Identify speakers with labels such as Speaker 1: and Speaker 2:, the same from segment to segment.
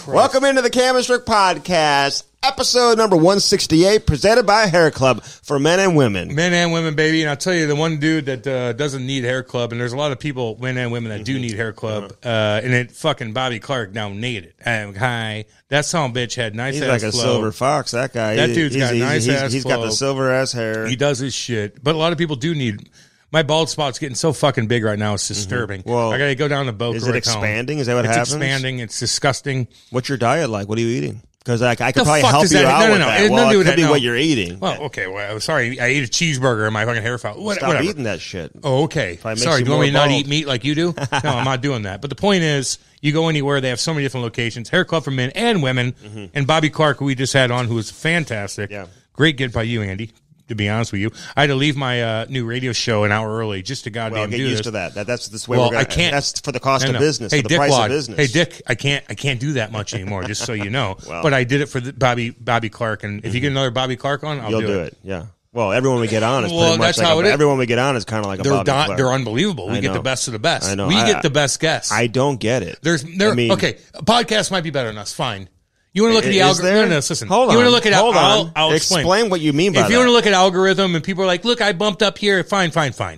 Speaker 1: Welcome into the Cam and Strick Podcast, episode number 168, presented by Hair Club for men and women.
Speaker 2: Men and women, baby. And I'll tell you, the one dude that doesn't need Hair Club, and there's a lot of people, men and women, that do need Hair Club, and it fucking Bobby Clark now needed it. Hi. That son bitch had nice
Speaker 1: he's
Speaker 2: ass
Speaker 1: like a
Speaker 2: flow.
Speaker 1: silver fox, that guy.
Speaker 2: That dude's got nice ass
Speaker 1: He's
Speaker 2: flow.
Speaker 1: got the silver ass hair.
Speaker 2: He does his shit. But a lot of people do need... My bald spot's getting so fucking big right now, it's disturbing.
Speaker 1: Well,
Speaker 2: I got to go down to Boca
Speaker 1: is it expanding? Is that what happens?
Speaker 2: It's expanding. It's disgusting.
Speaker 1: What's your diet like? What are you eating? Because I could probably
Speaker 2: fuck
Speaker 1: help
Speaker 2: does
Speaker 1: you
Speaker 2: that-
Speaker 1: out
Speaker 2: no,
Speaker 1: with
Speaker 2: no,
Speaker 1: that.
Speaker 2: it has
Speaker 1: Well,
Speaker 2: nothing to do
Speaker 1: it
Speaker 2: with
Speaker 1: could be
Speaker 2: that, no.
Speaker 1: what you're eating.
Speaker 2: Well, okay. Well, sorry. I ate a cheeseburger and my fucking hair fell.
Speaker 1: Stop
Speaker 2: Whatever.
Speaker 1: eating that shit.
Speaker 2: Oh, okay.
Speaker 1: makes
Speaker 2: Sorry,
Speaker 1: you
Speaker 2: do you want me to
Speaker 1: more
Speaker 2: not
Speaker 1: bald.
Speaker 2: eat meat like you do? No, I'm not doing that. But the point is, you go anywhere, they have so many different locations. Hair Club for men and women. And Bobby Clark, who we just had on, who was fantastic.
Speaker 1: Yeah.
Speaker 2: Great get by you, Andy, to be honest with you. I had to leave my new radio show an hour early just to goddamn
Speaker 1: Well, get
Speaker 2: do
Speaker 1: used
Speaker 2: this.
Speaker 1: to that. That's this way
Speaker 2: Well,
Speaker 1: we're gonna,
Speaker 2: I can't.
Speaker 1: That's for the cost of
Speaker 2: No.
Speaker 1: business,
Speaker 2: Hey,
Speaker 1: for the
Speaker 2: Dick
Speaker 1: price
Speaker 2: Wad.
Speaker 1: of business.
Speaker 2: Hey, Dick, I can't do that much anymore, just so you know.
Speaker 1: Well.
Speaker 2: But I did it for the Bobby Clark. And if you get another Bobby Clark on, I'll
Speaker 1: You'll do it. Yeah. Well, everyone we get on is
Speaker 2: Well,
Speaker 1: pretty much
Speaker 2: that's
Speaker 1: like
Speaker 2: how it is.
Speaker 1: everyone we get on is kind of like a Bobby Clark.
Speaker 2: They're unbelievable. We
Speaker 1: I
Speaker 2: get
Speaker 1: know.
Speaker 2: the best of the best.
Speaker 1: I know.
Speaker 2: We get the best guests.
Speaker 1: I don't get it.
Speaker 2: Okay, a podcast might be better than us. Fine. You want to look at the
Speaker 1: Is
Speaker 2: algorithm?
Speaker 1: there?
Speaker 2: No, listen.
Speaker 1: Hold on.
Speaker 2: You want to look at
Speaker 1: Hold on.
Speaker 2: I'll explain.
Speaker 1: Explain what you mean by
Speaker 2: If you
Speaker 1: that.
Speaker 2: want to look at algorithm and people are like, look, I bumped up here. Fine.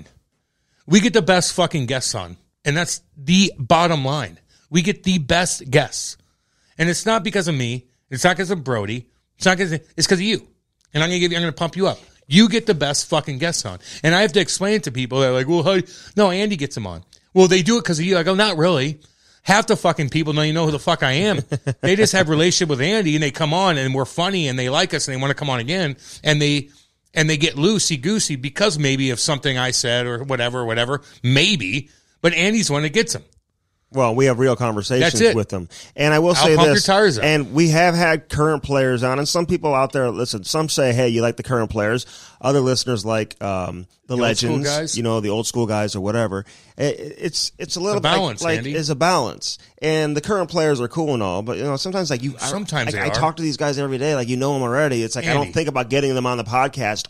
Speaker 2: We get the best fucking guests on. And that's the bottom line. We get the best guests. And it's not because of me. It's not because of Brody. It's because of you. And I'm going to pump you up. You get the best fucking guests on. And I have to explain it to people that are like, well, no, Andy gets them on. Well, they do it because of you. I go, not really. Half the fucking people don't even know who the fuck I am. They just have a relationship with Andy and they come on and we're funny and they like us and they want to come on again and they get loosey-goosey because maybe of something I said or whatever, maybe. But Andy's the one that gets them.
Speaker 1: Well, we have real conversations
Speaker 2: That's it.
Speaker 1: with them. And I will
Speaker 2: I'll
Speaker 1: say
Speaker 2: pump
Speaker 1: this,
Speaker 2: your tires up.
Speaker 1: and we have had current players on, and some people out there, listen, some say, hey, you like the current players. Other listeners like the legends,
Speaker 2: old school guys?
Speaker 1: the old school guys or whatever. It's a little
Speaker 2: balance,
Speaker 1: like
Speaker 2: Andy.
Speaker 1: it's a balance. And the current players are cool and all, but sometimes like you,
Speaker 2: Sometimes they
Speaker 1: I
Speaker 2: are.
Speaker 1: talk to these guys every day, like you know them already. It's like I don't
Speaker 2: Andy.
Speaker 1: think about getting them on the podcast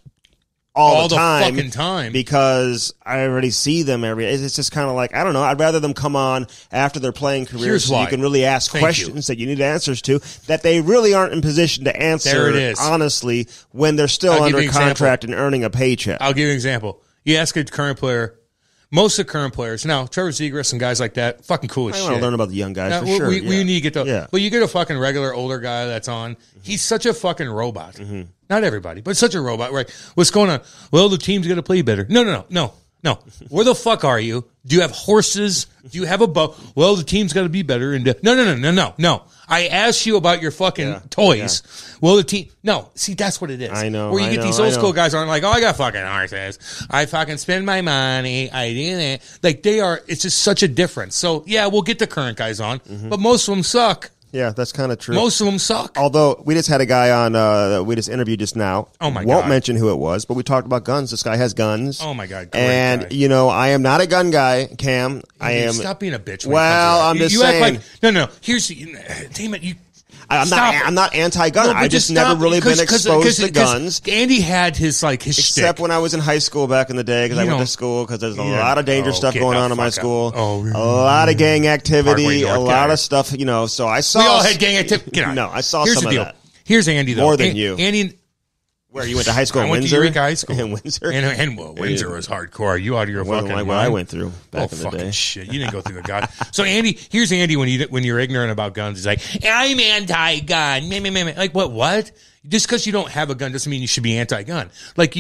Speaker 1: all the time,
Speaker 2: fucking time.
Speaker 1: because I already see them every. It's just kind of like I don't know. I'd rather them come on after their playing careers,
Speaker 2: Here's
Speaker 1: so
Speaker 2: why.
Speaker 1: you can really ask
Speaker 2: Thank
Speaker 1: questions that you need answers to that they really aren't in position to answer.
Speaker 2: There it is.
Speaker 1: Honestly, when they're still
Speaker 2: I'll give you
Speaker 1: under
Speaker 2: an example.
Speaker 1: contract and earning a paycheck.
Speaker 2: I'll give you an example. You ask a current player, most of the current players, now Trevor Zegras and guys like that, fucking cool as
Speaker 1: I
Speaker 2: shit.
Speaker 1: want to learn about the young guys
Speaker 2: Now,
Speaker 1: for
Speaker 2: we,
Speaker 1: sure.
Speaker 2: we
Speaker 1: yeah.
Speaker 2: need to get the.
Speaker 1: Yeah.
Speaker 2: Well, you get a fucking regular older guy that's on. He's such a fucking robot. Not everybody, but such a robot. Right? What's going on? Well, the team's going to play better. No. Where the fuck are you? Do you have horses? Do you have a boat? Well, the team's got to be better. And no. I asked you about your fucking toys. Yeah. Well, the team. No, see, that's what it is.
Speaker 1: I know.
Speaker 2: Where you get these old school guys aren't like, oh, I got fucking horses. I fucking spend my money. I do that. Like they are. It's just such a difference. So yeah, we'll get the current guys on, but most of them suck.
Speaker 1: Yeah, that's kind of true.
Speaker 2: Most of them suck.
Speaker 1: Although we just had a guy on that we just interviewed just now.
Speaker 2: Oh my
Speaker 1: Won't
Speaker 2: God.
Speaker 1: mention who it was, but we talked about guns. This guy has guns.
Speaker 2: Oh my God. Great
Speaker 1: And
Speaker 2: guy.
Speaker 1: I am not a gun guy, Cam. I am.
Speaker 2: Stop being a bitch. when
Speaker 1: Well,
Speaker 2: it comes
Speaker 1: I'm
Speaker 2: to that.
Speaker 1: just
Speaker 2: you
Speaker 1: saying.
Speaker 2: act like no. Here's damn it. You. Stop it.
Speaker 1: I'm not anti-gun.
Speaker 2: No, but
Speaker 1: I just
Speaker 2: stop,
Speaker 1: never really been exposed to
Speaker 2: 'cause
Speaker 1: guns.
Speaker 2: Andy had his
Speaker 1: Except
Speaker 2: shtick.
Speaker 1: when I was in high school back in the day, because I went to school, because there's a lot of dangerous stuff
Speaker 2: get
Speaker 1: going
Speaker 2: the
Speaker 1: on in my
Speaker 2: fuck
Speaker 1: school.
Speaker 2: out. Oh,
Speaker 1: a lot of gang activity,
Speaker 2: Parkway North
Speaker 1: a lot
Speaker 2: guy.
Speaker 1: of stuff, So I saw.
Speaker 2: We all had gang activity. Get on.
Speaker 1: No, I saw
Speaker 2: Here's
Speaker 1: some
Speaker 2: the
Speaker 1: of
Speaker 2: deal.
Speaker 1: that.
Speaker 2: Here's Andy though.
Speaker 1: More than you.
Speaker 2: Andy.
Speaker 1: Where you went to high school
Speaker 2: I
Speaker 1: in
Speaker 2: went
Speaker 1: Windsor?
Speaker 2: to Eureka High School.
Speaker 1: In Windsor?
Speaker 2: And Windsor was hardcore. Are you out of your
Speaker 1: Wasn't
Speaker 2: fucking
Speaker 1: like
Speaker 2: mind?
Speaker 1: what I went through back in the
Speaker 2: fucking
Speaker 1: day.
Speaker 2: shit. You didn't go through a god. So Andy, here's Andy when you're ignorant about guns. He's like, I'm anti-gun. Like what? Just because you don't have a gun doesn't mean you should be anti-gun. Like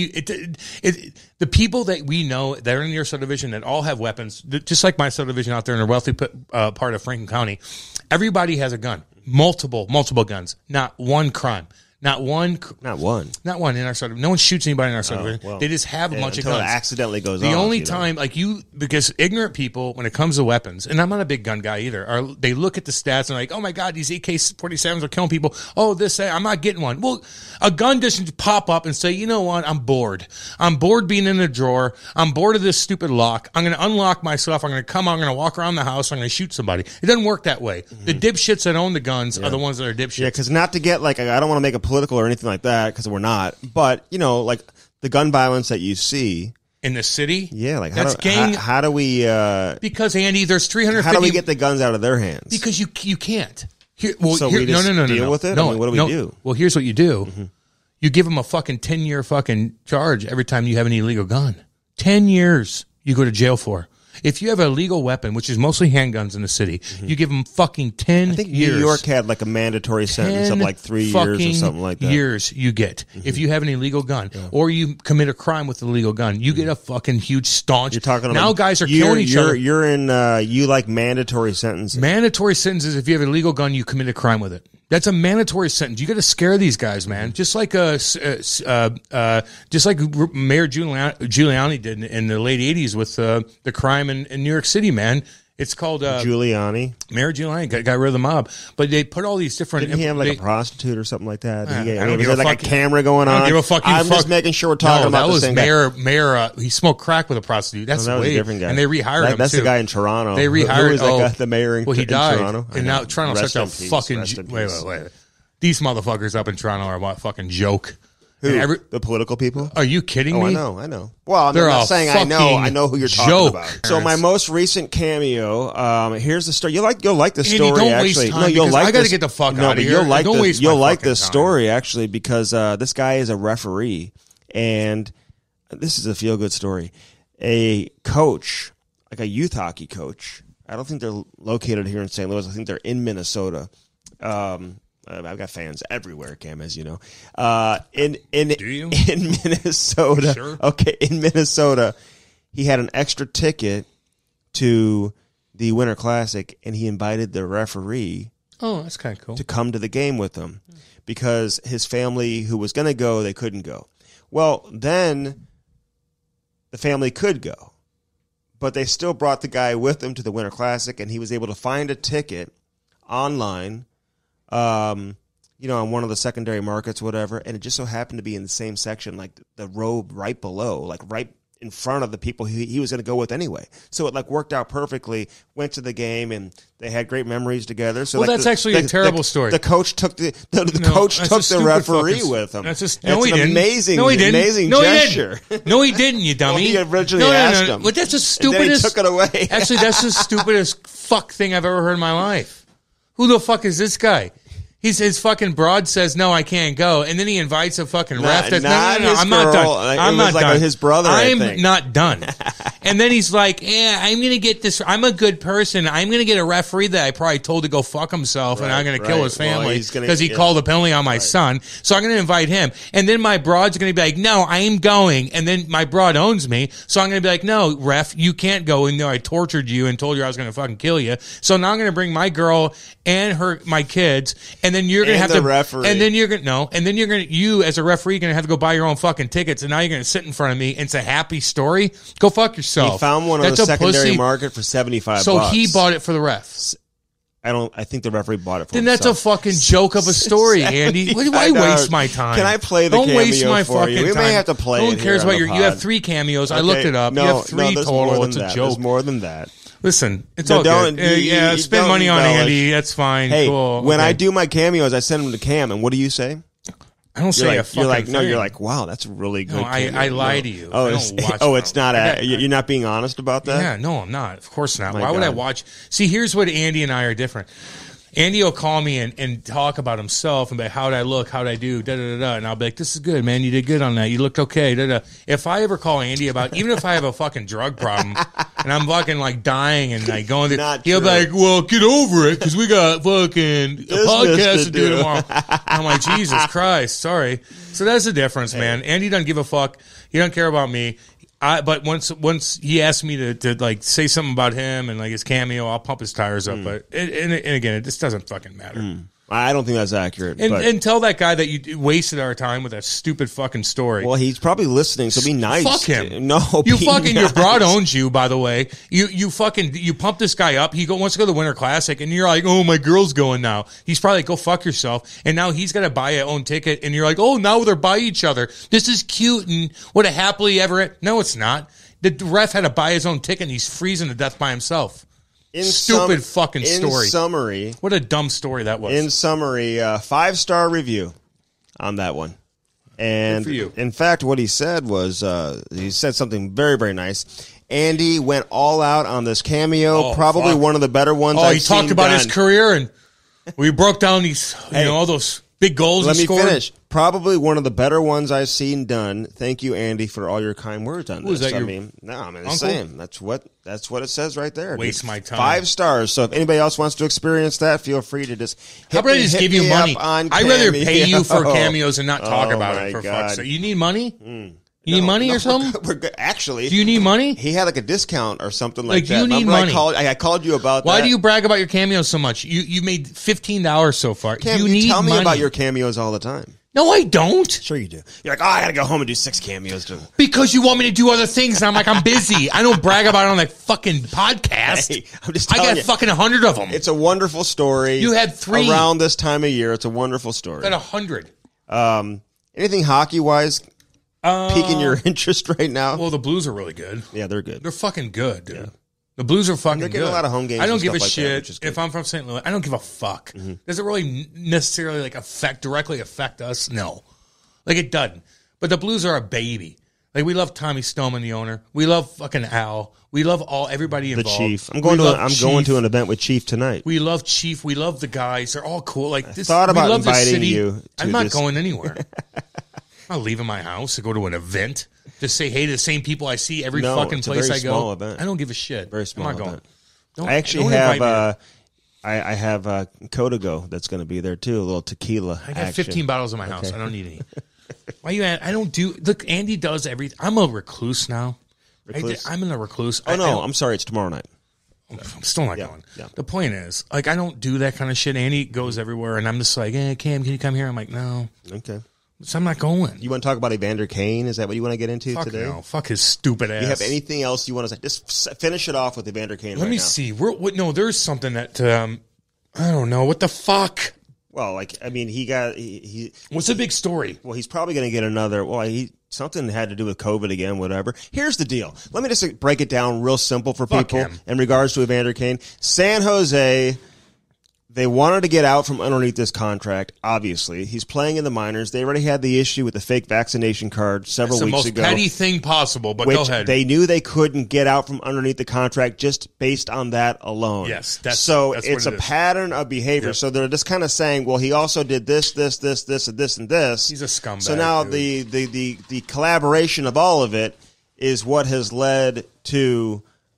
Speaker 2: the people that we know that are in your subdivision that all have weapons, just like my subdivision out there in a wealthy part of Franklin County, everybody has a gun. Multiple guns. Not one crime. Not one in our subdivision. No one shoots anybody in our subdivision.
Speaker 1: well,
Speaker 2: they just have a bunch of
Speaker 1: until
Speaker 2: guns.
Speaker 1: it accidentally goes
Speaker 2: The
Speaker 1: off,
Speaker 2: only time, because ignorant people, when it comes to weapons, and I'm not a big gun guy either, they look at the stats and are like, oh my God, these AK-47s are killing people. Oh, I'm not getting one. Well, a gun doesn't pop up and say, you know what, I'm bored. I'm bored being in a drawer. I'm bored of this stupid lock. I'm going to unlock my stuff. I'm going to walk around the house. I'm going to shoot somebody. It doesn't work that way.
Speaker 1: Mm-hmm.
Speaker 2: The dipshits that own the guns are the ones that are dipshits.
Speaker 1: Yeah, because not to get I don't want to make a political or anything like that, because we're not. But the gun violence that you see
Speaker 2: in the city,
Speaker 1: that's gang. How do we?
Speaker 2: Because Andy, there's 350.
Speaker 1: How do we get the guns out of their hands?
Speaker 2: Because you can't.
Speaker 1: So we just deal with it? I mean, what do we do?
Speaker 2: Well, here's what you do. Mm-hmm. You give them a fucking 10-year fucking charge every time you have an illegal gun. 10 years you go to jail for. If you have a legal weapon, which is mostly handguns in the city, you give them fucking 10 years. I think
Speaker 1: New York had like a mandatory sentence of like 3 years or something like that.
Speaker 2: Years you get. If you have an illegal gun or you commit a crime with an illegal gun, you get a fucking huge staunch.
Speaker 1: You're talking about
Speaker 2: now guys are killing each other.
Speaker 1: You're in, you like mandatory sentences.
Speaker 2: Mandatory sentences if you have an illegal gun, you commit a crime with it. That's a mandatory sentence. You got to scare these guys, man. Just like Mayor Giuliani did in the late '80s with the crime in New York City, man. It's called
Speaker 1: Giuliani.
Speaker 2: Mayor Giuliani got rid of the mob, but they put all these different.
Speaker 1: Didn't he have like a prostitute or something like that?
Speaker 2: I don't give a
Speaker 1: like a camera going on?
Speaker 2: I don't give a fuck.
Speaker 1: I'm just making sure we're talking about the same
Speaker 2: guy. Mayor. He smoked crack with a prostitute. That's
Speaker 1: that was a different guy.
Speaker 2: And they rehired him.
Speaker 1: That's
Speaker 2: too.
Speaker 1: The guy in Toronto.
Speaker 2: They rehired.
Speaker 1: Who was that guy, the mayor in,
Speaker 2: he died.
Speaker 1: In Toronto?
Speaker 2: And now Toronto's such a fucking. Wait. These motherfuckers up in Toronto are a fucking joke.
Speaker 1: Who? The political people?
Speaker 2: Are you kidding me?
Speaker 1: I know. Well, I'm not saying I know who you're talking about. So my most recent cameo, here's the story. You'll like the story,
Speaker 2: Andy, don't
Speaker 1: actually.
Speaker 2: Waste time you'll like I got to get the fuck out of here.
Speaker 1: You'll like this story, actually, because this guy is a referee, and this is a feel-good story. A coach, like a youth hockey coach, I don't think they're located here in St. Louis. I think they're in Minnesota. I've got fans everywhere, Cam, as you know. Do you? In Minnesota.
Speaker 2: Sure.
Speaker 1: Okay, in Minnesota, he had an extra ticket to the Winter Classic, and he invited the referee.
Speaker 2: Oh, that's kind of cool.
Speaker 1: To come to the game with him because his family, who was going to go, they couldn't go. Well, then the family could go, but they still brought the guy with them to the Winter Classic, and he was able to find a ticket online. On one of the secondary markets, whatever, and it just so happened to be in the same section, like the row right below, like right in front of the people he was going to go with anyway. So it like worked out perfectly. Went to the game, and they had great memories together. So
Speaker 2: that's actually a terrible story.
Speaker 1: The coach took the referee with him.
Speaker 2: That's just
Speaker 1: he didn't. Amazing gesture.
Speaker 2: No, he didn't. You dummy.
Speaker 1: Well, he originally asked him.
Speaker 2: But that's the stupidest.
Speaker 1: And then he took it away.
Speaker 2: Actually, that's the stupidest fuck thing I've ever heard in my life. Who the fuck is this guy? His fucking broad says, no, I can't go. And then he invites a fucking ref. That's, no, I'm not done. I'm not done.
Speaker 1: His brother,
Speaker 2: I'm not done. And then he's like, I'm going to get this. I'm a good person. I'm going to get a referee that I probably told to go fuck himself, and I'm going to kill his family because he called a penalty on my son. So I'm going to invite him. And then my broad's going to be like, no, I'm going. And then my broad owns me. So I'm going to be like, no, ref, you can't go. And I tortured you and told you I was going to fucking kill you. So now I'm going to bring my girl and my kids, and then you're going to have to
Speaker 1: referee.
Speaker 2: And then you're going to and then you as a referee going to have to go buy your own fucking tickets, and now you're going to sit in front of me and it's a happy story. Go fuck yourself.
Speaker 1: He found one on the secondary market for $75.
Speaker 2: So he bought it for the refs.
Speaker 1: I think the referee bought it for
Speaker 2: Then
Speaker 1: himself.
Speaker 2: That's a fucking joke of a story, Andy. Why waste my time?
Speaker 1: Can I play the cameo
Speaker 2: waste my
Speaker 1: for you? We may have to play it.
Speaker 2: No one cares about you have 3 cameos. Okay. I looked it up. You have 3 total. It's a joke.
Speaker 1: There's more than that.
Speaker 2: Listen, it's all good. Spend money on Andy. That's fine.
Speaker 1: Hey,
Speaker 2: cool.
Speaker 1: When I do my cameos, I send them to Cam, and what do you say?
Speaker 2: I don't say a fucking thing.
Speaker 1: No, you're like, wow, that's really good.
Speaker 2: No, I lie to you.
Speaker 1: Oh, it's not. You're not being honest about that?
Speaker 2: Yeah, no, I'm not. Of course not. Why would I watch? See, here's what Andy and I are different. Andy will call me and talk about himself and be like, how'd I look? How'd I do? Da-da-da-da. And I'll be like, this is good, man. You did good on that. You looked okay. Da-da. If I ever call Andy about, even if I have a fucking drug problem and I'm fucking like dying and like going through, he'll be like, well, get over it because we got fucking a podcast to do tomorrow. I'm like, Jesus Christ. Sorry. So that's the difference, man. Andy doesn't give a fuck. He doesn't care about me. But once he asked me to like say something about him and like his cameo, I'll pump his tires up. But and again, it just doesn't fucking matter.
Speaker 1: I don't think that's accurate.
Speaker 2: And tell that guy that you wasted our time with that stupid fucking story.
Speaker 1: Well, he's probably listening, so be nice.
Speaker 2: Fuck him.
Speaker 1: No,
Speaker 2: you fucking nice. Your broad owns you. By the way, you pump this guy up. He wants to go to the Winter Classic, and you're like, oh, my girl's going now. He's probably like, go fuck yourself. And now he's got to buy his own ticket, and you're like, oh, now they're by each other. This is cute and what a happily ever. No, it's not. The ref had to buy his own ticket, and he's freezing to death by himself. Stupid fucking story.
Speaker 1: In summary,
Speaker 2: what a dumb story that was.
Speaker 1: In summary, 5-star review on that one. And in fact, what he said was he said something very, very nice. Andy went all out on this cameo, probably one of the better ones.
Speaker 2: He talked about his career and We broke down these, all those big goals.
Speaker 1: Let me
Speaker 2: scored.
Speaker 1: finish. Probably one of the better ones I've seen done. Thank you, Andy, for all your kind words on this.
Speaker 2: Is that
Speaker 1: I'm
Speaker 2: uncle?
Speaker 1: just saying. That's what it says right there.
Speaker 2: Waste my time.
Speaker 1: 5 stars. So if anybody else wants to experience that, feel free to just.
Speaker 2: How about I just give you money? I'd rather pay you for
Speaker 1: Cameo.
Speaker 2: cameos and not talk about it. For fuck's sake, you need money. You need money or something?
Speaker 1: We're good. Actually,
Speaker 2: do you need money?
Speaker 1: He had like a discount or something like that.
Speaker 2: You need money.
Speaker 1: I called you about
Speaker 2: Why
Speaker 1: that.
Speaker 2: do you brag about your cameos so much? You made $15 so far.
Speaker 1: Cam,
Speaker 2: you need
Speaker 1: tell me
Speaker 2: money.
Speaker 1: about your cameos all the time.
Speaker 2: No, I don't.
Speaker 1: Sure you do. You're like, I got to go home and do 6 cameos.
Speaker 2: Because you want me to do other things, and I'm like, I'm busy. I don't brag about it on that fucking podcast.
Speaker 1: Hey, I'm just telling
Speaker 2: I got fucking 100 of them.
Speaker 1: It's a wonderful story.
Speaker 2: You had 3.
Speaker 1: Around this time of year. It's a wonderful story.
Speaker 2: I got 100.
Speaker 1: Anything hockey-wise piquing your interest right now?
Speaker 2: Well, the Blues are really good.
Speaker 1: Yeah, they're good.
Speaker 2: They're fucking good, dude. Yeah. The Blues are fucking
Speaker 1: they're
Speaker 2: good.
Speaker 1: getting a lot of home games.
Speaker 2: I don't give a
Speaker 1: like
Speaker 2: shit
Speaker 1: that,
Speaker 2: if I'm from St. Louis. I don't give a fuck. Does it really necessarily directly affect us? No, like it doesn't. But the Blues are a baby. Like we love Tommy Stoneman, the owner. We love fucking Al. We love everybody involved.
Speaker 1: The Chief. I'm going to an event with Chief tonight.
Speaker 2: We love Chief. We love the guys. They're all cool. Like this.
Speaker 1: Thought about
Speaker 2: we love
Speaker 1: inviting
Speaker 2: this city.
Speaker 1: you.
Speaker 2: I'm not going anywhere. I'm not leaving my house to go to an event. Just say hey to the same people I see every fucking place I go.
Speaker 1: Small event.
Speaker 2: I don't give a shit.
Speaker 1: Very small
Speaker 2: I'm not
Speaker 1: event.
Speaker 2: Going.
Speaker 1: I actually have I have Kodago that's going to be there too. A little tequila.
Speaker 2: I got 15 bottles in my house. I don't need any. Why you? I don't do. Look, Andy does everything. I'm a recluse now.
Speaker 1: Recluse?
Speaker 2: I'm in a recluse.
Speaker 1: Oh no, I'm sorry. It's tomorrow night.
Speaker 2: I'm still not going.
Speaker 1: Yeah.
Speaker 2: The point is, like, I don't do that kind of shit. Andy goes everywhere, and I'm just like, Cam, can you come here? I'm like, no.
Speaker 1: Okay.
Speaker 2: So I'm not going.
Speaker 1: You want to talk about Evander Kane? Is that what you want to get into today?
Speaker 2: No, fuck his stupid ass.
Speaker 1: Do you have anything else you want to say? Just finish it off with Evander Kane.
Speaker 2: Let me see. No, there's something that I don't know. What the fuck?
Speaker 1: Well, like I mean, he.
Speaker 2: What's the big story?
Speaker 1: Well, he's probably going to get another. Well, something had to do with COVID again, whatever. Here's the deal. Let me just break it down real simple for people
Speaker 2: him.
Speaker 1: in regards to Evander Kane. San Jose. They wanted to get out from underneath this contract, obviously. He's playing in the minors. They already had the issue with the fake vaccination card several weeks ago.
Speaker 2: The most petty thing possible, but go ahead.
Speaker 1: They knew they couldn't get out from underneath the contract just based on that alone.
Speaker 2: Yes.
Speaker 1: It's a pattern of behavior. Yep. So they're just kind of saying, well, he also did this, and this, and this.
Speaker 2: He's a scumbag.
Speaker 1: So now the collaboration of all of it is what has led to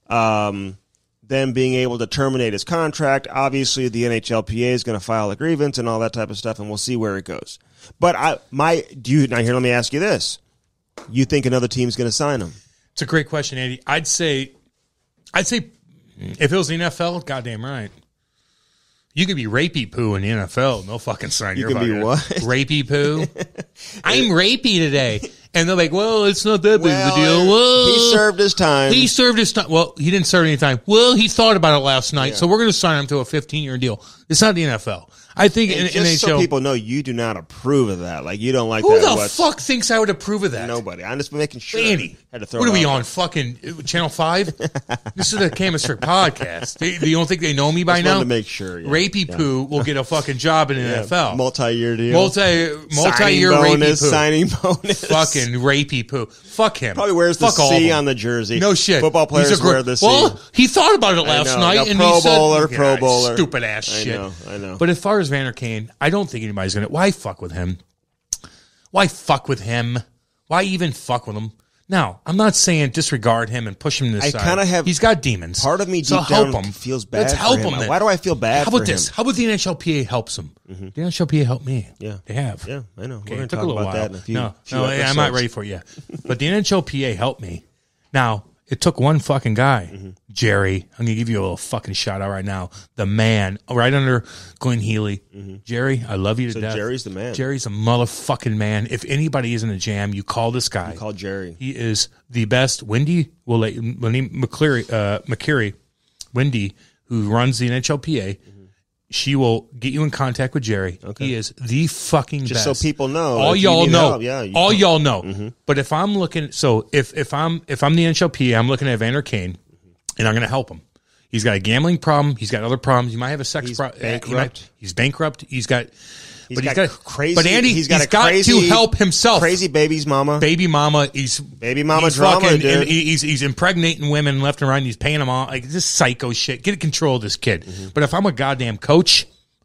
Speaker 1: them being able to terminate his contract. Obviously, the NHLPA is going to file a grievance and all that type of stuff, and we'll see where it goes. But now here, let me ask you this: you think another team's going to sign him?
Speaker 2: It's a great question, Andy. I'd say, if it was the NFL, goddamn right. You could be rapey poo in the NFL. No fucking sign.
Speaker 1: You can be what?
Speaker 2: Rapey poo. I'm rapey today. And they're like, well, it's not that big of a deal. Well,
Speaker 1: he served his time.
Speaker 2: Well, he didn't serve any time. Well, he thought about it last night, so we're going to sign him to a 15-year deal. It's not the NFL. I think in NHL,
Speaker 1: so people know, you do not approve of that. Like, you don't like
Speaker 2: who
Speaker 1: that.
Speaker 2: Who the fuck thinks I would approve of that?
Speaker 1: Nobody. I'm just making sure.
Speaker 2: Andy,
Speaker 1: had to throw
Speaker 2: what are we on? Fucking Channel 5? This is a Chemistry podcast. You don't think they know me by now?
Speaker 1: To make sure. Yeah.
Speaker 2: Rapey poo will get a fucking job in the NFL.
Speaker 1: Multi-year deal.
Speaker 2: Multi-year rapey poo.
Speaker 1: Signing bonus.
Speaker 2: Fucking rapey poo. Fuck him.
Speaker 1: Probably wears the C on the jersey.
Speaker 2: No shit.
Speaker 1: Football players wear the C.
Speaker 2: Well, he thought about it last night. And
Speaker 1: Pro
Speaker 2: Bowler.
Speaker 1: Stupid
Speaker 2: ass shit.
Speaker 1: I know.
Speaker 2: But as far as Evander Kane, I don't think anybody's going to. Why fuck with him? Why even fuck with him? Now, I'm not saying disregard him and push him to the side.
Speaker 1: I kind of have.
Speaker 2: He's got demons.
Speaker 1: Part of me deep
Speaker 2: down
Speaker 1: help him. Feels bad.
Speaker 2: Let's help him.
Speaker 1: Why do I feel bad?
Speaker 2: How about this? How about the NHLPA helps him? Mm-hmm. The NHLPA helped me.
Speaker 1: Yeah,
Speaker 2: they have.
Speaker 1: Yeah, I know.
Speaker 2: Okay,
Speaker 1: We're going
Speaker 2: to
Speaker 1: talk about that in a few.
Speaker 2: No, I'm not ready for it yet. But the NHLPA helped me. Now, it took one fucking guy, Jerry. I'm going to give you a little fucking shout out right now. The man, right under Glenn Healy. Jerry, I love you to death.
Speaker 1: Jerry's the man.
Speaker 2: Jerry's a motherfucking man. If anybody is in a jam, you call this guy.
Speaker 1: You call Jerry.
Speaker 2: He is the best. Wendy McCurry, Wendy, who runs the NHLPA, she will get you in contact with Jerry. Okay. He is the fucking best.
Speaker 1: Just so people know.
Speaker 2: All y'all know. All y'all know.
Speaker 1: Mm-hmm.
Speaker 2: But if I'm looking, so if I'm the NHLPA, I'm looking at Evander Kane, and I'm going to help him. He's got a gambling problem. He's got other problems. He might have a sex problem. He's bankrupt. He's got crazy. But Andy, he's got to help himself.
Speaker 1: Crazy baby mama.
Speaker 2: Baby mama
Speaker 1: drama,
Speaker 2: fucking,
Speaker 1: dude.
Speaker 2: He's impregnating women left and right. And he's paying them all. Like this psycho shit. Get control of this kid. But if I'm a goddamn coach,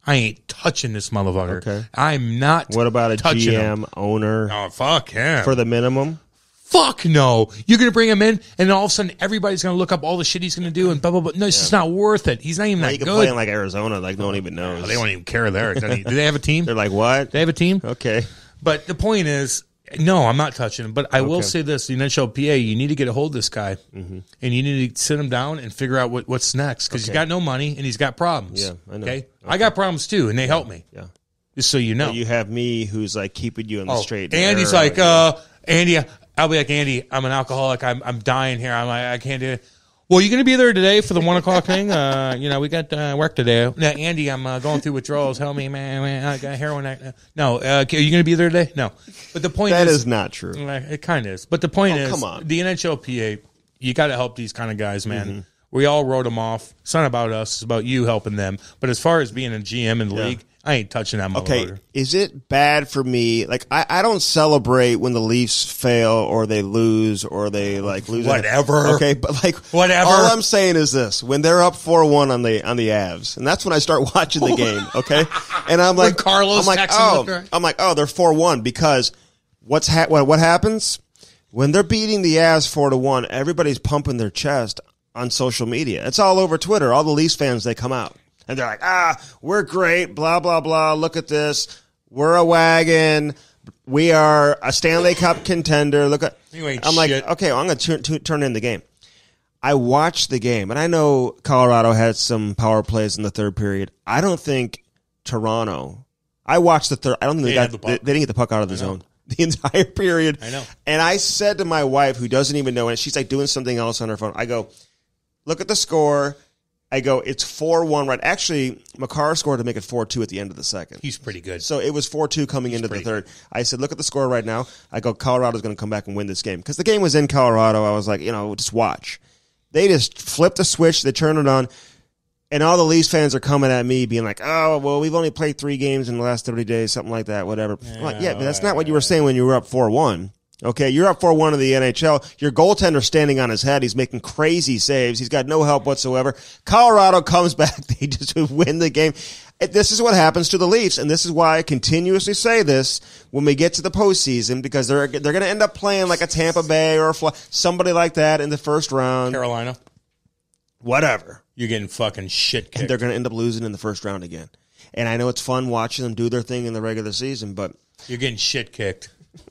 Speaker 2: I ain't touching this motherfucker.
Speaker 1: Okay.
Speaker 2: I'm not.
Speaker 1: What about a
Speaker 2: touching
Speaker 1: GM
Speaker 2: him.
Speaker 1: owner
Speaker 2: Oh, fuck him.
Speaker 1: for the minimum?
Speaker 2: Fuck no. You're going to bring him in, and then all of a sudden everybody's going to look up all the shit he's going to do and blah, blah, blah. No, it's just not worth it. He's not even
Speaker 1: Well,
Speaker 2: that
Speaker 1: you can
Speaker 2: good.
Speaker 1: play in like Arizona, like no one even knows.
Speaker 2: They won't even care there. Do they have a team?
Speaker 1: They're like, what?
Speaker 2: They have a team?
Speaker 1: Okay.
Speaker 2: But the point is, no, I'm not touching him. But I will
Speaker 1: Okay.
Speaker 2: say this: the NHLPA, you need to get a hold of this guy,
Speaker 1: Mm-hmm.
Speaker 2: and you need to sit him down and figure out what's next because he's got no money and he's got problems.
Speaker 1: Yeah, I know.
Speaker 2: Okay, I got problems too, and they help me.
Speaker 1: Yeah.
Speaker 2: Just so you know.
Speaker 1: But you have me who's like keeping you in the straight.
Speaker 2: And he's
Speaker 1: narrow,
Speaker 2: like, Andy, I'll be like, Andy, I'm an alcoholic. I'm dying here. I'm like, I can't do it. Well, you going to be there today for the 1 o'clock thing? We got work today. No, Andy, I'm going through withdrawals. Help me, man. I got heroin. No, are you going to be there today? No. But the point
Speaker 1: that
Speaker 2: is
Speaker 1: is not true.
Speaker 2: it kind of is. But the point is,
Speaker 1: come on.
Speaker 2: the NHLPA, you got to help these kind of guys, man.
Speaker 1: Mm-hmm.
Speaker 2: We all wrote them off. It's not about us. It's about you helping them. But as far as being a GM in the league, I ain't touching that motherfucker.
Speaker 1: Okay, is it bad for me? Like, I don't celebrate when the Leafs fail or they lose or they like lose.
Speaker 2: Whatever.
Speaker 1: Okay, but like
Speaker 2: Whatever.
Speaker 1: All I'm saying is this: when they're up 4-1 on the Avs, and that's when I start watching the game. Okay, and I'm like,
Speaker 2: Carlos texting with her.
Speaker 1: I'm like, oh, they're 4-1 because what happens when they're beating the Avs 4-1? Everybody's pumping their chest on social media. It's all over Twitter. All the Leafs fans, they come out. And they're like, we're great, blah, blah, blah. Look at this. We're a wagon. We are a Stanley Cup contender. Look at. I'm like, okay, well, I'm going to turn in the game. I watched the game, and I know Colorado had some power plays in the third period. I don't think Toronto. I watched the third. I don't think they didn't get the puck out of the zone the entire period.
Speaker 2: I know.
Speaker 1: And I said to my wife, who doesn't even know, and she's like doing something else on her phone. I go, look at the score. I go, it's 4-1, right? Actually, Makar scored to make it 4-2 at the end of the second.
Speaker 2: He's pretty good.
Speaker 1: So it was 4-2 coming into the third. I said, look at the score right now. I go, Colorado's going to come back and win this game. Because the game was in Colorado. I was like, just watch. They just flipped the switch. They turned it on. And all the Leafs fans are coming at me being like, oh, well, we've only played 3 games in the last 30 days, something like that, whatever. I'm like, yeah, but that's not what you were saying when you were up 4-1. Okay, you're up 4-1 in the NHL. Your goaltender's standing on his head. He's making crazy saves. He's got no help whatsoever. Colorado comes back. They just win the game. This is what happens to the Leafs, and this is why I continuously say this when we get to the postseason, because they're going to end up playing like a Tampa Bay or somebody like that in the first round.
Speaker 2: Carolina.
Speaker 1: Whatever.
Speaker 2: You're getting fucking shit kicked.
Speaker 1: And they're going to end up losing in the first round again. And I know it's fun watching them do their thing in the regular season, but
Speaker 2: you're getting shit kicked.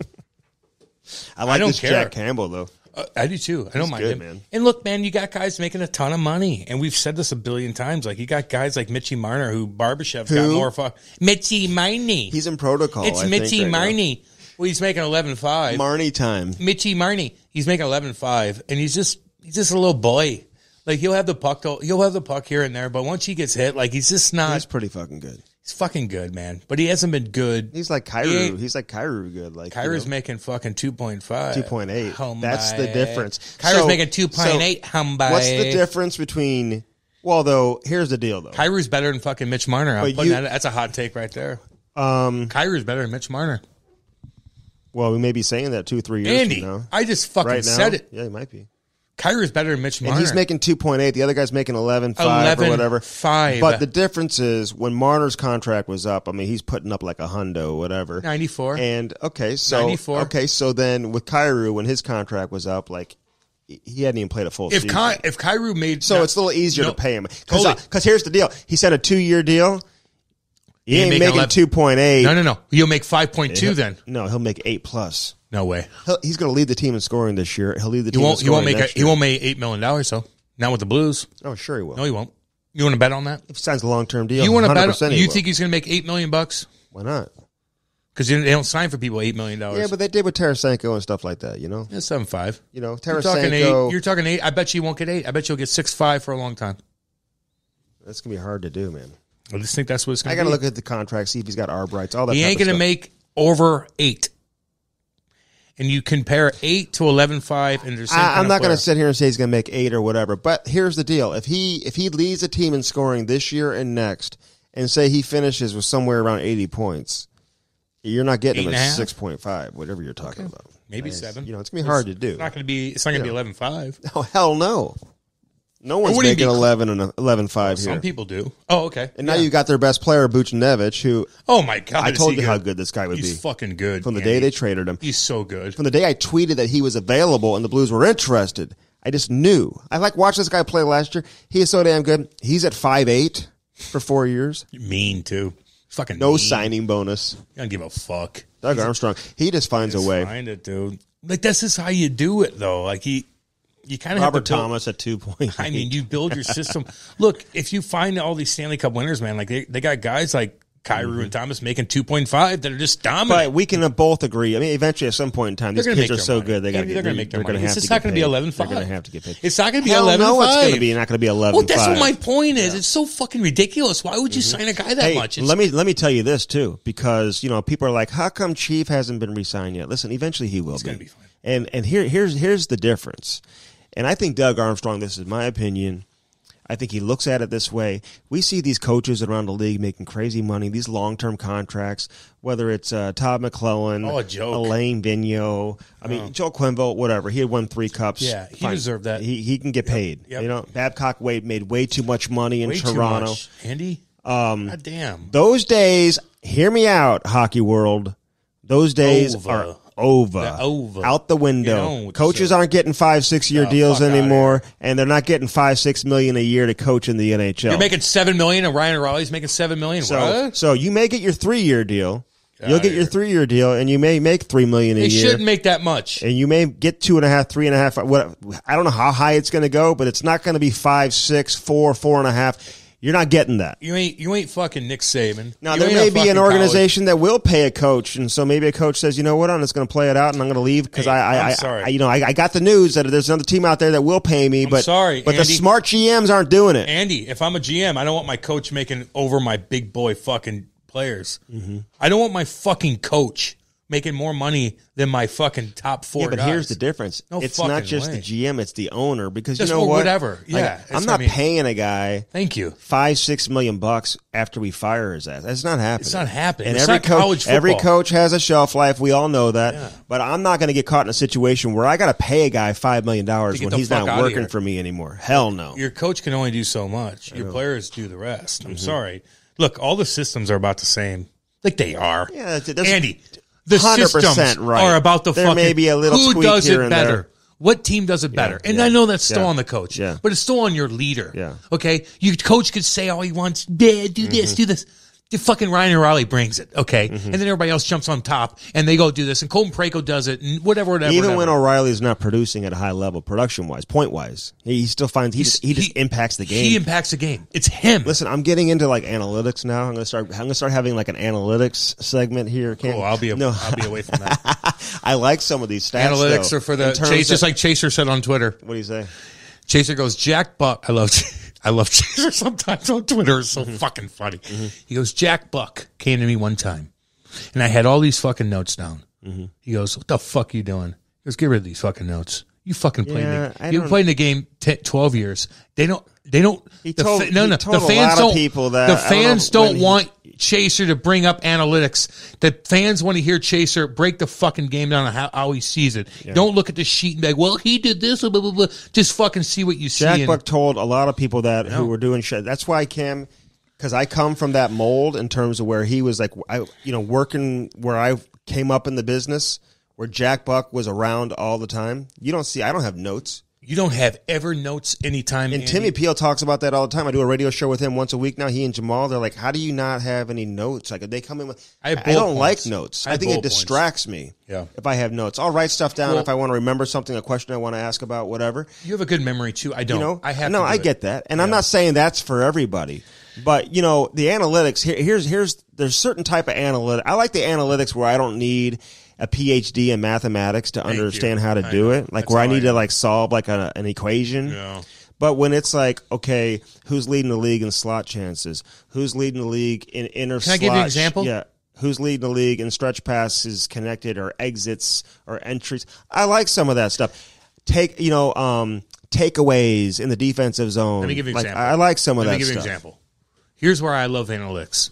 Speaker 1: I
Speaker 2: don't
Speaker 1: this
Speaker 2: care.
Speaker 1: Jack Campbell, though.
Speaker 2: I do too. I don't mind
Speaker 1: good,
Speaker 2: him.
Speaker 1: man.
Speaker 2: And look, man, you got guys making a ton of money, and we've said this a billion times. Like you got guys like Mitchie Marner, who Barbashev's got more fuck. Mitchie Marnie.
Speaker 1: He's in protocol.
Speaker 2: It's Mitchie Marnie. Well, he's making 11.5.
Speaker 1: Marnie time.
Speaker 2: Mitchie Marnie. He's making 11.5, and he's just a little boy. Like he'll have the puck here and there, but once he gets hit, like he's just not.
Speaker 1: He's pretty fucking good.
Speaker 2: He's fucking good, man. But he hasn't been good.
Speaker 1: He's like Kyrou. He's like Kyrou good. Like
Speaker 2: Kyrou's making fucking 2.5.
Speaker 1: 2.8. That's the difference.
Speaker 2: Kyrou's making 2.8.
Speaker 1: What's the difference between? Well, though, here's the deal, though.
Speaker 2: Kyrou's better than fucking Mitch Marner. That's a hot take right there. Kyrou's better than Mitch Marner.
Speaker 1: Well, we may be saying that 2-3 years
Speaker 2: Andy,
Speaker 1: from now.
Speaker 2: I just fucking
Speaker 1: right now,
Speaker 2: said it.
Speaker 1: Yeah, he might be.
Speaker 2: Kyrou's better than Mitch Marner.
Speaker 1: And he's making 2.8. The other guy's making 11.5 or whatever.
Speaker 2: 11.5.
Speaker 1: But the difference is when Marner's contract was up, I mean, he's putting up like a hundo, whatever.
Speaker 2: 94.
Speaker 1: And,
Speaker 2: 94.
Speaker 1: Okay, so then with Kyrou, when his contract was up, like, he hadn't even played a full season.
Speaker 2: If Kyrou made...
Speaker 1: So it's a little easier to pay him.
Speaker 2: Totally.
Speaker 1: Because here's the deal. He signed a 2-year deal. He ain't making 2.8.
Speaker 2: No. He'll make 5.2 then.
Speaker 1: No, he'll make 8+.
Speaker 2: No way.
Speaker 1: He's going to lead the team in scoring this year. He'll lead the team in scoring next year.
Speaker 2: He won't make $8 million, though. Not with the Blues.
Speaker 1: Oh, sure he will.
Speaker 2: No, he won't. You want to bet on that?
Speaker 1: If he signs a long-term deal,
Speaker 2: you want to bet? You
Speaker 1: will.
Speaker 2: think he's going to make $8 million?
Speaker 1: Why not?
Speaker 2: Because they don't sign for people $8 million.
Speaker 1: Yeah, but they did with Tarasenko and stuff like that, you know?
Speaker 2: Yeah, 7.5.
Speaker 1: You know, Tarasenko.
Speaker 2: You're talking 8. I bet you won't get 8. I bet you'll get 6.5 for a long time.
Speaker 1: That's going to be hard to do, man.
Speaker 2: I just think that's what it's going to be.
Speaker 1: I got to look at the contract, see if he's got arb rights, all that.
Speaker 2: He ain't
Speaker 1: going to
Speaker 2: make over 8. And you compare 8 to 11.5, and there's
Speaker 1: I'm not going to sit here and say he's going to make 8 or whatever. But here's the deal: if he leads the team in scoring this year and next, and say he finishes with somewhere around 80 points, you're not getting him at 6.5, whatever you're talking about.
Speaker 2: Maybe 7.
Speaker 1: You know, it's going to be hard to do.
Speaker 2: It's not going to be 11.5.
Speaker 1: Oh hell no! No one's
Speaker 2: wouldn't
Speaker 1: making
Speaker 2: be-
Speaker 1: 11 and 11.5 here.
Speaker 2: Some people do. Oh, okay.
Speaker 1: And now you got their best player, Buchnevich, who
Speaker 2: Oh my god!
Speaker 1: I
Speaker 2: is
Speaker 1: told
Speaker 2: he
Speaker 1: you how
Speaker 2: good.
Speaker 1: good this guy would
Speaker 2: He's
Speaker 1: be.
Speaker 2: fucking good.
Speaker 1: From the
Speaker 2: Andy.
Speaker 1: day they traded him.
Speaker 2: He's so good.
Speaker 1: From the day I tweeted that he was available and the Blues were interested, I just knew. I like watching this guy play last year. He is so damn good. He's at 5'8" for 4 years.
Speaker 2: Mean too. Fucking
Speaker 1: No
Speaker 2: mean.
Speaker 1: signing bonus.
Speaker 2: I don't give a fuck.
Speaker 1: Doug Armstrong, he just finds a way.
Speaker 2: Find it, dude. Like this is how you do it, though. Like you kind of
Speaker 1: Robert
Speaker 2: have to build,
Speaker 1: Thomas at 2.8.
Speaker 2: I mean, you build your system. Look, if you find all these Stanley Cup winners, man, like they got guys like Kyrou and Thomas making 2.5 that are just dominant.
Speaker 1: But we can both agree. I mean, eventually, at some point in time, these
Speaker 2: They're gonna
Speaker 1: kids
Speaker 2: make
Speaker 1: are
Speaker 2: their
Speaker 1: so
Speaker 2: money.
Speaker 1: good they got to
Speaker 2: Andy,
Speaker 1: get.
Speaker 2: they're gonna make their
Speaker 1: they're
Speaker 2: money.
Speaker 1: gonna have
Speaker 2: It's
Speaker 1: to
Speaker 2: not
Speaker 1: get
Speaker 2: gonna be
Speaker 1: paid.
Speaker 2: 11.5.
Speaker 1: They're going to have to get paid.
Speaker 2: It's not going to be
Speaker 1: Hell
Speaker 2: 11.5.
Speaker 1: no, it's going to be not going to be 11.5.
Speaker 2: Well, that's what my point is. It's so fucking ridiculous. Why would you sign a guy that
Speaker 1: Hey,
Speaker 2: much? It's,
Speaker 1: let me tell you this too, because people are like, how come Chief hasn't been re-signed yet? Listen, eventually he will. He's
Speaker 2: gonna be fine.
Speaker 1: And here's the difference. And I think Doug Armstrong, this is my opinion, I think he looks at it this way. We see these coaches around the league making crazy money, these long-term contracts, whether it's Todd McClellan,
Speaker 2: Oh, a joke.
Speaker 1: Elaine Vigneault, I mean, Joe Quenneville, whatever. He had won 3 cups.
Speaker 2: Yeah, he
Speaker 1: Fine.
Speaker 2: deserved that.
Speaker 1: He can get paid.
Speaker 2: Yep.
Speaker 1: Babcock made way too much money in
Speaker 2: way too
Speaker 1: Toronto.
Speaker 2: much. Andy? God damn.
Speaker 1: Those days, hear me out, hockey world. Those days
Speaker 2: Over.
Speaker 1: are over.
Speaker 2: They're over.
Speaker 1: Out the window.
Speaker 2: Get on with
Speaker 1: Coaches
Speaker 2: the show.
Speaker 1: aren't getting 5-6 year
Speaker 2: No,
Speaker 1: deals
Speaker 2: fuck outta
Speaker 1: anymore, and they're not getting $5-6 million a year to coach in the NHL.
Speaker 2: You're making $7 million, and Ryan O'Reilly's making $7 million. What?
Speaker 1: so you may get your 3-year deal. You'll
Speaker 2: outta
Speaker 1: get your
Speaker 2: here.
Speaker 1: 3-year deal, and you may make $3 million a
Speaker 2: They
Speaker 1: year.
Speaker 2: shouldn't make that much.
Speaker 1: And you may get 2.5, 3.5. What I don't know how high it's going to go, but it's not going to be 5, 6, 4, 4.5. You're not getting that.
Speaker 2: You ain't fucking Nick Saban.
Speaker 1: Now,
Speaker 2: You
Speaker 1: there
Speaker 2: ain't
Speaker 1: may
Speaker 2: a
Speaker 1: be an
Speaker 2: fucking
Speaker 1: organization that will pay a coach, and so maybe a coach says, you know what, I'm just going to play it out, and I'm going to leave because
Speaker 2: Hey, I'm
Speaker 1: I
Speaker 2: sorry.
Speaker 1: I got the news that there's another team out there that will pay me, but
Speaker 2: sorry,
Speaker 1: but the
Speaker 2: Andy.
Speaker 1: smart GMs aren't doing it.
Speaker 2: Andy, if I'm a GM, I don't want my coach making over my big boy fucking players.
Speaker 1: Mm-hmm.
Speaker 2: I don't want my fucking coach making more money than my fucking top 4
Speaker 1: Yeah, but
Speaker 2: guys.
Speaker 1: here's the difference.
Speaker 2: No
Speaker 1: It's
Speaker 2: fucking
Speaker 1: not just
Speaker 2: way.
Speaker 1: the GM; it's the owner. Because
Speaker 2: Just
Speaker 1: you know
Speaker 2: or
Speaker 1: what?
Speaker 2: whatever.
Speaker 1: Like,
Speaker 2: Yeah, that's
Speaker 1: I'm
Speaker 2: what
Speaker 1: not
Speaker 2: I mean.
Speaker 1: paying a guy
Speaker 2: Thank you.
Speaker 1: $5-6 million after we fire his ass. That's not happening.
Speaker 2: It's not happening.
Speaker 1: And
Speaker 2: It's
Speaker 1: every
Speaker 2: not college football.
Speaker 1: every coach has a shelf life. We all know that.
Speaker 2: Yeah.
Speaker 1: But I'm not going to get caught in a situation where I got to pay a guy $5 million
Speaker 2: get
Speaker 1: when
Speaker 2: the
Speaker 1: he's
Speaker 2: fuck
Speaker 1: not
Speaker 2: outta
Speaker 1: working
Speaker 2: here.
Speaker 1: for me anymore. Hell no.
Speaker 2: Your coach can only do so much. Your players do the rest.
Speaker 1: Mm-hmm.
Speaker 2: I'm sorry. Look, all the systems are about the same. Like they are.
Speaker 1: Yeah, that's-
Speaker 2: Andy, the
Speaker 1: 100%
Speaker 2: systems
Speaker 1: right.
Speaker 2: are about the
Speaker 1: There
Speaker 2: fucking.
Speaker 1: may be a little
Speaker 2: who
Speaker 1: tweak
Speaker 2: does
Speaker 1: here
Speaker 2: it
Speaker 1: and
Speaker 2: better?
Speaker 1: there.
Speaker 2: What team does it better? And
Speaker 1: yeah,
Speaker 2: I know that's still
Speaker 1: yeah,
Speaker 2: on the coach,
Speaker 1: yeah.
Speaker 2: but it's still on your leader.
Speaker 1: Yeah.
Speaker 2: Okay, your coach could say all he wants. Yeah, do this, do this. The fucking Ryan O'Reilly brings it, okay, and then everybody else jumps on top and they go do this, and Colton Parayko does it, and whatever.
Speaker 1: Even when O'Reilly's not producing at a high level, production wise, point wise, he still finds he just impacts the game.
Speaker 2: he impacts the game. It's him.
Speaker 1: Listen, I'm getting into like analytics now. I'm gonna start having like an analytics segment here.
Speaker 2: Oh, I'll be away from that.
Speaker 1: I like some of these stats.
Speaker 2: Analytics
Speaker 1: though,
Speaker 2: are for the
Speaker 1: in terms
Speaker 2: Chase, just
Speaker 1: of-
Speaker 2: like Chaser said on Twitter.
Speaker 1: What do you say?
Speaker 2: Chaser goes, Jack Buck. I love Chaser sometimes on Twitter. It's so fucking funny. He goes, Jack Buck came to me one time, and I had all these fucking notes down. He goes, what the fuck are you doing? He goes, get rid of these fucking notes. You fucking played you've been playing the game 12 years. They don't.
Speaker 1: He told
Speaker 2: The
Speaker 1: a lot of people that
Speaker 2: the
Speaker 1: I don't
Speaker 2: fans
Speaker 1: know when
Speaker 2: don't
Speaker 1: he-
Speaker 2: want Chaser to bring up analytics. The fans want to hear Chaser break the fucking game down on how he sees it. Don't look at the sheet and be like, well, he did this, blah, blah, blah. Just fucking see what you see.
Speaker 1: Jack
Speaker 2: and-
Speaker 1: Buck told a lot of people that who were doing shit. That's why Cam, because I come from that mold in terms of where he was like, working where I came up in the business, where Jack Buck was around all the time. I don't have notes.
Speaker 2: You don't have ever notes anytime.
Speaker 1: And
Speaker 2: Andy.
Speaker 1: Timmy Peel talks about that all the time. I do a radio show with him once a week now. He and Jamal, they're like, how do you not have any notes? Like, they come in with,
Speaker 2: I have
Speaker 1: I
Speaker 2: bullet
Speaker 1: don't
Speaker 2: points.
Speaker 1: like notes.
Speaker 2: I
Speaker 1: I
Speaker 2: have
Speaker 1: think it
Speaker 2: bullet points.
Speaker 1: distracts me
Speaker 2: Yeah.
Speaker 1: if I have notes. I'll write stuff down
Speaker 2: Well-
Speaker 1: if I want to remember something, a question I want to ask about, whatever.
Speaker 2: You have a good memory too. I don't. I have.
Speaker 1: No,
Speaker 2: to do
Speaker 1: I
Speaker 2: it.
Speaker 1: get that, and I'm not saying that's for everybody, but the analytics. There's certain type of analytic. I like the analytics where I don't need a PhD in mathematics to understand how to do it. Like
Speaker 2: That's
Speaker 1: where I
Speaker 2: how I
Speaker 1: need to
Speaker 2: am.
Speaker 1: like solve like an equation.
Speaker 2: Yeah.
Speaker 1: But when it's like, okay, who's leading the league in slot chances? Who's leading the league in inner slot?
Speaker 2: I give you an example?
Speaker 1: Yeah. Who's leading the league in stretch passes connected or exits or entries? I like some of that stuff. Takeaways in the defensive zone.
Speaker 2: Let me give you an example.
Speaker 1: I like some of
Speaker 2: Let
Speaker 1: that
Speaker 2: me give you
Speaker 1: stuff.
Speaker 2: an example. Here's where I love analytics.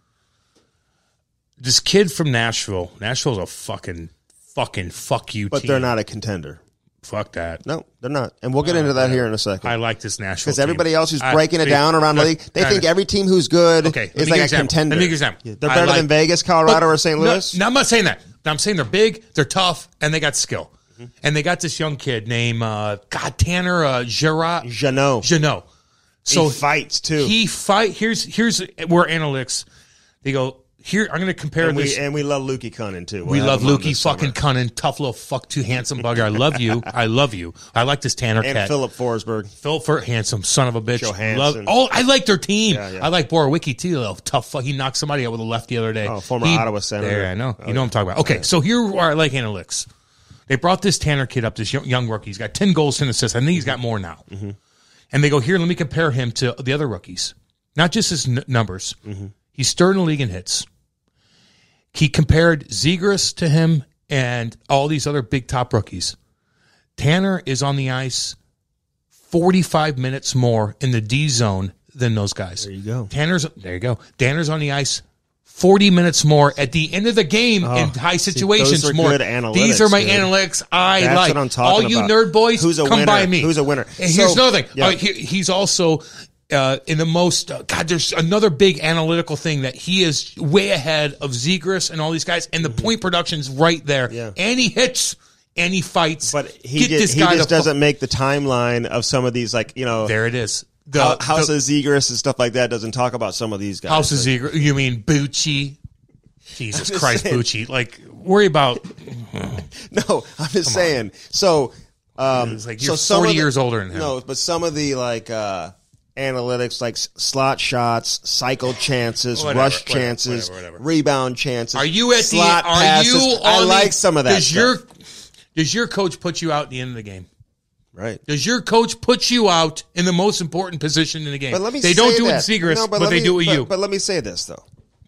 Speaker 2: This kid from Nashville. Nashville's a fucking fuck you
Speaker 1: But
Speaker 2: team.
Speaker 1: they're not a contender.
Speaker 2: Fuck that.
Speaker 1: No, they're not. And we'll get into that here in a second.
Speaker 2: I like this national
Speaker 1: Because
Speaker 2: team.
Speaker 1: everybody else who's breaking it down around the league, they think every team who's good is like a contender.
Speaker 2: Let me give you an example.
Speaker 1: They're better than Vegas, Colorado, or St. Louis?
Speaker 2: No, I'm not saying that. I'm saying they're big, they're tough, and they got skill. And they got this young kid named Tanner Jeannot. So
Speaker 1: he fights too.
Speaker 2: Here's where analytics. They go here. I'm going to compare this.
Speaker 1: And we love Lukey Cunnin too.
Speaker 2: We love Lukey fucking Cunnin, tough little fuck too handsome bugger. I love you. I love you. I like this Tanner
Speaker 1: and
Speaker 2: cat.
Speaker 1: Philip Forsberg.
Speaker 2: Handsome son of a bitch.
Speaker 1: Johansson.
Speaker 2: I like their team.
Speaker 1: Yeah.
Speaker 2: I like Borowiecki too. Little tough fuck. He knocked somebody out with a left the other day.
Speaker 1: Oh, former Ottawa Senator.
Speaker 2: There, I know. You know what I'm talking about. Okay, so here where I like analytics. They brought this Tanner kid up, this young rookie. He's got 10 goals, 10 assists. I think he's got more now. Mm-hmm. And they go, here, let me compare him to the other rookies. Not just his numbers. Mm-hmm. He's third in the league in hits. He compared Zegras to him and all these other big top rookies. Tanner is on the ice 45 minutes more in the D zone than those guys.
Speaker 1: There you go.
Speaker 2: There you go. Tanner's on the ice 40 minutes more at the end of the game in high situations.
Speaker 1: Those are
Speaker 2: more.
Speaker 1: good analytics,
Speaker 2: These are my
Speaker 1: dude.
Speaker 2: analytics I
Speaker 1: That's
Speaker 2: like.
Speaker 1: what I'm talking
Speaker 2: all you
Speaker 1: about.
Speaker 2: nerd boys,
Speaker 1: Who's a
Speaker 2: come
Speaker 1: winner?
Speaker 2: by me.
Speaker 1: Who's a winner?
Speaker 2: And here's another thing.
Speaker 1: Yeah.
Speaker 2: He's also in the most there's another big analytical thing that he is way ahead of Zegras and all these guys, and the point production's right there.
Speaker 1: Yeah.
Speaker 2: And he hits and he fights.
Speaker 1: But he just doesn't make the timeline of some of these, like,
Speaker 2: there it is.
Speaker 1: House of Zegras and stuff like that doesn't talk about some of these guys.
Speaker 2: House of Zegras. You mean Bucci? Jesus Christ, Bucci. Like, worry about.
Speaker 1: No, I'm just saying. So,
Speaker 2: it's like you're 40 years older than him.
Speaker 1: No, but some of the analytics, like slot shots, cycle chances, rush chances, rebound chances.
Speaker 2: Are you at
Speaker 1: slot
Speaker 2: the? Are
Speaker 1: passes.
Speaker 2: you?
Speaker 1: I like some of that.
Speaker 2: Does your coach put you out at the end of the game?
Speaker 1: Right.
Speaker 2: Does your coach put you out in the most important position in the game?
Speaker 1: But let me
Speaker 2: they
Speaker 1: say
Speaker 2: don't do
Speaker 1: that.
Speaker 2: it in Zegras, but they do it with you.
Speaker 1: But let me say this though.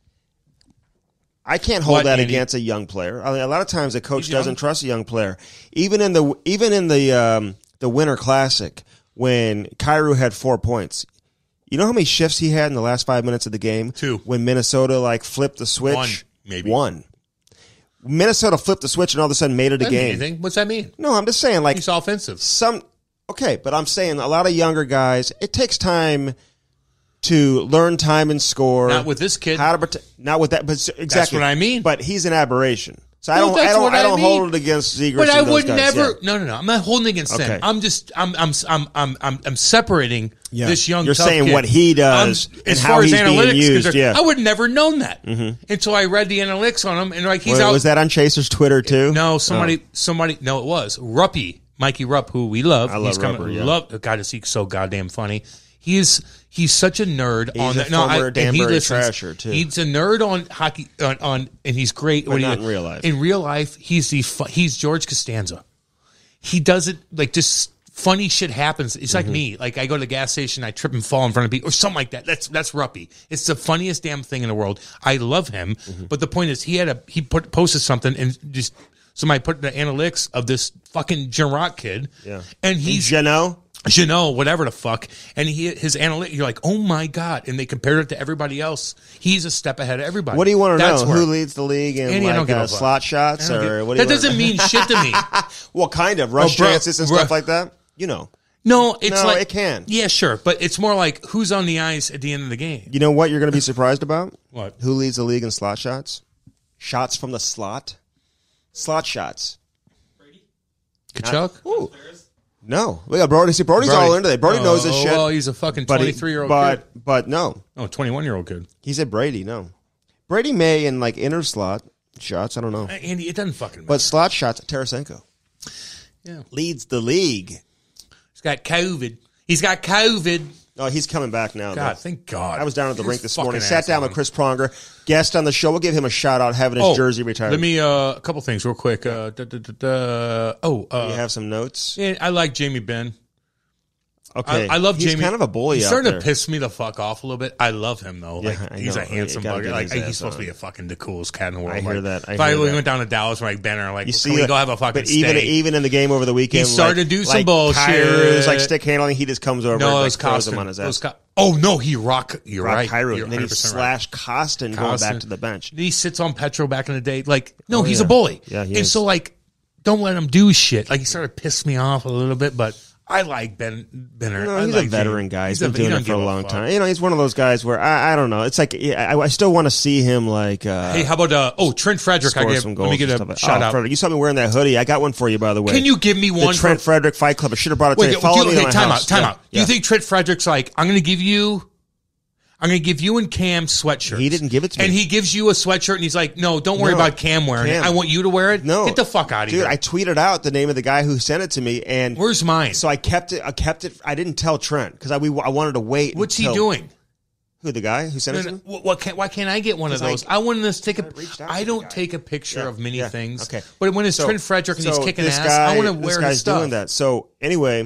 Speaker 1: I can't hold that against a young player. I mean, a lot of times a coach doesn't trust a young player. Even in the Winter Classic, when Kyrou had 4 points, you know how many shifts he had in the last 5 minutes of the game?
Speaker 2: 2.
Speaker 1: When Minnesota flipped the switch,
Speaker 2: 1, maybe
Speaker 1: 1. Minnesota flipped the switch and all of a sudden made it a game.
Speaker 2: Anything. What's that mean?
Speaker 1: No, I'm just saying
Speaker 2: He's offensive.
Speaker 1: Okay, but I'm saying a lot of younger guys. It takes time to learn time and score.
Speaker 2: Not with this kid.
Speaker 1: Not with that. But exactly.
Speaker 2: That's what I mean.
Speaker 1: But he's an aberration. So I
Speaker 2: I
Speaker 1: don't hold it against Zegras.
Speaker 2: But I would
Speaker 1: guys.
Speaker 2: never.
Speaker 1: Yeah.
Speaker 2: No. I'm not holding against them. I'm separating this young.
Speaker 1: You're
Speaker 2: tough
Speaker 1: saying
Speaker 2: kid.
Speaker 1: what he does and
Speaker 2: as
Speaker 1: how
Speaker 2: far as
Speaker 1: he's being
Speaker 2: analytics,
Speaker 1: used. Yeah.
Speaker 2: I would never known that until I read the analytics on him, and he's out.
Speaker 1: Was that on Chaser's Twitter too?
Speaker 2: No, somebody. No, it was Ruppy, Mikey Rupp, who we love.
Speaker 1: I love Rupper. Yeah.
Speaker 2: God, is he so goddamn funny? He's such a nerd
Speaker 1: he's a former Danbury Trasher too.
Speaker 2: He's a nerd on hockey and he's great.
Speaker 1: But not in real life.
Speaker 2: In real life, he's George Costanza. He does it like just funny shit happens. It's like me. Like I go to the gas station, I trip and fall in front of people or something like that. That's Ruppy. It's the funniest damn thing in the world. I love him, but the point is he posted something and just somebody put the analytics of this fucking Jeannot kid.
Speaker 1: Yeah,
Speaker 2: and he's Jeannot, whatever the fuck, and his analytics, you're like, oh my God, and they compared it to everybody else. He's a step ahead of everybody.
Speaker 1: What do you want to know? Who leads the league in
Speaker 2: Andy,
Speaker 1: slot shots? Or what do
Speaker 2: that doesn't mean shit to me.
Speaker 1: Well, kind of. Rush chances and stuff like that? You know.
Speaker 2: No, it
Speaker 1: can.
Speaker 2: Yeah, sure, but it's more like who's on the ice at the end of the game.
Speaker 1: You know what you're going to be surprised about?
Speaker 2: What?
Speaker 1: Who leads the league in slot shots? Shots from the slot? Slot shots.
Speaker 2: Brady? Kachuk?
Speaker 1: Ooh. No, we got Brody. See, Brody's all into that. Brody knows this shit.
Speaker 2: Well, he's a fucking 23-year-old kid.
Speaker 1: But no.
Speaker 2: Oh, 21-year-old kid.
Speaker 1: He said Brady, no. Brady may in inner slot shots, I don't know.
Speaker 2: Andy, it doesn't fucking matter.
Speaker 1: But slot shots, Tarasenko.
Speaker 2: Yeah.
Speaker 1: Leads the league.
Speaker 2: He's got COVID.
Speaker 1: Oh, he's coming back now.
Speaker 2: God, thank God.
Speaker 1: I was down at the rink this morning. Sat down with Chris Pronger, guest on the show. We'll give him a shout out having his jersey retired.
Speaker 2: Let me a couple things real quick. You
Speaker 1: have some notes?
Speaker 2: Yeah, I like Jamie Benn.
Speaker 1: Okay,
Speaker 2: I love
Speaker 1: he's
Speaker 2: Jamie.
Speaker 1: Kind of a bully.
Speaker 2: He's
Speaker 1: out
Speaker 2: starting
Speaker 1: there.
Speaker 2: to piss me the fuck off a little bit. I love him though. He's a handsome bugger. He's supposed to be the coolest cat in the world.
Speaker 1: I hear that.
Speaker 2: If I went down to Dallas, Banner, can we go have a fucking steak?
Speaker 1: But even in the game over the weekend,
Speaker 2: he started to do some bullshit.
Speaker 1: Kyrou, stick handling. He just comes over and throws him on his ass.
Speaker 2: Oh no, You're right.
Speaker 1: Kyrou, and then he slashed Costin going back to the bench.
Speaker 2: He sits on Petro back in the day. He's a bully.
Speaker 1: Yeah, he
Speaker 2: is.
Speaker 1: is.
Speaker 2: So don't let him do shit. Like, he started to piss me off a little bit, but I like Benner.
Speaker 1: No, he's
Speaker 2: like
Speaker 1: a veteran guy. He's been
Speaker 2: he
Speaker 1: doing
Speaker 2: don't
Speaker 1: it for a
Speaker 2: give
Speaker 1: long
Speaker 2: fuck.
Speaker 1: time. You know, he's one of those guys where I don't know. It's like I still want to see him like.
Speaker 2: Hey, how about Trent Frederick?
Speaker 1: Score some goals.
Speaker 2: Let me get
Speaker 1: and
Speaker 2: a
Speaker 1: stuff.
Speaker 2: shout out.
Speaker 1: Frederick, you saw me wearing that hoodie. I got one for you, by the way.
Speaker 2: Can you give me one?
Speaker 1: The Trent Frederick Fight Club. I should have brought it today. Follow me to my
Speaker 2: time
Speaker 1: house.
Speaker 2: out. Do
Speaker 1: Yeah.
Speaker 2: you think Trent Frederick's like, I'm going to give you and Cam sweatshirts?
Speaker 1: He didn't give it to me.
Speaker 2: And he gives you a sweatshirt, and he's like, no, don't worry about Cam wearing it. I want you to wear it.
Speaker 1: No.
Speaker 2: Get the fuck out of here.
Speaker 1: Dude, I tweeted out the name of the guy who sent it to me, and
Speaker 2: where's mine?
Speaker 1: so I kept it. I didn't tell Trent because I wanted to wait.
Speaker 2: What's he
Speaker 1: until-
Speaker 2: doing?
Speaker 1: Who, the guy who sent it to me?
Speaker 2: Why can't I get one of those? I wanted to take I don't take a picture of many things.
Speaker 1: Okay.
Speaker 2: But when it's Trent Frederick and he's kicking ass, I want to wear
Speaker 1: this
Speaker 2: his stuff.
Speaker 1: doing that. So anyway,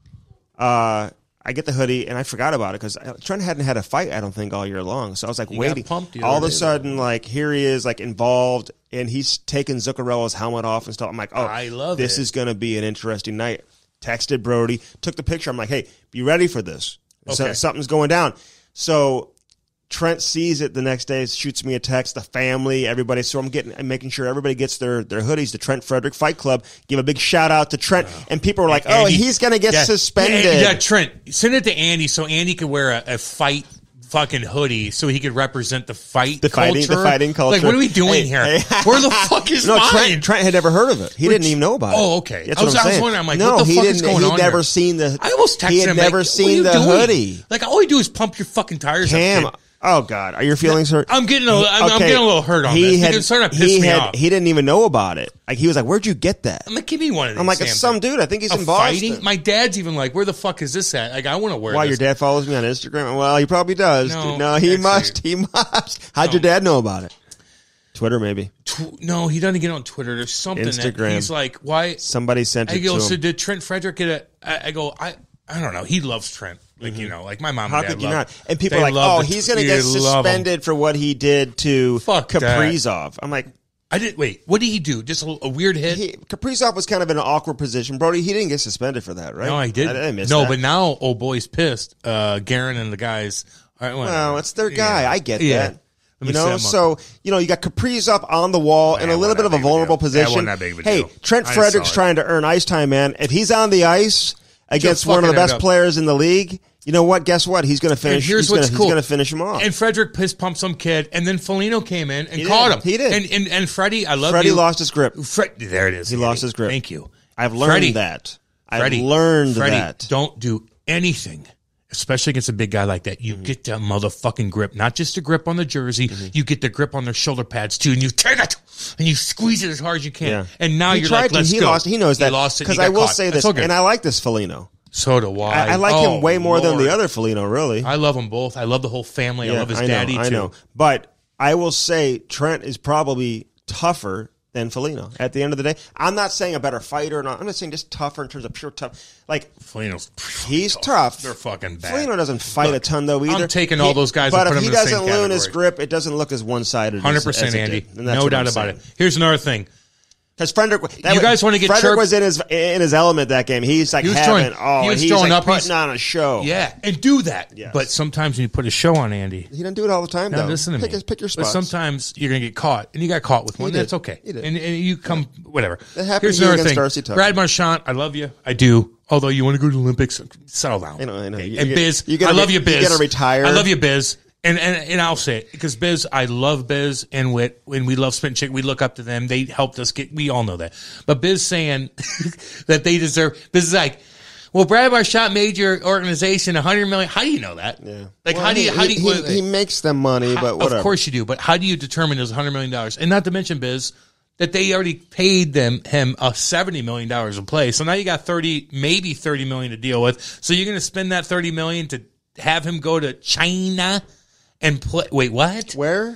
Speaker 1: I get the hoodie and I forgot about it because Trent hadn't had a fight, I don't think, all year long. So I was like waiting.
Speaker 2: Pumped the
Speaker 1: all
Speaker 2: other
Speaker 1: of a
Speaker 2: day,
Speaker 1: sudden, like here he is, like involved, and he's taking Zuccarello's helmet off and stuff. I'm like, oh,
Speaker 2: I love
Speaker 1: this
Speaker 2: it.
Speaker 1: is going to be an interesting night. Texted Brody, took the picture. I'm like, hey, be ready for this.
Speaker 2: Okay.
Speaker 1: Something's going down. So Trent sees it the next day, shoots me a text, the family, everybody. So I'm making sure everybody gets their hoodies, the Trent Frederick Fight Club. Give a big shout out to Trent. And people were like, oh,
Speaker 2: Andy,
Speaker 1: he's going to get suspended.
Speaker 2: Yeah, Trent, send it to Andy so Andy could wear a fight fucking hoodie so he could represent the fighting culture. Like, what are we doing here? Where the fuck is mine?
Speaker 1: Trent had never heard of it. He didn't even know about it.
Speaker 2: Oh, okay.
Speaker 1: That's
Speaker 2: I
Speaker 1: what
Speaker 2: was
Speaker 1: I'm saying.
Speaker 2: wondering, I'm like,
Speaker 1: no,
Speaker 2: what the fuck is going on
Speaker 1: He'd never
Speaker 2: here?
Speaker 1: seen the.
Speaker 2: I almost texted him.
Speaker 1: He had never
Speaker 2: like,
Speaker 1: seen the hoodie.
Speaker 2: Like, all you do is pump your fucking tires
Speaker 1: Cam,
Speaker 2: up, kid.
Speaker 1: oh God, are your feelings hurt?
Speaker 2: I'm getting a little hurt on this. It's starting to piss me off.
Speaker 1: He didn't even know about it. Like he was like, "Where'd you get that?"
Speaker 2: I'm like, give me one of these.
Speaker 1: I'm like, it's some dude. I think he's in
Speaker 2: fighting.
Speaker 1: Boston.
Speaker 2: My dad's even like, where the fuck is this at? Like, I want to wear.
Speaker 1: Why,
Speaker 2: this.
Speaker 1: your dad follows me on Instagram? Well, he probably does.
Speaker 2: No,
Speaker 1: he
Speaker 2: actually,
Speaker 1: must. He must. How'd your dad know about it? Twitter, maybe.
Speaker 2: No, he doesn't get on Twitter. There's something
Speaker 1: Instagram.
Speaker 2: that he's like, why?
Speaker 1: Somebody sent it
Speaker 2: I go,
Speaker 1: to
Speaker 2: so
Speaker 1: him.
Speaker 2: did Trent Frederick get I go, I don't know. He loves Trent. Like, you know, like my mom
Speaker 1: How
Speaker 2: and dad
Speaker 1: could you
Speaker 2: love,
Speaker 1: not? And people are
Speaker 2: they
Speaker 1: like,
Speaker 2: love
Speaker 1: oh, he's going to get suspended for what he did to
Speaker 2: Fuck
Speaker 1: Kaprizov. I'm like,
Speaker 2: wait, what did he do? Just a weird hit?
Speaker 1: Kaprizov was kind of in an awkward position. Brody, he didn't get suspended for that, right?
Speaker 2: No, I didn't.
Speaker 1: I missed
Speaker 2: no,
Speaker 1: that.
Speaker 2: but now old boy's pissed. Garen and the guys. All right,
Speaker 1: well, it's their guy. I get that.
Speaker 2: Let
Speaker 1: You
Speaker 2: me set
Speaker 1: know,
Speaker 2: him
Speaker 1: so, you got Kaprizov on the wall in a little bit of a vulnerable position.
Speaker 2: That big of a
Speaker 1: Hey,
Speaker 2: deal.
Speaker 1: Trent
Speaker 2: I
Speaker 1: Frederick's
Speaker 2: saw it.
Speaker 1: trying to earn ice time, man. If he's on the ice against one of the
Speaker 2: fucking
Speaker 1: best
Speaker 2: it up.
Speaker 1: players in the league, you know what? Guess what? He's going to finish.
Speaker 2: Here's
Speaker 1: He's
Speaker 2: what's cool.
Speaker 1: going to finish him off.
Speaker 2: And Frederick piss pumped some kid, and then Foligno came in and
Speaker 1: He
Speaker 2: caught
Speaker 1: did.
Speaker 2: him.
Speaker 1: He did.
Speaker 2: And Freddie, I love
Speaker 1: Freddie
Speaker 2: you.
Speaker 1: lost his grip.
Speaker 2: There it is.
Speaker 1: He lost his grip.
Speaker 2: Thank you.
Speaker 1: I've learned
Speaker 2: Freddie.
Speaker 1: that.
Speaker 2: Freddie,
Speaker 1: I've learned
Speaker 2: Freddie,
Speaker 1: that.
Speaker 2: Don't do anything, especially against a big guy like that. You get that motherfucking grip, not just the grip on the jersey. You get the grip on their shoulder pads too, and you take it and you squeeze it as hard as you can.
Speaker 1: Yeah.
Speaker 2: And now
Speaker 1: He
Speaker 2: you're
Speaker 1: tried
Speaker 2: like,
Speaker 1: to.
Speaker 2: let's
Speaker 1: He
Speaker 2: go.
Speaker 1: lost. He knows that.
Speaker 2: He lost it.
Speaker 1: Because
Speaker 2: He
Speaker 1: I
Speaker 2: got
Speaker 1: will
Speaker 2: caught.
Speaker 1: say
Speaker 2: That's
Speaker 1: this,
Speaker 2: all good.
Speaker 1: and I like this Foligno.
Speaker 2: So do I.
Speaker 1: I like him way more than the other Foligno, really.
Speaker 2: I love them both. I love the whole family. I love his daddy too.
Speaker 1: I know. But I will say Trent is probably tougher than Foligno. At the end of the day, I'm not saying a better fighter or not. I'm just saying just tougher in terms of pure tough. Like
Speaker 2: Foligno's
Speaker 1: he's tough.
Speaker 2: They're fucking bad.
Speaker 1: Foligno doesn't fight a ton though either.
Speaker 2: I'm taking all those guys and
Speaker 1: but
Speaker 2: put
Speaker 1: if
Speaker 2: them
Speaker 1: he
Speaker 2: in the same
Speaker 1: doesn't learn his
Speaker 2: category.
Speaker 1: grip, it doesn't look as one-sided.
Speaker 2: 100%, Andy. No doubt about it. Here's another thing.
Speaker 1: Because Frederick,
Speaker 2: You guys want to get
Speaker 1: Frederick
Speaker 2: chirped?
Speaker 1: was in his element that game. He's like
Speaker 2: He was
Speaker 1: having
Speaker 2: throwing- he was
Speaker 1: he's
Speaker 2: throwing
Speaker 1: like
Speaker 2: up, he's-
Speaker 1: putting on a show.
Speaker 2: Yeah, and do that.
Speaker 1: Yes.
Speaker 2: But sometimes when you put a show on, Andy,
Speaker 1: He doesn't do it all the time
Speaker 2: now
Speaker 1: though.
Speaker 2: listen to me.
Speaker 1: Pick your
Speaker 2: But
Speaker 1: spots.
Speaker 2: sometimes you're going to get caught, and you got caught with one.
Speaker 1: did.
Speaker 2: That's okay.
Speaker 1: He did.
Speaker 2: And you come, whatever.
Speaker 1: That happened
Speaker 2: Here's
Speaker 1: to you
Speaker 2: another
Speaker 1: against
Speaker 2: thing.
Speaker 1: Darcy Tucker.
Speaker 2: Brad Marchand, I love you. I do. Although you want to go to the Olympics, settle down.
Speaker 1: I know.
Speaker 2: Okay.
Speaker 1: You
Speaker 2: And
Speaker 1: get-
Speaker 2: Biz,
Speaker 1: you gotta
Speaker 2: I love
Speaker 1: re-
Speaker 2: you, Biz.
Speaker 1: You got to retire.
Speaker 2: I love you, Biz. And I'll say it because Biz, I love Biz and Wit. When we love Spit Chick, we look up to them. They helped us get. We all know that. But Biz saying that they deserve. Biz is like, well, Brad Marchand made your organization $100 million. How do you know that?
Speaker 1: Yeah.
Speaker 2: Like,
Speaker 1: Well,
Speaker 2: how do you?
Speaker 1: he makes them money, but whatever.
Speaker 2: Of course you do. But how do you determine there's $100 million? And not to mention, Biz, that they already paid him a $70 million a play. So now you got maybe $30 million to deal with. So you're going to spend that $30 million to have him go to China and play. Wait, what?
Speaker 1: Where?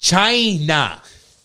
Speaker 2: China.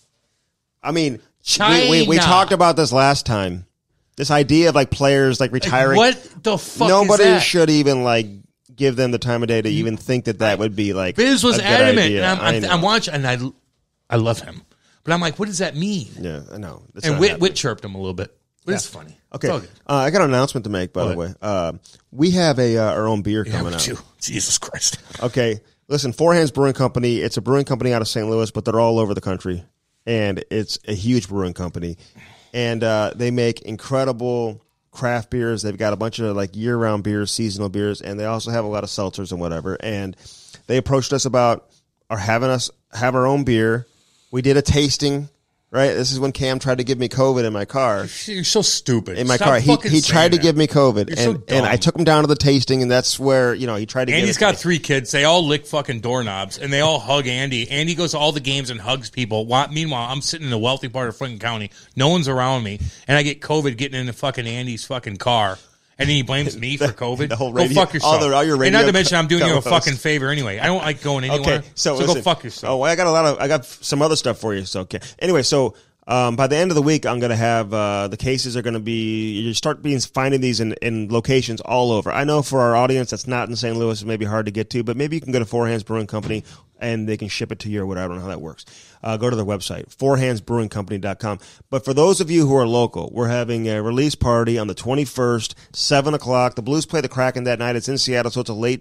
Speaker 1: I mean,
Speaker 2: China.
Speaker 1: we talked about this last time. This idea of like players like retiring.
Speaker 2: What the fuck
Speaker 1: Nobody
Speaker 2: is that?
Speaker 1: should even like give them the time of day to even think that would be like.
Speaker 2: Biz was
Speaker 1: a good
Speaker 2: adamant.
Speaker 1: idea.
Speaker 2: And
Speaker 1: I know.
Speaker 2: I'm watching, and I love him. But I'm like, what does that mean?
Speaker 1: Yeah, I know. That's
Speaker 2: And
Speaker 1: not
Speaker 2: Wit
Speaker 1: happening.
Speaker 2: chirped him a little bit. But it's funny.
Speaker 1: Okay,
Speaker 2: It's all good.
Speaker 1: I got an announcement to make. By the way, we have our own beer
Speaker 2: Yeah,
Speaker 1: coming
Speaker 2: me
Speaker 1: out.
Speaker 2: too. Jesus Christ.
Speaker 1: Okay, listen, Four Hands Brewing Company. It's a brewing company out of St. Louis, but they're all over the country, and it's a huge brewing company. and they make incredible craft beers. They've got a bunch of like year-round beers, seasonal beers, and they also have a lot of seltzers and whatever. And they approached us about having us have our own beer. We did a tasting. Right, this is when Cam tried to give me COVID in my car.
Speaker 2: You're so stupid.
Speaker 1: In my
Speaker 2: Stop
Speaker 1: car,
Speaker 2: fucking
Speaker 1: he tried to
Speaker 2: saying
Speaker 1: give me COVID,
Speaker 2: You're so dumb.
Speaker 1: and I took him down to the tasting, and that's where he tried to.
Speaker 2: Andy's got 3 kids. They all lick fucking doorknobs, and they all hug Andy. Andy goes to all the games and hugs people. Meanwhile, I'm sitting in the wealthy part of Franklin County. No one's around me, and I get COVID getting into fucking Andy's fucking car. And then he blames me for COVID.
Speaker 1: The whole
Speaker 2: go
Speaker 1: radio,
Speaker 2: fuck yourself.
Speaker 1: all your radio
Speaker 2: and not to mention, I'm doing you a
Speaker 1: co-hosts.
Speaker 2: fucking favor anyway. I don't like going anywhere.
Speaker 1: Okay, so
Speaker 2: go
Speaker 1: listen.
Speaker 2: fuck yourself.
Speaker 1: Oh, I got some other stuff for you. So okay. Anyway, so by the end of the week, I'm going to have the cases are going to be. You start finding these in locations all over. I know for our audience that's not in St. Louis, it may be hard to get to, but maybe you can go to Four Hands Brewing Company and they can ship it to you or whatever. I don't know how that works. Go to their website, fourhandsbrewingcompany.com. But for those of you who are local, we're having a release party on the 21st, 7 o'clock. The Blues play the Kraken that night. It's in Seattle, so it's a late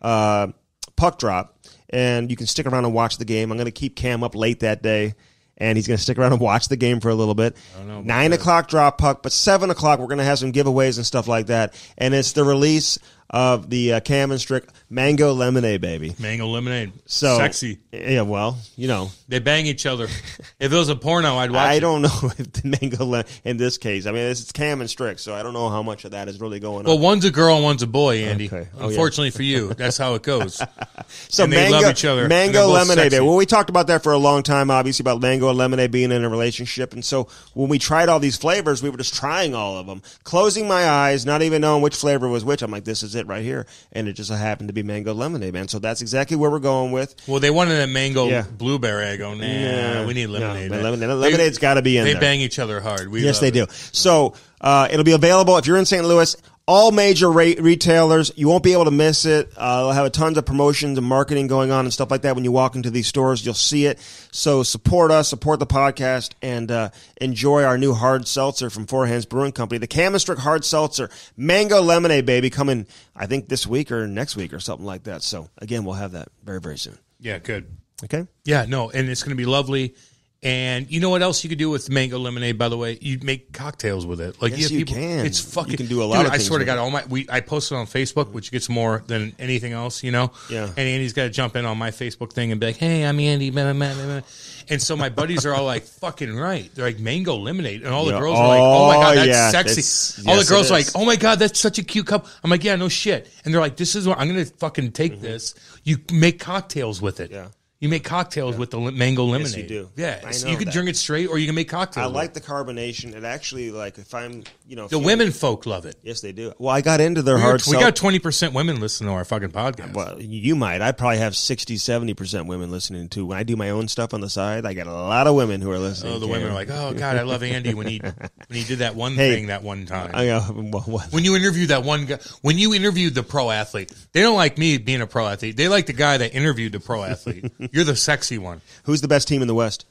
Speaker 1: puck drop. And you can stick around and watch the game. I'm going to keep Cam up late that day, and he's going to stick around and watch the game for a little bit. 9 o'clock drop puck, but 7 o'clock we're going to have some giveaways and stuff like that. And it's the release of the Cam and Strick Mango Lemonade, baby.
Speaker 2: Mango lemonade.
Speaker 1: So
Speaker 2: sexy.
Speaker 1: Yeah, well,
Speaker 2: They bang each other. If it was a porno, I'd watch
Speaker 1: I
Speaker 2: it.
Speaker 1: don't know if the Mango in this case. I mean, it's Cam and Strick, so I don't know how much of that is really going
Speaker 2: Well,
Speaker 1: on.
Speaker 2: one's a girl and one's a boy, Andy.
Speaker 1: Okay. Oh, yeah.
Speaker 2: Unfortunately for you, that's how it goes.
Speaker 1: So
Speaker 2: and they love each other.
Speaker 1: Mango
Speaker 2: They're both
Speaker 1: Lemonade.
Speaker 2: sexy.
Speaker 1: Well, we talked about that for a long time, obviously, about Mango and Lemonade being in a relationship. And so when we tried all these flavors, we were just trying all of them, closing my eyes, not even knowing which flavor was which. I'm like, this is it right here. And it just happened to be Mango Lemonade, man. So that's exactly where we're going with.
Speaker 2: Well, they wanted a mango
Speaker 1: Yeah.
Speaker 2: blueberry. I go, nah, we need lemonade.
Speaker 1: No, lemonade's got to be in
Speaker 2: They
Speaker 1: there.
Speaker 2: bang each other hard.
Speaker 1: Yes, they do. So it'll be available if you're in St. Louis. All major retailers, you won't be able to miss it. They'll have tons of promotions and marketing going on and stuff like that. When you walk into these stores, you'll see it. So support us, support the podcast, and enjoy our new hard seltzer from Four Hands Brewing Company. The Cam and Strick Hard Seltzer, Mango Lemonade, baby, coming, I think, this week or next week or something like that. So, again, we'll have that very, very soon.
Speaker 2: Yeah, good.
Speaker 1: Okay?
Speaker 2: Yeah, no, and it's going to be lovely. And you know what else you could do with mango lemonade? By the way, you make cocktails with it. Like
Speaker 1: Yes, you can.
Speaker 2: It's fucking.
Speaker 1: You can do a lot
Speaker 2: dude,
Speaker 1: of
Speaker 2: I
Speaker 1: things
Speaker 2: swear to
Speaker 1: with
Speaker 2: God, I posted on Facebook, which gets more than anything else.
Speaker 1: Yeah.
Speaker 2: And Andy's got to jump in on my Facebook thing and be like, "Hey, I'm Andy." Blah, blah, blah, blah. And so my buddies are all like, "Fucking right." They're like mango lemonade, and all the
Speaker 1: Yeah.
Speaker 2: girls are like, "Oh my God, that's
Speaker 1: yeah.
Speaker 2: sexy." All the
Speaker 1: Yes,
Speaker 2: girls
Speaker 1: it
Speaker 2: are like,
Speaker 1: is.
Speaker 2: "Oh my God, that's such a cute cup." I'm like, "Yeah, no shit." And they're like, "This is what I'm going to fucking take this." You make cocktails with it.
Speaker 1: Yeah.
Speaker 2: You make cocktails with the mango lemonade.
Speaker 1: you do.
Speaker 2: Yeah,
Speaker 1: I
Speaker 2: so
Speaker 1: know
Speaker 2: you can
Speaker 1: that.
Speaker 2: drink it straight, or you can make cocktails.
Speaker 1: I
Speaker 2: with
Speaker 1: like
Speaker 2: it.
Speaker 1: the carbonation. It actually, like, if I'm,
Speaker 2: The women folk love it.
Speaker 1: Yes, they do. Well, I got into their hard
Speaker 2: We
Speaker 1: seltzer.
Speaker 2: got 20% women listening to our fucking podcast.
Speaker 1: Well, you might. I probably have 60, 70% women listening too. When I do my own stuff on the side, I got a lot of women who are listening.
Speaker 2: Oh, the women are like, "Oh God, I love Andy when he did that one
Speaker 1: Hey,
Speaker 2: thing that one time."
Speaker 1: I know. What?
Speaker 2: When you interviewed that one guy, when you interviewed the pro athlete, they don't like me being a pro athlete. They like the guy that interviewed the pro athlete. You're the sexy one.
Speaker 1: Who's the best team in the West?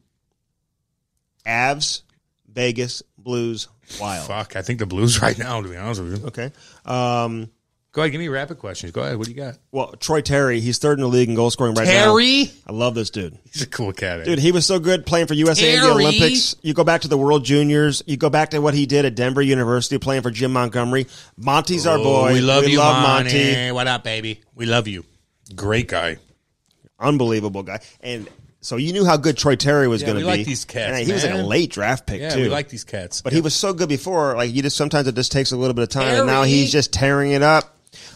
Speaker 1: Avs, Vegas, Blues, Wild.
Speaker 2: Fuck, I think the Blues right now, to be honest with you.
Speaker 1: Okay.
Speaker 2: Go ahead, give me rapid questions. Go ahead. What do you got?
Speaker 1: Well, Troy Terry, he's third in the league in goal scoring right now.
Speaker 2: Terry?
Speaker 1: I love this dude.
Speaker 2: He's a cool cat.
Speaker 1: Dude, he was so good playing for USA in the
Speaker 2: Terry.
Speaker 1: Olympics. You go back to the World Juniors. You go back to what he did at Denver University playing for Jim Montgomery. Monty's our boy.
Speaker 2: We love you,
Speaker 1: Monty.
Speaker 2: Monty. What up, baby? We love you. Great guy.
Speaker 1: Unbelievable guy. And so you knew how good Troy Terry was going to
Speaker 2: we
Speaker 1: be.
Speaker 2: like these cats,
Speaker 1: And he was like a
Speaker 2: man.
Speaker 1: late draft pick,
Speaker 2: Yeah,
Speaker 1: too.
Speaker 2: we like these cats.
Speaker 1: But he was so good before. Like, you just sometimes it just takes a little bit of time. And now
Speaker 2: Terry.
Speaker 1: he's just tearing it up.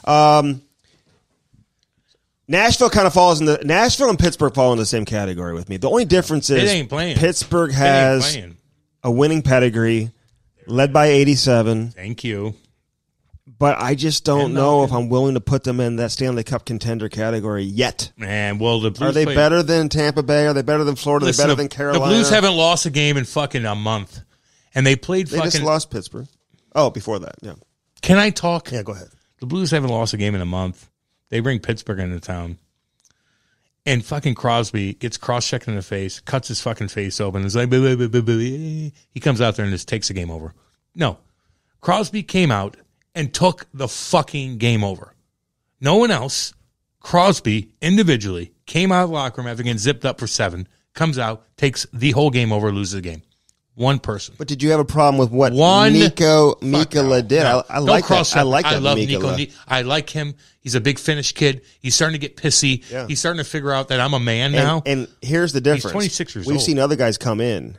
Speaker 1: Nashville kind of falls in the Nashville and Pittsburgh fall in the same category with me. The only difference is
Speaker 2: It ain't playing.
Speaker 1: Pittsburgh
Speaker 2: They ain't
Speaker 1: has
Speaker 2: playing.
Speaker 1: a winning pedigree, led by 87.
Speaker 2: Thank you.
Speaker 1: But I just don't
Speaker 2: And
Speaker 1: know if
Speaker 2: Malkin.
Speaker 1: I'm willing to put them in that Stanley Cup contender category yet.
Speaker 2: Man, well, the Blues
Speaker 1: Are they
Speaker 2: play-
Speaker 1: better than Tampa Bay? Are they better than Florida?
Speaker 2: Listen,
Speaker 1: Are they better than Carolina?
Speaker 2: The Blues haven't lost a game in fucking a month, and they played
Speaker 1: They
Speaker 2: fucking.
Speaker 1: just lost Pittsburgh. Oh, before that, yeah.
Speaker 2: Can I talk?
Speaker 1: Yeah, go ahead.
Speaker 2: The Blues haven't lost a game in a month. They bring Pittsburgh into town. And fucking Crosby gets cross-checked in the face, cuts his fucking face open. It's like, "Blah, blah, blah, blah, blah." He comes out there and just takes the game over. No. Crosby came out and took the fucking game over. No one else. Crosby individually came out of the locker room after getting zipped up for 7, comes out, takes the whole game over, loses the game. One person.
Speaker 1: But did you have a problem with what
Speaker 2: One
Speaker 1: Mikola did?
Speaker 2: No.
Speaker 1: I like that. I like that.
Speaker 2: I love
Speaker 1: Mikola.
Speaker 2: Nico. I like him. He's a big Finnish kid. He's starting to get pissy.
Speaker 1: Yeah.
Speaker 2: He's starting to figure out that I'm a man now.
Speaker 1: And here's the difference.
Speaker 2: 26 years
Speaker 1: We've
Speaker 2: old.
Speaker 1: seen other guys come in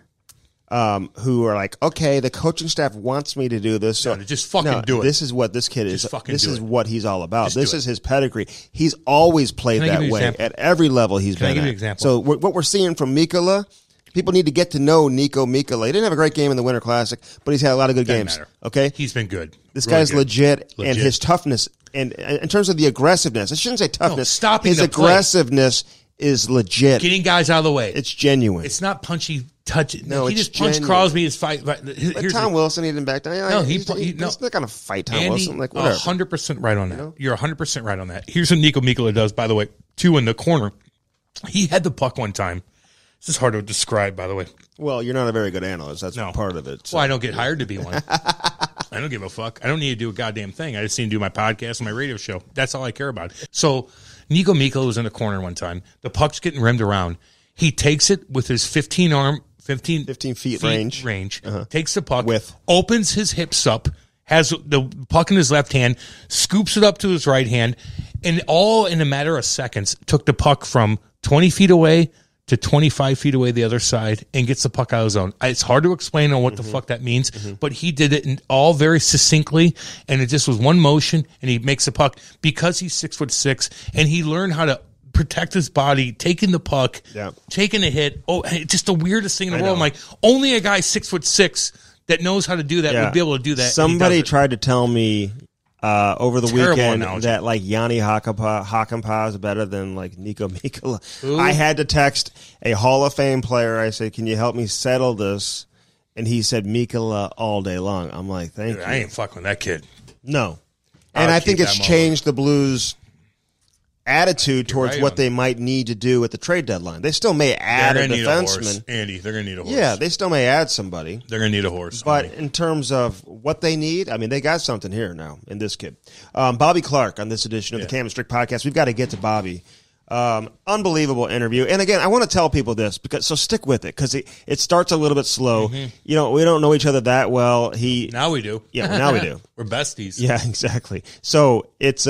Speaker 1: who are like, okay, the coaching staff wants me to do this. So
Speaker 2: just fucking do it.
Speaker 1: This is what this kid is.
Speaker 2: fucking
Speaker 1: This
Speaker 2: do
Speaker 1: is
Speaker 2: it.
Speaker 1: what he's all about.
Speaker 2: Just
Speaker 1: This
Speaker 2: do
Speaker 1: is his pedigree. He's always played
Speaker 2: Can I give
Speaker 1: that
Speaker 2: you an
Speaker 1: way
Speaker 2: example?
Speaker 1: at every level he's
Speaker 2: Can I
Speaker 1: been
Speaker 2: give you
Speaker 1: at.
Speaker 2: an example?
Speaker 1: So what we're seeing from Mikola, people need to get to know Nico Mikola. He didn't have a great game in the Winter Classic, but he's had a lot of good
Speaker 2: Doesn't
Speaker 1: games.
Speaker 2: matter.
Speaker 1: Okay,
Speaker 2: He's been good.
Speaker 1: this
Speaker 2: Really
Speaker 1: guy's
Speaker 2: good.
Speaker 1: legit, and
Speaker 2: Legit.
Speaker 1: his toughness, and in terms of the aggressiveness, I shouldn't say toughness.
Speaker 2: stopping
Speaker 1: his
Speaker 2: the play.
Speaker 1: aggressiveness is legit.
Speaker 2: Getting guys out of the way.
Speaker 1: It's genuine.
Speaker 2: It's not punchy touch.
Speaker 1: No,
Speaker 2: he
Speaker 1: it's
Speaker 2: just punched
Speaker 1: genuine.
Speaker 2: Crosby. His fight.
Speaker 1: But
Speaker 2: Here's
Speaker 1: Tom Wilson, he didn't back down.
Speaker 2: No,
Speaker 1: he's
Speaker 2: no.
Speaker 1: not going to fight Tom
Speaker 2: Andy,
Speaker 1: Wilson. Like, whatever.
Speaker 2: 100% right on that. You're 100% right on that. Here's what Nico Mikola does, by the way, two in the corner. He had the puck one time. This is hard to describe, by the way.
Speaker 1: Well, you're not a very good analyst. That's
Speaker 2: No.
Speaker 1: part of it. So.
Speaker 2: Well, I don't get hired to be one. I don't give a fuck. I don't need to do a goddamn thing. I just need to do my podcast and my radio show. That's all I care about. So Nico Mikola was in the corner one time. The puck's getting rimmed around. He takes it with his 15 feet range. Takes the puck,
Speaker 1: Width.
Speaker 2: opens his hips up, has the puck in his left hand, scoops it up to his right hand, and all in a matter of seconds took the puck from 20 feet away to 25 feet away the other side and gets the puck out of the zone. It's hard to explain on what the fuck that means, but he did it all very succinctly, and it just was one motion, and he makes the puck because he's 6'6", and he learned how to protect his body, taking the puck, taking a hit. Oh, just the weirdest thing in the world. I'm like, only a guy 6'6" that knows how to do that would be able to do that.
Speaker 1: Somebody tried to tell me over the
Speaker 2: Terrible
Speaker 1: weekend
Speaker 2: analogy.
Speaker 1: that like Yanni Hakanpää is better than like Nico Mikola. I had to text a Hall of Fame player. I said, "Can you help me settle this?" And he said Mikola all day long. I'm like, "Thank you."
Speaker 2: I ain't fucking with that kid.
Speaker 1: No, and I think
Speaker 2: keep
Speaker 1: it's
Speaker 2: that
Speaker 1: changed the Blues' attitude towards
Speaker 2: right
Speaker 1: what
Speaker 2: on
Speaker 1: they might need to do at the trade deadline. They still may add a
Speaker 2: They're going to need a horse.
Speaker 1: defenseman.
Speaker 2: Andy, they're going to need a horse.
Speaker 1: Yeah, they still may add somebody.
Speaker 2: They're going to need a horse.
Speaker 1: But in terms of what they need, I mean, they got something here now in this kid. Bobby Clark on this edition of the Cam and Strick podcast. We've got to get to Bobby. Unbelievable interview. And again, I want to tell people this, so stick with it, because it starts a little bit slow. You know, we don't know each other that well.
Speaker 2: Now we do.
Speaker 1: Yeah, now we do.
Speaker 2: We're besties.
Speaker 1: Yeah, exactly. So it's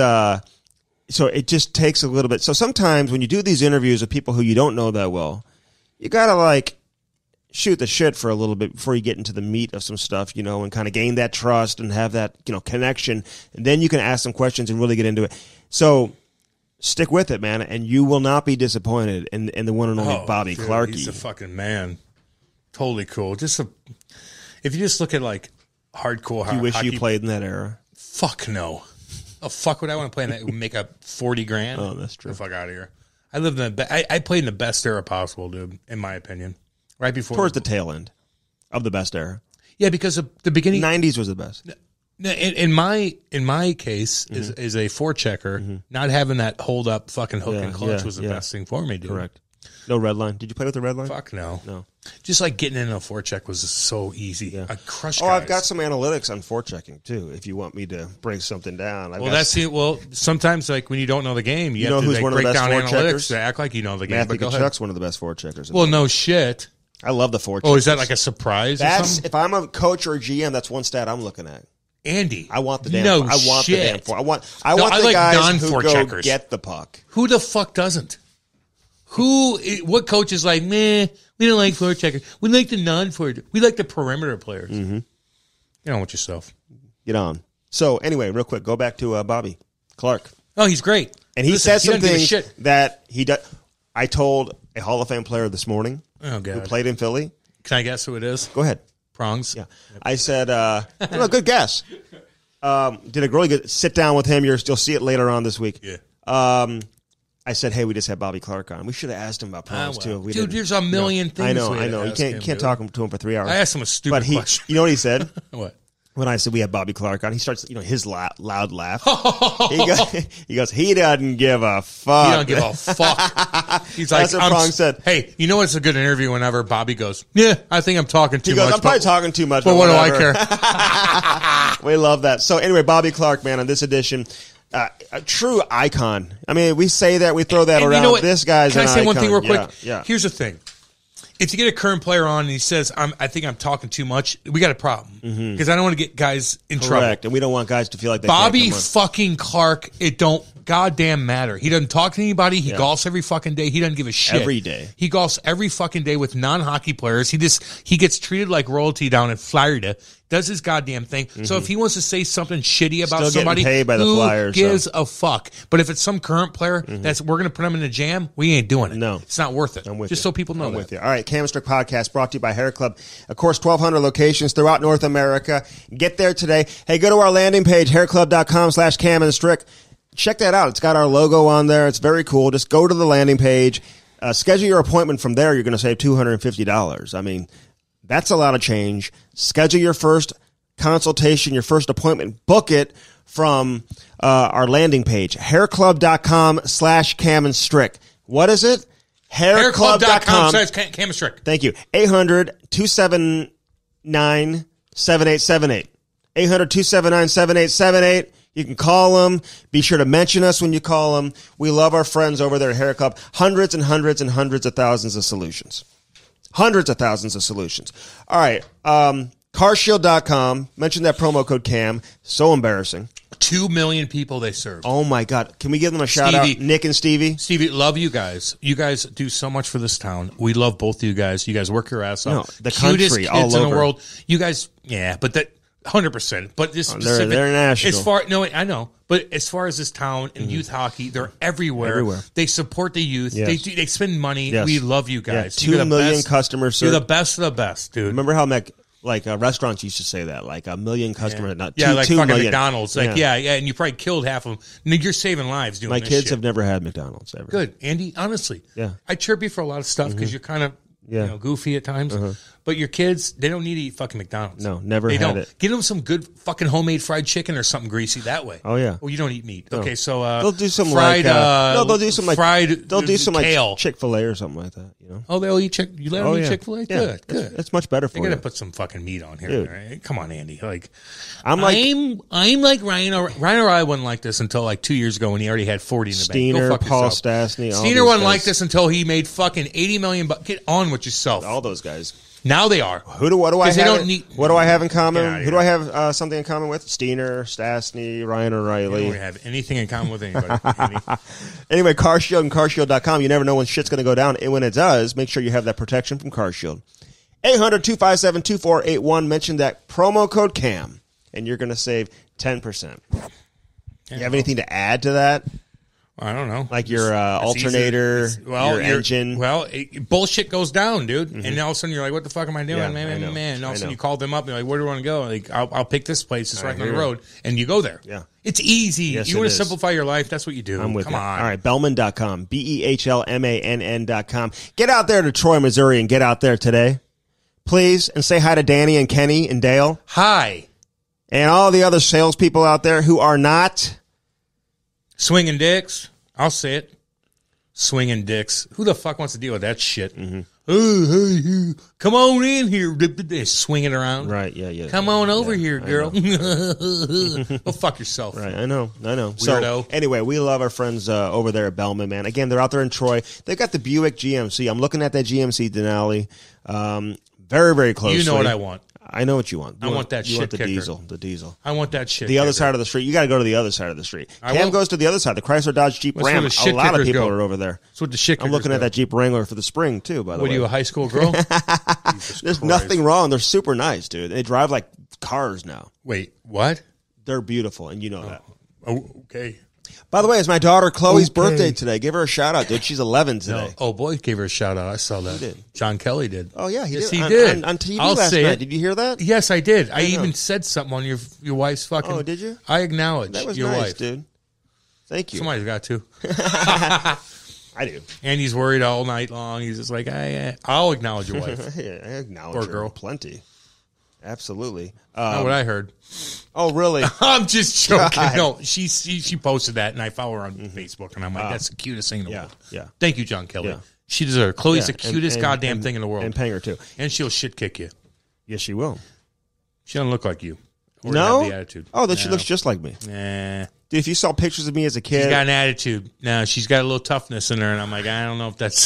Speaker 1: so it just takes a little bit. So sometimes when you do these interviews with people who you don't know that well, you gotta like shoot the shit for a little bit before you get into the meat of some stuff, you know, and kind of gain that trust and have that, you know, connection, and then you can ask some questions and really get into it. So stick with it, man, and you will not be disappointed in the one and only Bobby Clarke.
Speaker 2: He's a fucking man. Totally cool. If you just look at like hardcore hockey.
Speaker 1: You wish you played in that era.
Speaker 2: Fuck no. Oh, fuck would I want to play in that? It would make up $40,000.
Speaker 1: Oh, that's true.
Speaker 2: Get the fuck out of here. I lived in I played in the best era possible, dude, in my opinion. Right before.
Speaker 1: Towards the tail end of the best era.
Speaker 2: Yeah, because of the beginning.
Speaker 1: 90s was the best.
Speaker 2: In my case, is a forechecker, not having that hold up fucking hook and clutch was the best thing for me, dude.
Speaker 1: Correct. No red line. Did you play with the red line?
Speaker 2: Fuck no.
Speaker 1: No.
Speaker 2: Just like getting in a forecheck was so easy. I crushed
Speaker 1: Oh,
Speaker 2: guys.
Speaker 1: I've got some analytics on forechecking too. If you want me to break something down,
Speaker 2: sometimes like when you don't know the game, you
Speaker 1: know
Speaker 2: have to
Speaker 1: who's
Speaker 2: like,
Speaker 1: one of the
Speaker 2: break
Speaker 1: best
Speaker 2: down
Speaker 1: forecheckers?
Speaker 2: analytics to act like you know the game.
Speaker 1: Matthew
Speaker 2: But go ahead.
Speaker 1: Tkachuk's one of the best forecheckers.
Speaker 2: Well, no shit.
Speaker 1: I love the forecheckers.
Speaker 2: Oh, is that like a surprise? Or
Speaker 1: That's
Speaker 2: something?
Speaker 1: if I'm a coach or a GM, that's one stat I'm looking at.
Speaker 2: Andy.
Speaker 1: I want the damn.
Speaker 2: No
Speaker 1: I want
Speaker 2: shit.
Speaker 1: the damn. I want
Speaker 2: I
Speaker 1: the
Speaker 2: like
Speaker 1: guys who go
Speaker 2: non-forecheckers.
Speaker 1: get the puck.
Speaker 2: Who the fuck doesn't? What coach is like, meh, we don't like forecheckers. We like the non-forecheckers. We like the perimeter players. Mm-hmm. Get on with yourself.
Speaker 1: Get on. So anyway, real quick, go back to Bobby Clarke.
Speaker 2: Oh, he's great.
Speaker 1: And he said some
Speaker 2: doesn't give a
Speaker 1: things
Speaker 2: shit.
Speaker 1: that he does. I told a Hall of Fame player this morning
Speaker 2: Oh, God.
Speaker 1: who played in Philly.
Speaker 2: Can I guess who it is?
Speaker 1: Go ahead.
Speaker 2: Prongs.
Speaker 1: Yeah. I said, good guess. Did a really good sit down with him. You'll see it later on this week.
Speaker 2: Yeah.
Speaker 1: I said, hey, we just had Bobby Clarke on. We should have asked him about Prongs too. We
Speaker 2: Dude,
Speaker 1: didn't.
Speaker 2: there's a million things.
Speaker 1: I know.
Speaker 2: we had to
Speaker 1: You
Speaker 2: ask him,
Speaker 1: can't
Speaker 2: dude.
Speaker 1: talk to him for 3 hours.
Speaker 2: I asked him a stupid
Speaker 1: But
Speaker 2: question.
Speaker 1: you know what he said?
Speaker 2: What?
Speaker 1: When I said we had Bobby Clarke on, he starts, his loud laugh. he goes, he doesn't give a fuck.
Speaker 2: He don't give a fuck. He's like,
Speaker 1: That's what Prong said.
Speaker 2: Hey, you know what's a good interview whenever Bobby goes, yeah, I think I'm talking too
Speaker 1: He goes,
Speaker 2: much.
Speaker 1: I'm probably talking too much.
Speaker 2: But what do I
Speaker 1: whatever."
Speaker 2: care?
Speaker 1: We love that. So anyway, Bobby Clarke, man, on this edition, a true icon. I mean, we say that, we throw that
Speaker 2: And
Speaker 1: around.
Speaker 2: you know what?
Speaker 1: This guy's
Speaker 2: Can
Speaker 1: an
Speaker 2: I say
Speaker 1: icon.
Speaker 2: one thing real quick?
Speaker 1: Yeah.
Speaker 2: Here's the thing. if you get a current player on and he says, I think I'm talking too much, we got a problem. Because I don't want to get guys in trouble.
Speaker 1: Correct. And we don't want guys to feel like they
Speaker 2: Bobby
Speaker 1: can't come on.
Speaker 2: fucking Clark, it don't goddamn matter. He doesn't talk to anybody. He golfs every fucking day. He doesn't give a shit.
Speaker 1: Every day.
Speaker 2: He golfs every fucking day with non-hockey players. He gets treated like royalty down in Florida. Does his goddamn thing. So if he wants to say something shitty about
Speaker 1: Still
Speaker 2: somebody,
Speaker 1: getting paid by the
Speaker 2: who
Speaker 1: Flyers,
Speaker 2: gives a fuck? But if it's some current player we're going to put him in a jam, we ain't doing it.
Speaker 1: No.
Speaker 2: It's not worth it.
Speaker 1: I'm with
Speaker 2: Just
Speaker 1: you.
Speaker 2: so people know
Speaker 1: I'm
Speaker 2: that.
Speaker 1: with you. All right, Cam Strick Podcast brought to you by Hair Club. Of course, 1,200 locations throughout North America. Get there today. Hey, go to our landing page, hairclub.com/Cam and Strick. Check that out. It's got our logo on there. It's very cool. Just go to the landing page. Schedule your appointment from there. You're going to save $250. I mean, that's a lot of change. Schedule your first consultation, your first appointment. Book it from our landing page, hairclub.com/Cam and Strick. What is it?
Speaker 2: Hairclub.com/Cam and Strick.
Speaker 1: Thank you. 800-279-7878. 800-279-7878. You can call them. Be sure to mention us when you call them. We love our friends over there at Hair Club. Hundreds and hundreds and hundreds of thousands of solutions. Hundreds of thousands of solutions. All right. Carshield.com. Mention that promo code CAM. So embarrassing.
Speaker 2: 2 million people they serve.
Speaker 1: Oh, my God. Can we give them a shout out? Nick and Stevie.
Speaker 2: Stevie, love you guys. You guys do so much for this town. We love both of you guys. You guys work your ass off.
Speaker 1: No, the
Speaker 2: Cutest
Speaker 1: country,
Speaker 2: kids
Speaker 1: all
Speaker 2: in the
Speaker 1: over.
Speaker 2: world. You guys, yeah, but that 100%. But this specific,
Speaker 1: they're national.
Speaker 2: As far, no, I know. But as far as this town and youth hockey, they're everywhere.
Speaker 1: Everywhere.
Speaker 2: They support the youth.
Speaker 1: Yes.
Speaker 2: They spend money.
Speaker 1: Yes.
Speaker 2: We love you guys.
Speaker 1: Yeah, 2 million customers.
Speaker 2: You're the best of the best, dude.
Speaker 1: Remember how restaurants used to say that, like 1 million customers, not
Speaker 2: Yeah,
Speaker 1: 2
Speaker 2: like
Speaker 1: 2
Speaker 2: fucking
Speaker 1: million.
Speaker 2: McDonald's. Like, yeah, and you probably killed half of them. You're saving lives doing
Speaker 1: My
Speaker 2: this
Speaker 1: kids
Speaker 2: shit.
Speaker 1: have never had McDonald's ever.
Speaker 2: Good, Andy. Honestly,
Speaker 1: Yeah.
Speaker 2: I chirp you for a lot of stuff because you're kind of
Speaker 1: Yeah.
Speaker 2: goofy at times. But your kids, they don't need to eat fucking McDonald's.
Speaker 1: No, never
Speaker 2: They
Speaker 1: had
Speaker 2: don't.
Speaker 1: it.
Speaker 2: Get them some good fucking homemade fried chicken or something greasy that way.
Speaker 1: Oh, yeah.
Speaker 2: Well, you don't eat meat. Okay, so
Speaker 1: They'll do some
Speaker 2: fried,
Speaker 1: they'll do some
Speaker 2: fried.
Speaker 1: they'll do some
Speaker 2: kale.
Speaker 1: like Chick-fil-A or something like that, you know.
Speaker 2: Oh, they'll eat You let them eat
Speaker 1: yeah.
Speaker 2: Chick-fil-A.
Speaker 1: Yeah.
Speaker 2: Good, good.
Speaker 1: It's much better
Speaker 2: They
Speaker 1: for
Speaker 2: gotta
Speaker 1: you.
Speaker 2: put some fucking meat on here.
Speaker 1: Dude.
Speaker 2: Right? Come on, Andy. Like,
Speaker 1: I'm like
Speaker 2: I'm like Ryan. Ryan or I wasn't like this until like 2 years ago when he already had 40 in the bank.
Speaker 1: Steiner,
Speaker 2: Go fuck
Speaker 1: Paul
Speaker 2: yourself.
Speaker 1: Stastny. all
Speaker 2: Steiner
Speaker 1: these
Speaker 2: wasn't
Speaker 1: guys.
Speaker 2: like this until he made fucking $80 million. Get on with yourself.
Speaker 1: All those guys.
Speaker 2: Now they are.
Speaker 1: What do I
Speaker 2: 'Cause they
Speaker 1: have?
Speaker 2: don't need-
Speaker 1: What do I have in
Speaker 2: Get outta
Speaker 1: common?
Speaker 2: here.
Speaker 1: Who do I have something in common with? Steiner, Stastny, Ryan
Speaker 2: I
Speaker 1: O'Reilly.
Speaker 2: don't have anything in common with anybody. Andy.
Speaker 1: Anyway, CarShield and CarShield.com. You never know when shit's going to go down. And when it does, make sure you have that protection from CarShield. 800-257-2481. Mention that promo code CAM, and you're going to save 10%. You have anything to add to that?
Speaker 2: I don't know.
Speaker 1: Like your
Speaker 2: It's
Speaker 1: alternator,
Speaker 2: easy. Your
Speaker 1: engine?
Speaker 2: Well, bullshit goes down, dude. And all of a sudden you're like, what the fuck am I doing?
Speaker 1: Yeah,
Speaker 2: man,
Speaker 1: I know.
Speaker 2: And all of
Speaker 1: I
Speaker 2: a sudden
Speaker 1: know.
Speaker 2: you call them up and you're like, where do you want to go? Like, I'll pick this place. It's right down the
Speaker 1: hear
Speaker 2: road. And you go there.
Speaker 1: Yeah.
Speaker 2: It's easy.
Speaker 1: Yes,
Speaker 2: you
Speaker 1: it
Speaker 2: want to
Speaker 1: is.
Speaker 2: simplify your life, that's what you do.
Speaker 1: I'm with
Speaker 2: Come
Speaker 1: you.
Speaker 2: on.
Speaker 1: All right, Bellman.com, BEHLMANN.com. Get out there to Troy, Missouri, and get out there today, please, and say hi to Danny and Kenny and Dale
Speaker 2: Hi.
Speaker 1: and all the other salespeople out there who are not.
Speaker 2: Swinging dicks. I'll say it. Swinging dicks. Who the fuck wants to deal with that shit?
Speaker 1: Mm-hmm.
Speaker 2: Hey, come on in here. They're swinging around.
Speaker 1: Right, yeah.
Speaker 2: Come on over here, girl. Go fuck yourself.
Speaker 1: Right, I know.
Speaker 2: Weirdo.
Speaker 1: So, anyway, we love our friends over there at Bellman, man. Again, they're out there in Troy. They've got the Buick GMC. I'm looking at that GMC Denali very, very closely.
Speaker 2: You know what I want.
Speaker 1: I know what you want.
Speaker 2: I want that
Speaker 1: you
Speaker 2: shit
Speaker 1: want the
Speaker 2: kicker.
Speaker 1: diesel. The diesel.
Speaker 2: I want that shit.
Speaker 1: The other
Speaker 2: kicker.
Speaker 1: side of the street. You got to go to the other side of the street.
Speaker 2: I
Speaker 1: Cam
Speaker 2: will.
Speaker 1: goes to the other side. The Chrysler Dodge Jeep
Speaker 2: That's where
Speaker 1: Ram.
Speaker 2: the
Speaker 1: A
Speaker 2: shit
Speaker 1: lot of
Speaker 2: kickers
Speaker 1: people
Speaker 2: go.
Speaker 1: are over there.
Speaker 2: That's what the shit.
Speaker 1: I'm looking
Speaker 2: kickers
Speaker 1: at that Jeep Wrangler for the spring too. By the
Speaker 2: What
Speaker 1: way,
Speaker 2: are you, a high school girl? Jesus
Speaker 1: there's
Speaker 2: Christ.
Speaker 1: nothing wrong. They're super nice, dude. They drive like cars now.
Speaker 2: Wait, what?
Speaker 1: They're beautiful, and you know that.
Speaker 2: Oh, okay.
Speaker 1: By the way, it's my daughter Chloe's
Speaker 2: Okay.
Speaker 1: birthday today. Give her a shout out, dude. She's 11 today.
Speaker 2: No. Oh, boy, gave her a shout out. I saw that.
Speaker 1: Who did?
Speaker 2: John Kelly did.
Speaker 1: Oh yeah,
Speaker 2: Yes,
Speaker 1: did.
Speaker 2: he
Speaker 1: On-
Speaker 2: did.
Speaker 1: on TV
Speaker 2: I'll
Speaker 1: last
Speaker 2: say
Speaker 1: night.
Speaker 2: it.
Speaker 1: Did you hear that?
Speaker 2: Yes, I did. I
Speaker 1: know.
Speaker 2: even said something on your wife's fucking.
Speaker 1: Oh, did you?
Speaker 2: I acknowledge
Speaker 1: That was
Speaker 2: your
Speaker 1: nice,
Speaker 2: wife.
Speaker 1: dude. Thank you.
Speaker 2: Somebody's got to.
Speaker 1: I do.
Speaker 2: And he's worried all night long. He's just like, I'll acknowledge your wife.
Speaker 1: Yeah, I acknowledge
Speaker 2: Poor
Speaker 1: her
Speaker 2: girl.
Speaker 1: plenty. Absolutely.
Speaker 2: Not what I heard.
Speaker 1: Oh, really?
Speaker 2: I'm just joking.
Speaker 1: God.
Speaker 2: No, she posted that, and I follow her on Facebook, and I'm like, that's the cutest thing in the
Speaker 1: Yeah,
Speaker 2: world.
Speaker 1: yeah.
Speaker 2: Thank you, John Kelly.
Speaker 1: Yeah.
Speaker 2: She deserves. Chloe's
Speaker 1: Yeah,
Speaker 2: the cutest
Speaker 1: and-
Speaker 2: goddamn
Speaker 1: and-
Speaker 2: thing in the world,
Speaker 1: And Panger too.
Speaker 2: and she'll shit kick you.
Speaker 1: Yes, she will.
Speaker 2: She doesn't look like you. Or
Speaker 1: No?
Speaker 2: have the attitude.
Speaker 1: Oh, then she
Speaker 2: No.
Speaker 1: looks just like me.
Speaker 2: Nah.
Speaker 1: Dude, if you saw pictures of me as a
Speaker 2: She's
Speaker 1: kid,
Speaker 2: got an attitude. No, she's got a little toughness in her, and I'm like, I don't know if that's.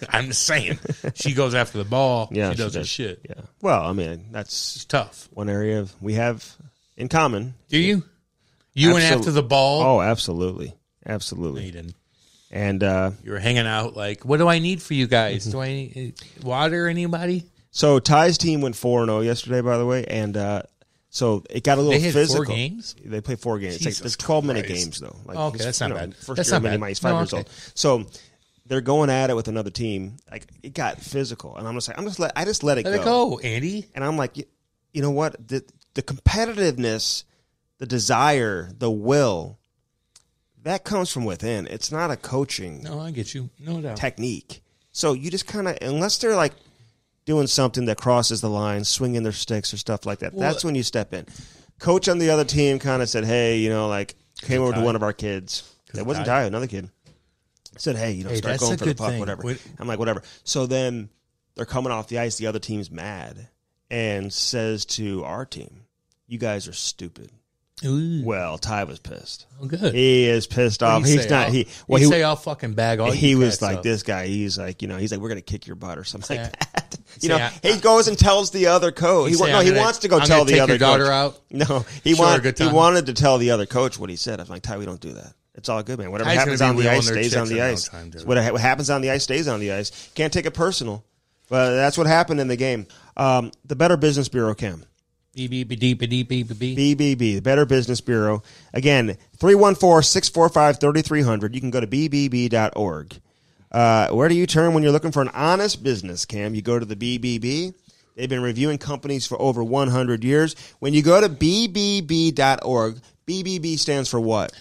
Speaker 2: I'm just saying. She goes after the ball.
Speaker 1: Yeah,
Speaker 2: she does her shit.
Speaker 1: Yeah. Well, I mean, that's
Speaker 2: It's tough.
Speaker 1: one area we have in common.
Speaker 2: Do you? You went after the ball?
Speaker 1: Oh, absolutely. Absolutely.
Speaker 2: No, you didn't.
Speaker 1: And
Speaker 2: You were hanging out like, what do I need for you guys? Do I need water, anybody?
Speaker 1: so Ty's team went 4-0 yesterday, by the way, and so it got a little
Speaker 2: They had
Speaker 1: physical.
Speaker 2: 4 games?
Speaker 1: They played 4 games.
Speaker 2: Jesus
Speaker 1: it's 12-minute
Speaker 2: Christ.
Speaker 1: games, though. Like,
Speaker 2: Oh, okay,
Speaker 1: he's,
Speaker 2: that's not bad.
Speaker 1: First
Speaker 2: That's
Speaker 1: year
Speaker 2: not
Speaker 1: mini
Speaker 2: bad.
Speaker 1: mic, he's 5
Speaker 2: No,
Speaker 1: years
Speaker 2: okay.
Speaker 1: old. So they're going at it with another team. Like, it got physical, and I just let it
Speaker 2: Let it go, Andy.
Speaker 1: And I'm like, you know what? The competitiveness, the desire, the will, that comes from within. It's not a coaching
Speaker 2: No, I get you. No doubt.
Speaker 1: technique. So you just kind of, unless they're like doing something that crosses the line, swinging their sticks or stuff like that, that's when you step in. Coach on the other team kind of said, hey, like came over to one of our kids. It wasn't Ty, another kid. Said, hey, start
Speaker 2: that's
Speaker 1: going
Speaker 2: a
Speaker 1: for the
Speaker 2: good
Speaker 1: puck,
Speaker 2: thing.
Speaker 1: whatever. I'm like, whatever. So then they're coming off the ice. The other team's mad and says to our team, you guys are stupid.
Speaker 2: Ooh.
Speaker 1: Well, Ty was pissed.
Speaker 2: Oh, good.
Speaker 1: He is pissed off. He's not. He
Speaker 2: say I'll fucking bag all.
Speaker 1: he
Speaker 2: you
Speaker 1: was
Speaker 2: cats
Speaker 1: like
Speaker 2: up.
Speaker 1: this guy. He's like, he's like, we're gonna kick your butt or something like that.
Speaker 2: Say,
Speaker 1: He goes and tells the other coach. He wants to go
Speaker 2: I'm
Speaker 1: tell
Speaker 2: gonna
Speaker 1: the
Speaker 2: take
Speaker 1: other
Speaker 2: your daughter
Speaker 1: coach.
Speaker 2: out.
Speaker 1: No,
Speaker 2: Show her a good
Speaker 1: he
Speaker 2: time.
Speaker 1: wanted to tell the other coach what he said. I was like, Ty, we don't do that. It's all good, man. Whatever
Speaker 2: Ty's
Speaker 1: happens
Speaker 2: gonna
Speaker 1: on
Speaker 2: be
Speaker 1: the
Speaker 2: wheeling
Speaker 1: ice
Speaker 2: their
Speaker 1: stays on
Speaker 2: chicks
Speaker 1: the
Speaker 2: in no
Speaker 1: ice.
Speaker 2: time, dude.
Speaker 1: What happens on the ice stays on the ice. Can't take it personal. But that's what happened in the game. The Better Business Bureau, Cam. BBB, the Better Business Bureau. Again, 314-645-3300. You can go to bbb.org. Where do you turn when you're looking for an honest business, Cam? You go to the BBB. They've been reviewing companies for over 100 years. When you go to bbb.org, BBB stands for what?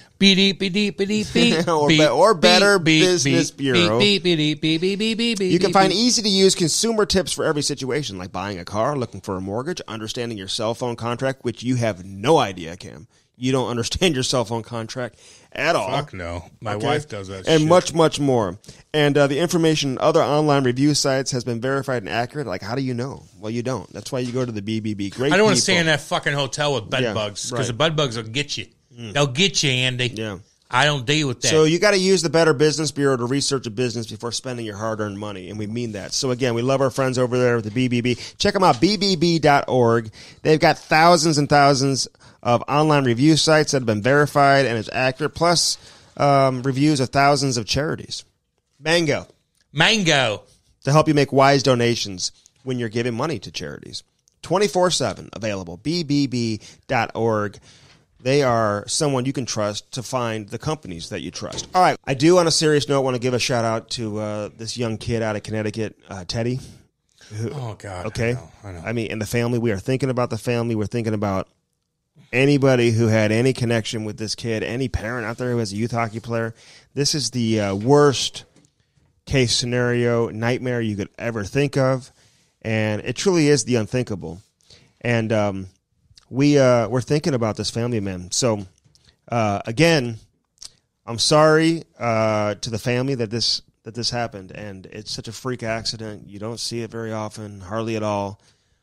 Speaker 1: Or Better Business Bureau. You can find easy-to-use consumer tips for every situation, like buying a car, looking for a mortgage, understanding your cell phone contract, which you have no idea, Cam. You don't understand your cell phone contract at all.
Speaker 2: Fuck no. My wife does that
Speaker 1: and
Speaker 2: shit.
Speaker 1: much, much more. And the information in other online review sites has been verified and accurate. Like, how do you know? Well, you don't. That's why you go to the BBB. Great
Speaker 2: I don't want to
Speaker 1: people.
Speaker 2: stay in that fucking hotel with bed bugs because the bed bugs will get you. They'll get you, Andy.
Speaker 1: Yeah.
Speaker 2: I don't deal with that.
Speaker 1: So you got to use the Better Business Bureau to research a business before spending your hard-earned money, and we mean that. So again, we love our friends over there at the BBB. Check them out, bbb.org. They've got thousands and thousands of online review sites that have been verified and it's accurate, plus reviews of thousands of charities. Mango, to help you make wise donations when you're giving money to charities. 24/7 available, bbb.org. They are someone you can trust to find the companies that you trust. All right. I do, on a serious note, want to give a shout-out to this young kid out of Connecticut, Teddy.
Speaker 2: Oh, God.
Speaker 1: Okay?
Speaker 2: I know.
Speaker 1: I mean, and the family. We are thinking about the family. We're thinking about anybody who had any connection with this kid, any parent out there who has a youth hockey player. This is the worst case scenario, nightmare you could ever think of. And it truly is the unthinkable. And we're thinking about this family, man. So, again, I'm sorry to the family that this happened, and it's such a freak accident. You don't see it very often, hardly at all.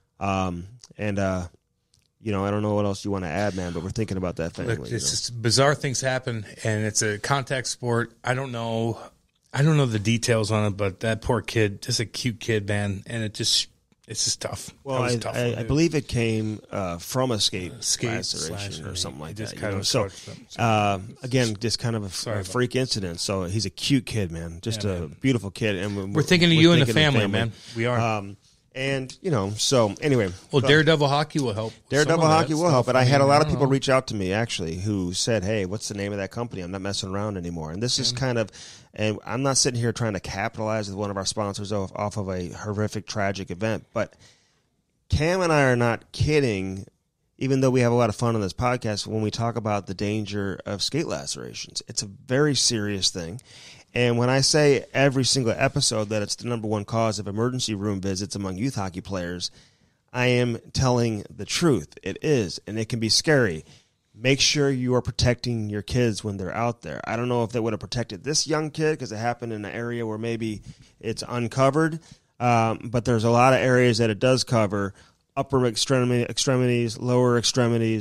Speaker 1: I don't know what else you want to add, man, but we're thinking about that family.
Speaker 2: Look, it's just bizarre things happen, and it's a contact sport. I don't know the details on it, but that poor kid, just a cute kid, man, and it's just tough.
Speaker 1: Well, I believe it came from a skate laceration
Speaker 2: slash
Speaker 1: or something like
Speaker 2: just
Speaker 1: that.
Speaker 2: kind of
Speaker 1: So, again, just kind of a freak incident. So he's a cute kid, man. Just a beautiful kid. And
Speaker 2: we're thinking of you and the family, man. We are.
Speaker 1: So anyway.
Speaker 2: Well, Daredevil Hockey will help.
Speaker 1: Daredevil Hockey will help. But I had a lot of people reach out to me, actually, who said, hey, what's the name of that company? I'm not messing around anymore. And this is kind of, and I'm not sitting here trying to capitalize with one of our sponsors off of a horrific, tragic event. But Cam and I are not kidding, even though we have a lot of fun on this podcast, when we talk about the danger of skate lacerations. It's a very serious thing. And when I say every single episode that it's the number one cause of emergency room visits among youth hockey players, I am telling the truth. It is, and it can be scary. Make sure you are protecting your kids when they're out there. I don't know if they would have protected this young kid because it happened in an area where maybe it's uncovered, but there's a lot of areas that it does cover, upper extremities, lower extremities,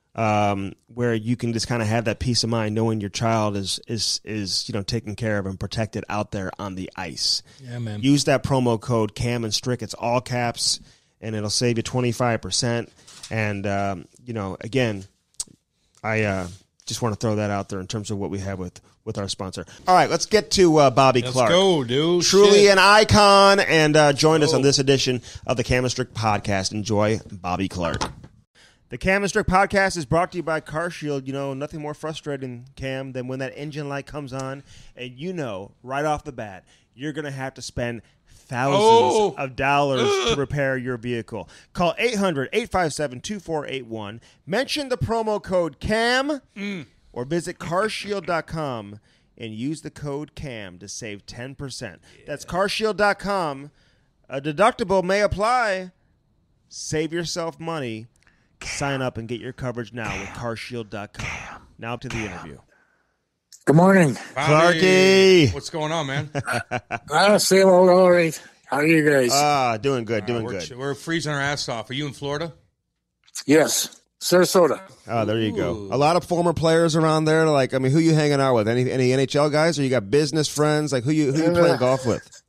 Speaker 1: where you can just kind of have that peace of mind knowing your child is taken care of and protected out there on the ice.
Speaker 2: Yeah, man.
Speaker 1: Use that promo code Cam and Strick. It's all caps, and it'll save you 25%. And again, I just want to throw that out there in terms of what we have with our sponsor. All right, let's get to Bobby Clarke.
Speaker 2: Let's go, dude.
Speaker 1: Truly an icon, and joined us on this edition of the Cam and Strick podcast. Enjoy Bobby Clarke. The Cam and Strick podcast is brought to you by CarShield. Nothing more frustrating, Cam, than when that engine light comes on and right off the bat, you're going to have to spend thousands of dollars to repair your vehicle. Call 800-857-2481. Mention the promo code CAM or visit carshield.com and use the code CAM to save 10%. Yeah. That's carshield.com. A deductible may apply. Save yourself money. Sign up and get your coverage now with carshield.com. Now to the interview.
Speaker 3: Good morning.
Speaker 1: Clarky.
Speaker 2: What's going on, man?
Speaker 3: Same old, all right. How are you guys?
Speaker 1: Doing good, good.
Speaker 2: We're freezing our ass off. Are you in Florida?
Speaker 3: Yes. Sarasota.
Speaker 1: Oh, there you go. A lot of former players around there. Who you hanging out with? Any NHL guys, or you got business friends? Who you playing golf with?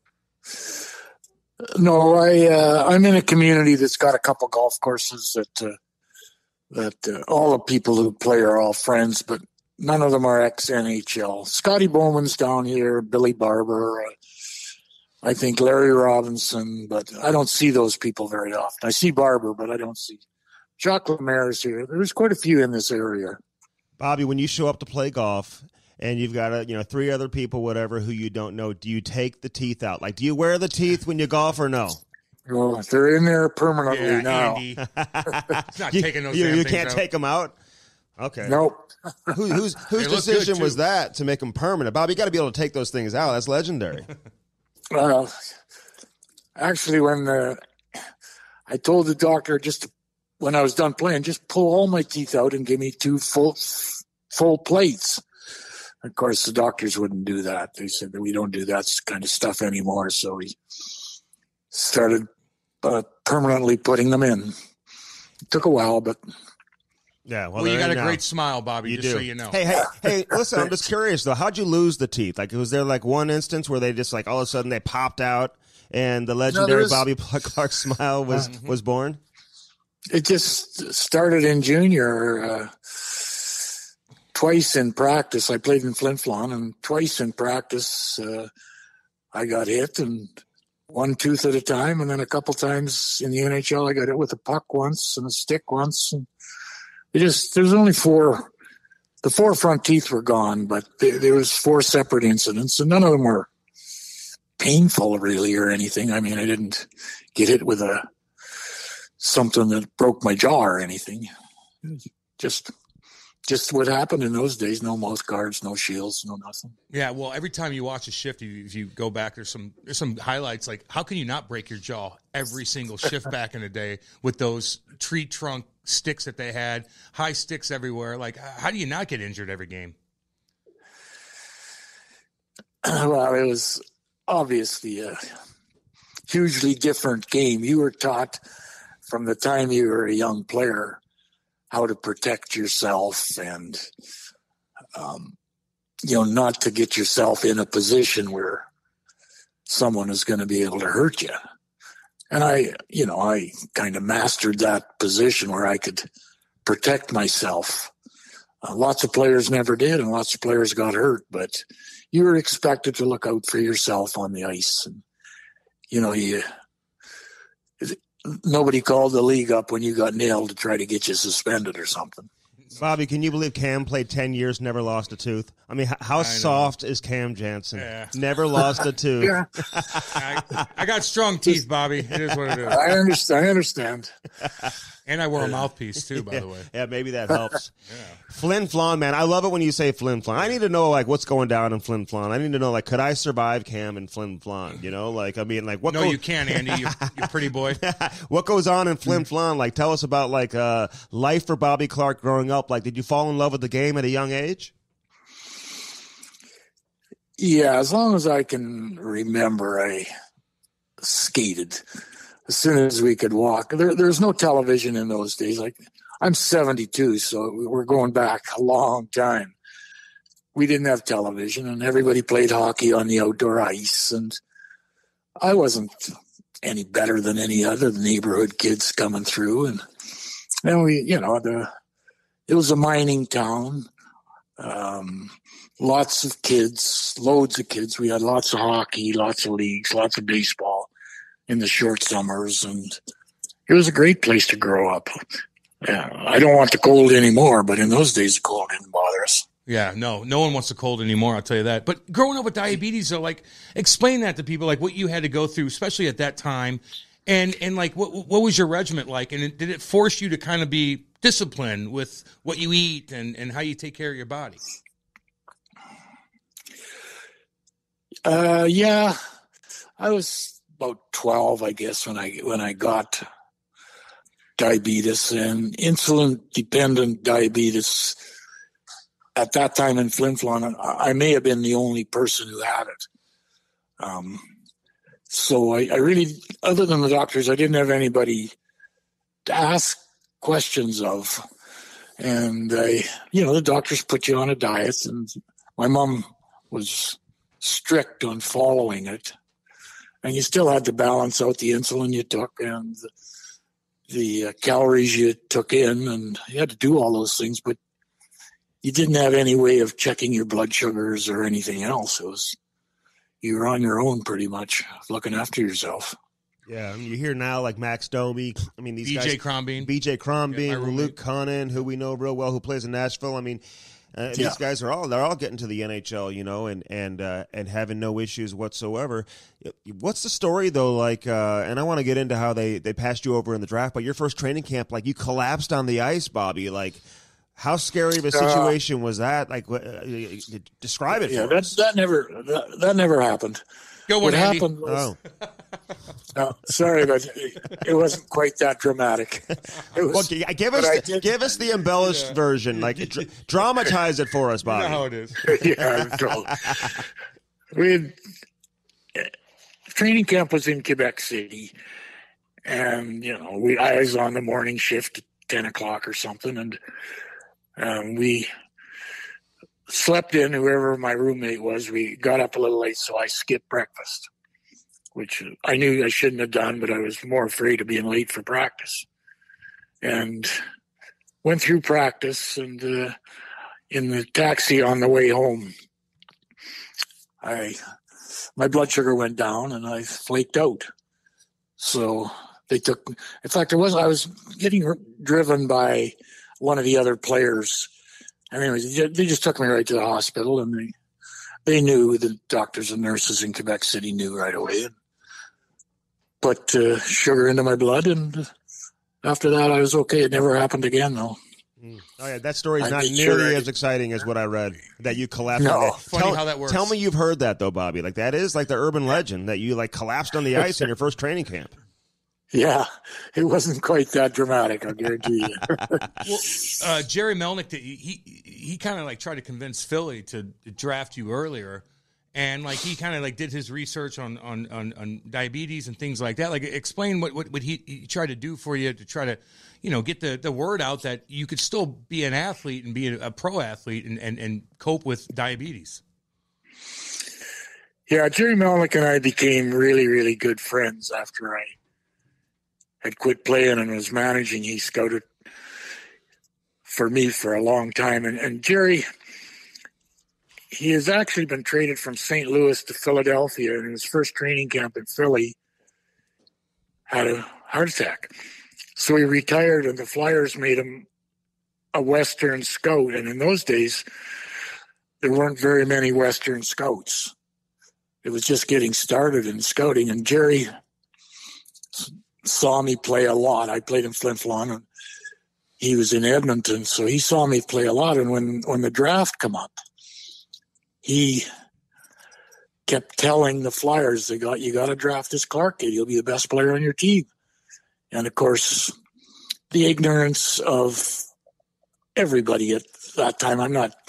Speaker 3: No, I'm in a community that's got a couple golf courses that all the people who play are all friends, but none of them are ex-NHL. Scotty Bowman's down here, Billy Barber, I think Larry Robinson, but I don't see those people very often. I see Barber, but I don't see Jacques Lemaire's here. There's quite a few in this area.
Speaker 1: Bobby, when you show up to play golf and you've got three other people, whatever, who you don't know, do you take the teeth out? Do you wear the teeth when you golf or no?
Speaker 3: Well, they're in there permanently now.
Speaker 2: Andy. It's not taking those
Speaker 1: you
Speaker 2: damn
Speaker 1: can't
Speaker 2: things
Speaker 1: take them out? Okay.
Speaker 3: Nope.
Speaker 1: Whose decision was that to make them permanent? Bobby, you got to be able to take those things out. That's legendary.
Speaker 3: Well, actually, when I told the doctor when I was done playing, just pull all my teeth out and give me 2 full plates. Of course, the doctors wouldn't do that. They said that we don't do that kind of stuff anymore. So we started permanently putting them in. It took a while, but...
Speaker 1: Yeah,
Speaker 2: well you got a great smile, Bobby, so you know.
Speaker 1: Hey, listen, I'm just curious, though. How'd you lose the teeth? Was there, one instance where they just, all of a sudden, they popped out and the legendary Bobby Clarke smile was born?
Speaker 3: It just started in junior. Twice in practice, I played in Flin Flon, and twice in practice, I got hit, and one tooth at a time, and then a couple times in the NHL, I got hit with a puck once and a stick once, and there's only 4. The 4 front teeth were gone, but there was 4 separate incidents, and none of them were painful really or anything. I mean, I didn't get hit with something that broke my jaw or anything. Just what happened in those days. No mouth guards, no shields, no nothing.
Speaker 2: Yeah, well, every time you watch a shift, if you go back, there's some highlights. How can you not break your jaw every single shift back in the day with those tree trunk sticks that they had, high sticks everywhere? How do you not get injured every game?
Speaker 3: Well, it was obviously a hugely different game. You were taught from the time you were a young player how to protect yourself and, not to get yourself in a position where someone is going to be able to hurt you. And I kind of mastered that position where I could protect myself. Lots of players never did, and lots of players got hurt, but you were expected to look out for yourself on the ice. And, nobody called the league up when you got nailed to try to get you suspended or something.
Speaker 1: Bobby, can you believe Cam played 10 years, never lost a tooth? I mean, how soft is Cam Jansen? Yeah. Never lost a tooth.
Speaker 3: Yeah.
Speaker 2: I got strong teeth, Bobby. It is what it is.
Speaker 3: I understand.
Speaker 2: And I wore a mouthpiece, too, by the way.
Speaker 1: Yeah, maybe that helps. Yeah. Flin Flon, man. I love it when you say Flin Flon. I need to know, what's going down in Flin Flon. I need to know, could I survive Cam in Flin Flon? What?
Speaker 2: No, you can, Andy. You pretty boy.
Speaker 1: What goes on in Flin Flon? Tell us about, life for Bobby Clarke growing up. Did you fall in love with the game at a young age?
Speaker 3: Yeah, as long as I can remember, I skated. as soon as we could walk. There's no television in those days. Like, I'm 72, so we're going back a long time. We didn't have television, and everybody played hockey on the outdoor ice. And I wasn't any better than any other neighborhood kids coming through. And then it was a mining town. Lots of kids, loads of kids. We had lots of hockey, lots of leagues, lots of baseball in the short summers. And it was a great place to grow up. Yeah, I don't want the cold anymore, but in those days, the cold didn't bother us.
Speaker 2: Yeah, no one wants the cold anymore, I'll tell you that. But growing up with diabetes, though, like, explain that to people, like what you had to go through, especially at that time. And like, what was your regiment like? And did it force you to kind of be disciplined with what you eat and how you take care of your body?
Speaker 3: Yeah, I was about 12, I guess, when I got diabetes, and insulin-dependent diabetes. At that time in Flin Flon, I may have been the only person who had it. So I really, other than the doctors, I didn't have anybody to ask questions of. And the doctors put you on a diet, and my mom was strict on following it. And you still had to balance out the insulin you took and the calories you took in, and you had to do all those things, but you didn't have any way of checking your blood sugars or anything else. You were on your own pretty much, looking after yourself.
Speaker 1: Yeah, I mean, you hear now like Max Domi. I mean, these
Speaker 2: BJ
Speaker 1: guys,
Speaker 2: Crombeen,
Speaker 1: Luke Connon, who we know real well, who plays in Nashville. I mean, these guys they're all getting to the NHL, and having no issues whatsoever. What's the story though? Like, and I want to get into how they passed you over in the draft, but your first training camp, like you collapsed on the ice, Bobby. Like, how scary of a situation was that? Like, describe it.
Speaker 3: Yeah,
Speaker 1: for us.
Speaker 3: that never happened.
Speaker 2: What
Speaker 3: happened was, sorry, but it wasn't quite that dramatic.
Speaker 1: Give us the embellished version. Like, dramatize it for us, Bobby.
Speaker 2: You know how it is.
Speaker 3: Training camp was in Quebec City, and I was on the morning shift at 10 o'clock or something, and we slept in, whoever my roommate was. We got up a little late, so I skipped breakfast, which I knew I shouldn't have done, but I was more afraid of being late for practice. And went through practice, and in the taxi on the way home, my blood sugar went down and I flaked out. So I was getting driven by one of the other players. Anyways, they just took me right to the hospital, and they knew, the doctors and nurses in Quebec City knew right away, and put sugar into my blood, and after that I was okay. It never happened again, though.
Speaker 1: Oh yeah, that story is not nearly as exciting as what I read. That you collapsed.
Speaker 3: No,
Speaker 2: funny how that works.
Speaker 1: Tell me you've heard that though, Bobby. Like, that is like the urban legend that you like collapsed on the ice in your first training camp.
Speaker 3: Yeah, it wasn't quite that dramatic, I'll guarantee you.
Speaker 2: Well, Jerry Melnick, he kind of like tried to convince Philly to draft you earlier, and like he kind of like did his research on diabetes and things like that. Like, explain what he tried to do for you to try to, get the word out that you could still be an athlete and be a pro athlete and cope with diabetes.
Speaker 3: Yeah, Jerry Melnick and I became really, really good friends after I had quit playing and was managing. He scouted for me for a long time. And Jerry, he has actually been traded from St. Louis to Philadelphia, and in his first training camp in Philly had a heart attack. So he retired, and the Flyers made him a Western scout. And in those days, there weren't very many Western scouts. It was just getting started in scouting, and Jerry saw me play a lot. I played in Flin Flon, and he was in Edmonton, so he saw me play a lot. And when the draft come up, he kept telling the Flyers, you got to draft this Clark kid. He'll be the best player on your team. And of course, the ignorance of everybody at that time, I'm not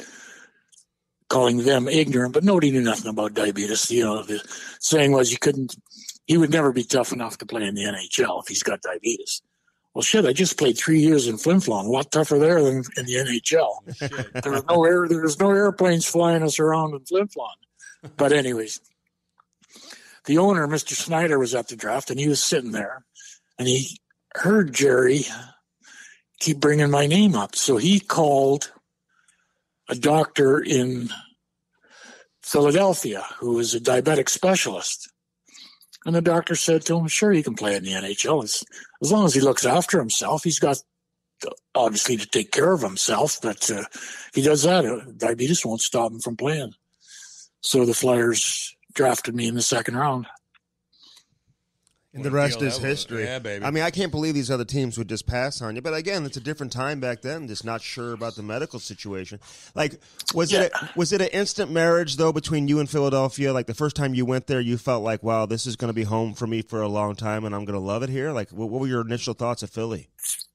Speaker 3: calling them ignorant, but nobody knew nothing about diabetes. The saying was you couldn't he would never be tough enough to play in the NHL if he's got diabetes. Well, shit, I just played 3 years in Flin Flon. A lot tougher there than in the NHL. There was no airplanes flying us around in Flin Flon. But anyways, the owner, Mr. Snyder, was at the draft, and he was sitting there, and he heard Jerry keep bringing my name up. So he called a doctor in Philadelphia who was a diabetic specialist. And the doctor said to him, sure, he can play in the NHL as long as he looks after himself. He's got, obviously, to take care of himself, but if he does that, diabetes won't stop him from playing. So the Flyers drafted me in the second round.
Speaker 4: And the rest is history.
Speaker 2: Yeah, baby.
Speaker 4: I mean, I can't believe these other teams would just pass on you. But again, it's a different time back then. Just not sure about the medical situation. Like, was it an instant marriage though between you and Philadelphia? Like the first time you went there, you felt like, wow, this is going to be home for me for a long time, and I'm going to love it here. Like, what were your initial thoughts of Philly?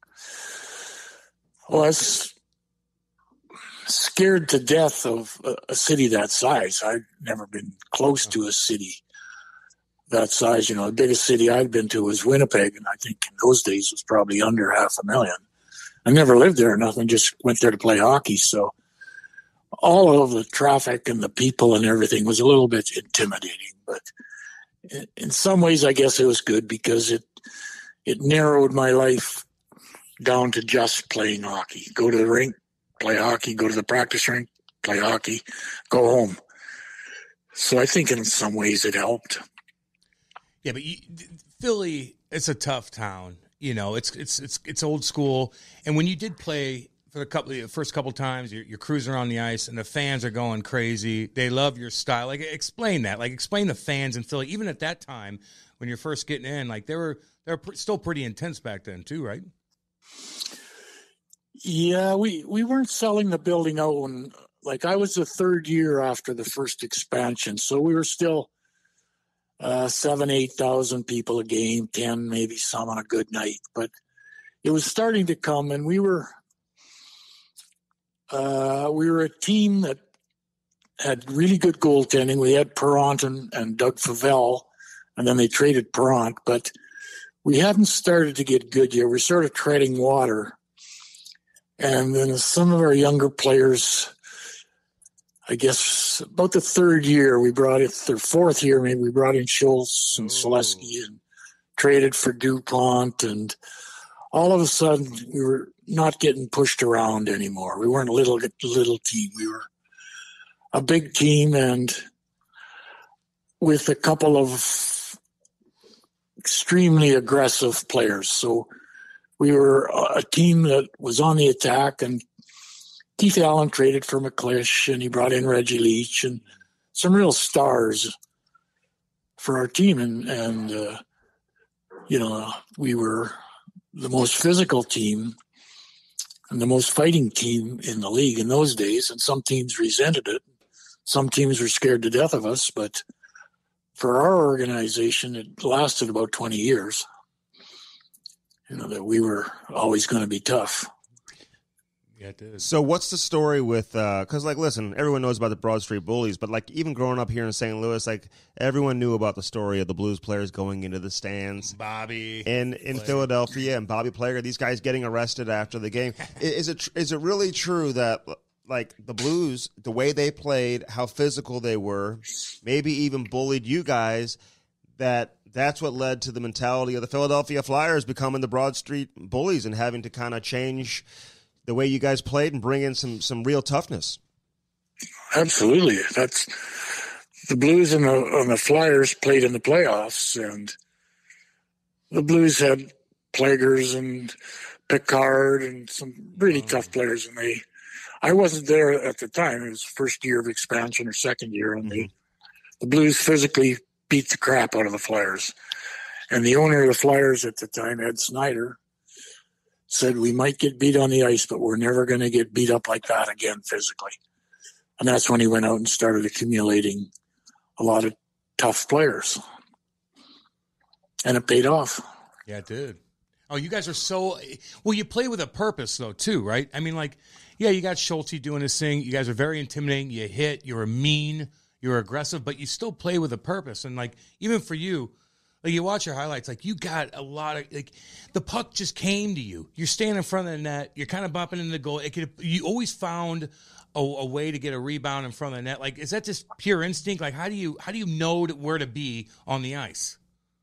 Speaker 3: Well, I was scared to death of a city that size. I'd never been close to a city that size. The biggest city I'd been to was Winnipeg, and I think in those days it was probably under 500,000. I never lived there or nothing, just went there to play hockey. So all of the traffic and the people and everything was a little bit intimidating. But in some ways, I guess it was good because it narrowed my life down to just playing hockey. Go to the rink, play hockey, go to the practice rink, play hockey, go home. So I think in some ways it helped.
Speaker 2: Yeah, but Philly, it's a tough town. It's old school. And when you did play for the first couple times, you're cruising around the ice, and the fans are going crazy. They love your style. Like, explain that. Like, explain the fans in Philly. Even at that time, when you're first getting in, like they were still pretty intense back then too, right?
Speaker 3: Yeah, we weren't selling the building out when, like, I was the third year after the first expansion, so we were still 7,000, 8,000 people a game, 10, maybe some on a good night. But it was starting to come, and we were a team that had really good goaltending. We had Perrant and Doug Favell, and then they traded Perrant, but we hadn't started to get good yet. We're sort of treading water. And then some of our younger players, I guess about the third year, their fourth year, maybe we brought in Schultz and Selesky and traded for DuPont. And all of a sudden, we were not getting pushed around anymore. We weren't a little team. We were a big team, and with a couple of extremely aggressive players. So we were a team that was on the attack, and Keith Allen traded for McClish, and he brought in Reggie Leach and some real stars for our team. And we were the most physical team and the most fighting team in the league in those days. And some teams resented it. Some teams were scared to death of us. But for our organization, it lasted about 20 years. That we were always going to be tough.
Speaker 2: Yeah, it did.
Speaker 4: So what's the story with, because, like, listen, everyone knows about the Broad Street Bullies, but, like, even growing up here in St. Louis, like, everyone knew about the story of the Blues players going into the stands.
Speaker 2: Bobby.
Speaker 4: In Philadelphia, and Bobby Plager, these guys getting arrested after the game. Is it really true that, like, the Blues, the way they played, how physical they were, maybe even bullied you guys, that's what led to the mentality of the Philadelphia Flyers becoming the Broad Street Bullies and having to kind of change the way you guys played and bring in some real toughness?
Speaker 3: Absolutely. That's the Blues and the Flyers played in the playoffs, and the Blues had Plagers and Picard and some really tough players. And I wasn't there at the time. It was first year of expansion or second year, and the Blues physically beat the crap out of the Flyers. And the owner of the Flyers at the time, Ed Snyder, said, we might get beat on the ice, but we're never going to get beat up like that again physically. And that's when he went out and started accumulating a lot of tough players. And it paid off.
Speaker 2: Yeah, it did. Oh, you guys are so – well, you play with a purpose, though, too, right? I mean, like, yeah, you got Schulte doing his thing. You guys are very intimidating. You hit. You're mean. You're aggressive, but you still play with a purpose. And, like, even for you, Like you watch your highlights, like you got a lot of like the puck just came to you. You're standing in front of the net. You're kind of bumping into the goal. You always found a way to get a rebound in front of the net. Like, is that just pure instinct? Like, how do you know where to be on the ice?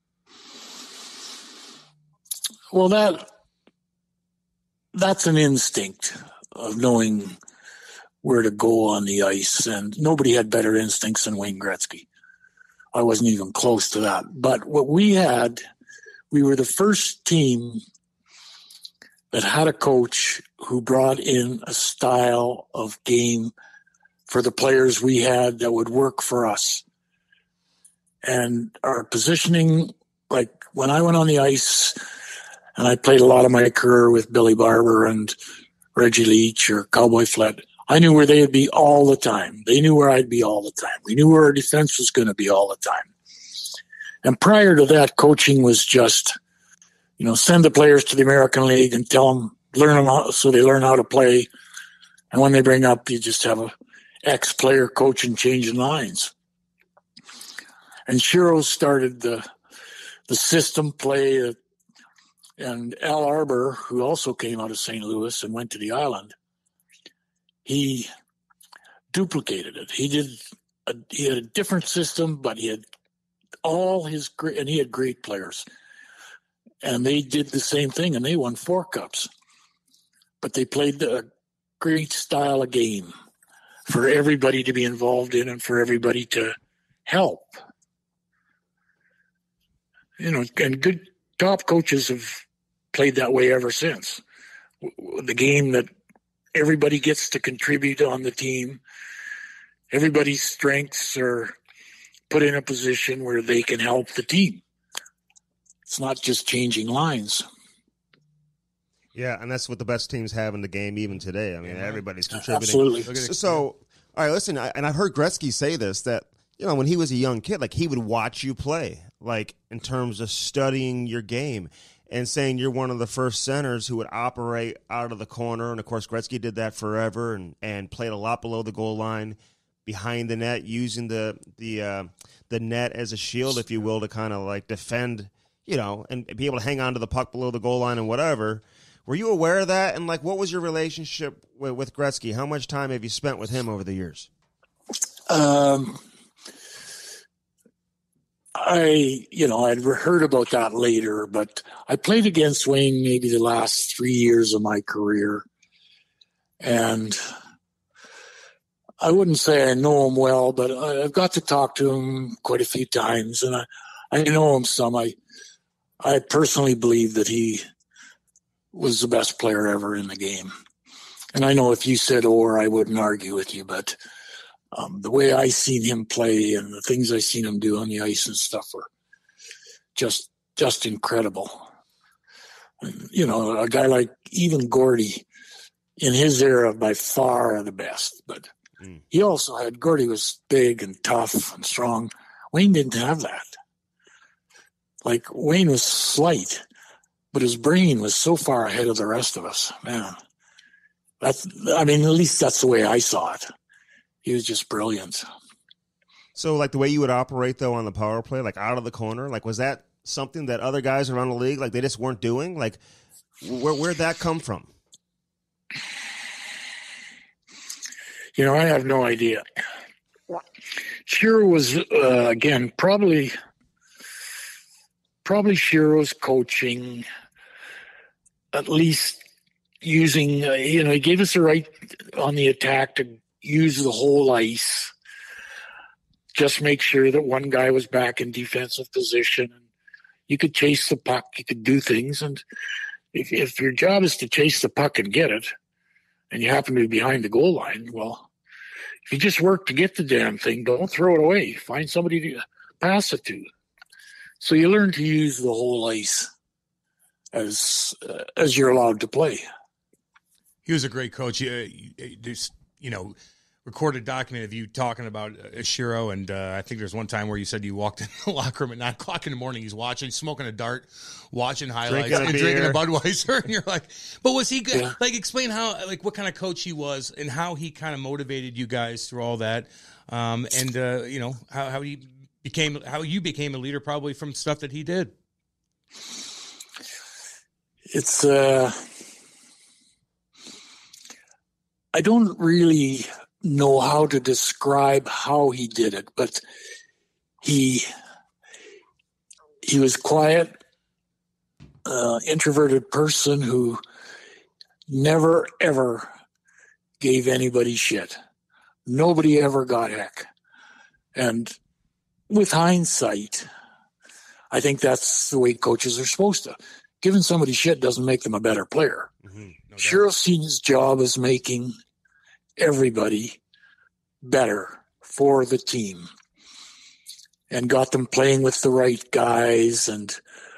Speaker 3: Well, that's an instinct of knowing where to go on the ice, and nobody had better instincts than Wayne Gretzky. I wasn't even close to that. But what we were the first team that had a coach who brought in a style of game for the players we had that would work for us. And our positioning, like when I went on the ice, and I played a lot of my career with Billy Barber and Reggie Leach or Cowboy Flett, I knew where they would be all the time. They knew where I'd be all the time. We knew where our defense was going to be all the time. And prior to that, coaching was just, send the players to the American League and tell them, learn them how, so they learn how to play. And when they bring up, you just have a ex-player coaching changing lines. And Shiro started the system play, and Al Arbor, who also came out of St. Louis and went to the island, he duplicated it. He had a different system, but he had he had great players. And they did the same thing, and they won 4 cups. But they played a great style of game for everybody to be involved in and for everybody to help. And good top coaches have played that way ever since. The game that everybody gets to contribute on the team. Everybody's strengths are put in a position where they can help the team. It's not just changing lines.
Speaker 4: Yeah, and that's what the best teams have in the game even today. I mean, everybody's contributing.
Speaker 3: Absolutely.
Speaker 4: So, all right, listen, and I've heard Gretzky say this, that, when he was a young kid, like, he would watch you play, like, in terms of studying your game and saying you're one of the first centers who would operate out of the corner. And, of course, Gretzky did that forever and played a lot below the goal line, behind the net, using the net as a shield, if you will, to kind of, like, defend, and be able to hang on to the puck below the goal line and whatever. Were you aware of that? And, like, what was your relationship with Gretzky? How much time have you spent with him over the years?
Speaker 3: I'd heard about that later, but I played against Wayne maybe the last 3 years of my career. And I wouldn't say I know him well, but I've got to talk to him quite a few times, and I know him some. I personally believe that he was the best player ever in the game. And I know if you said I wouldn't argue with you, but the way I seen him play and the things I seen him do on the ice and stuff were just incredible. A guy like even Gordy in his era by far the best, but he also had, Gordy was big and tough and strong. Wayne didn't have that. Like, Wayne was slight, but his brain was so far ahead of the rest of us. Man, at least that's the way I saw it. He was just brilliant.
Speaker 4: So, like, the way you would operate, though, on the power play, like, out of the corner, like, was that something that other guys around the league, like, they just weren't doing? Like, where'd that come from?
Speaker 3: I have no idea. Shiro was, again, probably Shiro's coaching, at least using, he gave us the right on the attack to use the whole ice. Just make sure that one guy was back in defensive position. And you could chase the puck. You could do things. And if your job is to chase the puck and get it, and you happen to be behind the goal line, well, if you just work to get the damn thing, don't throw it away. Find somebody to pass it to. So you learn to use the whole ice as you're allowed to play.
Speaker 2: He was a great coach. There's, recorded document of you talking about Shiro, and I think there's one time where you said you walked in the locker room at 9 o'clock in the morning. He's watching, smoking a dart, watching highlights, drinking a Budweiser, and you're like, but was he good? Yeah. Like, explain how, like, what kind of coach he was and how he kind of motivated you guys through all that, how he you became a leader probably from stuff that he did.
Speaker 3: It's I don't really know how to describe how he did it, but he was quiet, introverted person who never ever gave anybody shit. Nobody ever got heck. And with hindsight, I think that's the way coaches are supposed to. Giving somebody shit doesn't make them a better player.
Speaker 2: Mm-hmm. No
Speaker 3: Cheryl's seen his job as making everybody better for the team and got them playing with the right guys, and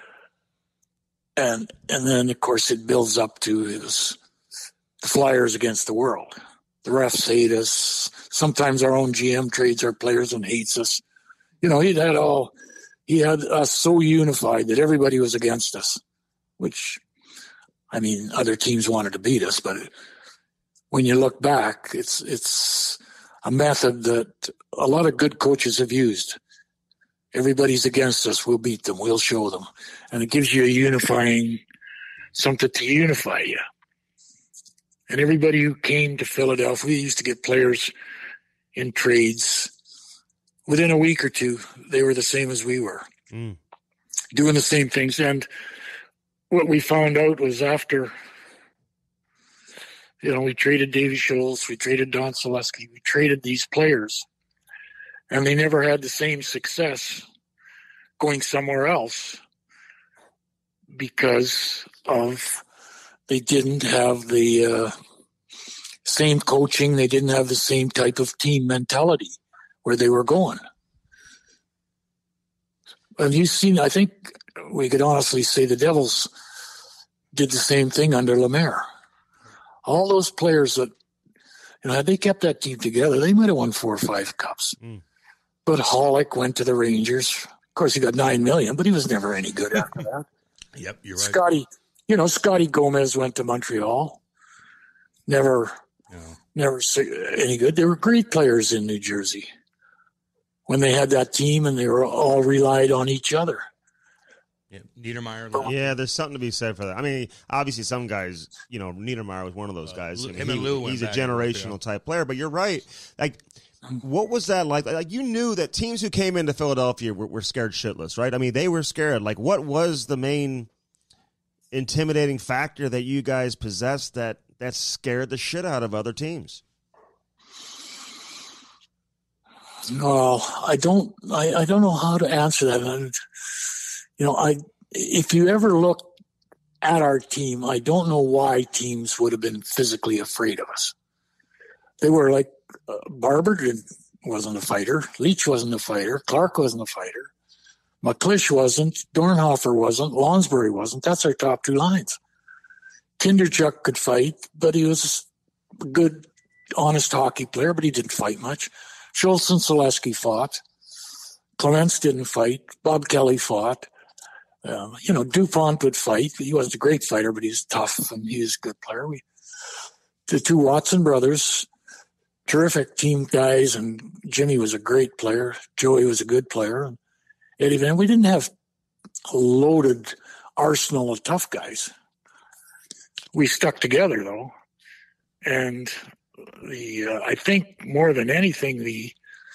Speaker 3: then of course it builds up to it was the Flyers against the world. The refs hate us. Sometimes our own GM trades our players and hates us. You know, he had us so unified that everybody was against us, which, I mean, other teams wanted to beat us, but when you look back, it's a method that a lot of good coaches have used. Everybody's against us. We'll beat them. We'll show them. And it gives you a unifying, something to unify you. And everybody who came to Philadelphia, we used to get players in trades. Within a week or two, they were the same as we were, doing the same things. And what we found out was after, you know, we traded Davy Schultz, we traded Don Selesky, we traded these players, and they never had the same success going somewhere else because of they didn't have the same coaching, they didn't have the same type of team mentality where they were going. Have you seen, I think we could honestly say the Devils did the same thing under Lemaire. All those players that, you know, had they kept that team together, they might have won 4 or 5 cups. But Hollick went to the Rangers. Of course, he got $9 million, but he was never any good after that.
Speaker 2: Yep, you're right.
Speaker 3: Scotty Gomez went to Montreal. Never any good. They were great players in New Jersey when they had that team and they were all relied on each other.
Speaker 2: Yeah, Niedermeyer.
Speaker 1: Yeah, there's something to be said for that. I mean, obviously some guys, you know, Niedermeyer was one of those guys. I mean,
Speaker 2: him and Lou
Speaker 1: he's a generational type player, but you're right. Like, what was that like? Like, you knew that teams who came into Philadelphia were scared shitless, right? I mean, they were scared. Like, what was the main intimidating factor that you guys possessed that scared the shit out of other teams?
Speaker 3: Well, I don't know how to answer that. You know, if you ever look at our team, I don't know why teams would have been physically afraid of us. They were like Barber wasn't a fighter, Leach wasn't a fighter, Clark wasn't a fighter, McClish wasn't, Dornhofer wasn't, Lonsbury wasn't. That's our top 2 lines. Kinderchuk could fight, but he was a good, honest hockey player, but he didn't fight much. Schultz and Selesky fought. Clements didn't fight. Bob Kelly fought. You know, DuPont would fight. He wasn't a great fighter, but he's tough and he was a good player. The 2 Watson brothers, terrific team guys, and Jimmy was a great player. Joey was a good player. And Eddie Van, we didn't have a loaded arsenal of tough guys. We stuck together though, and I think more than anything, the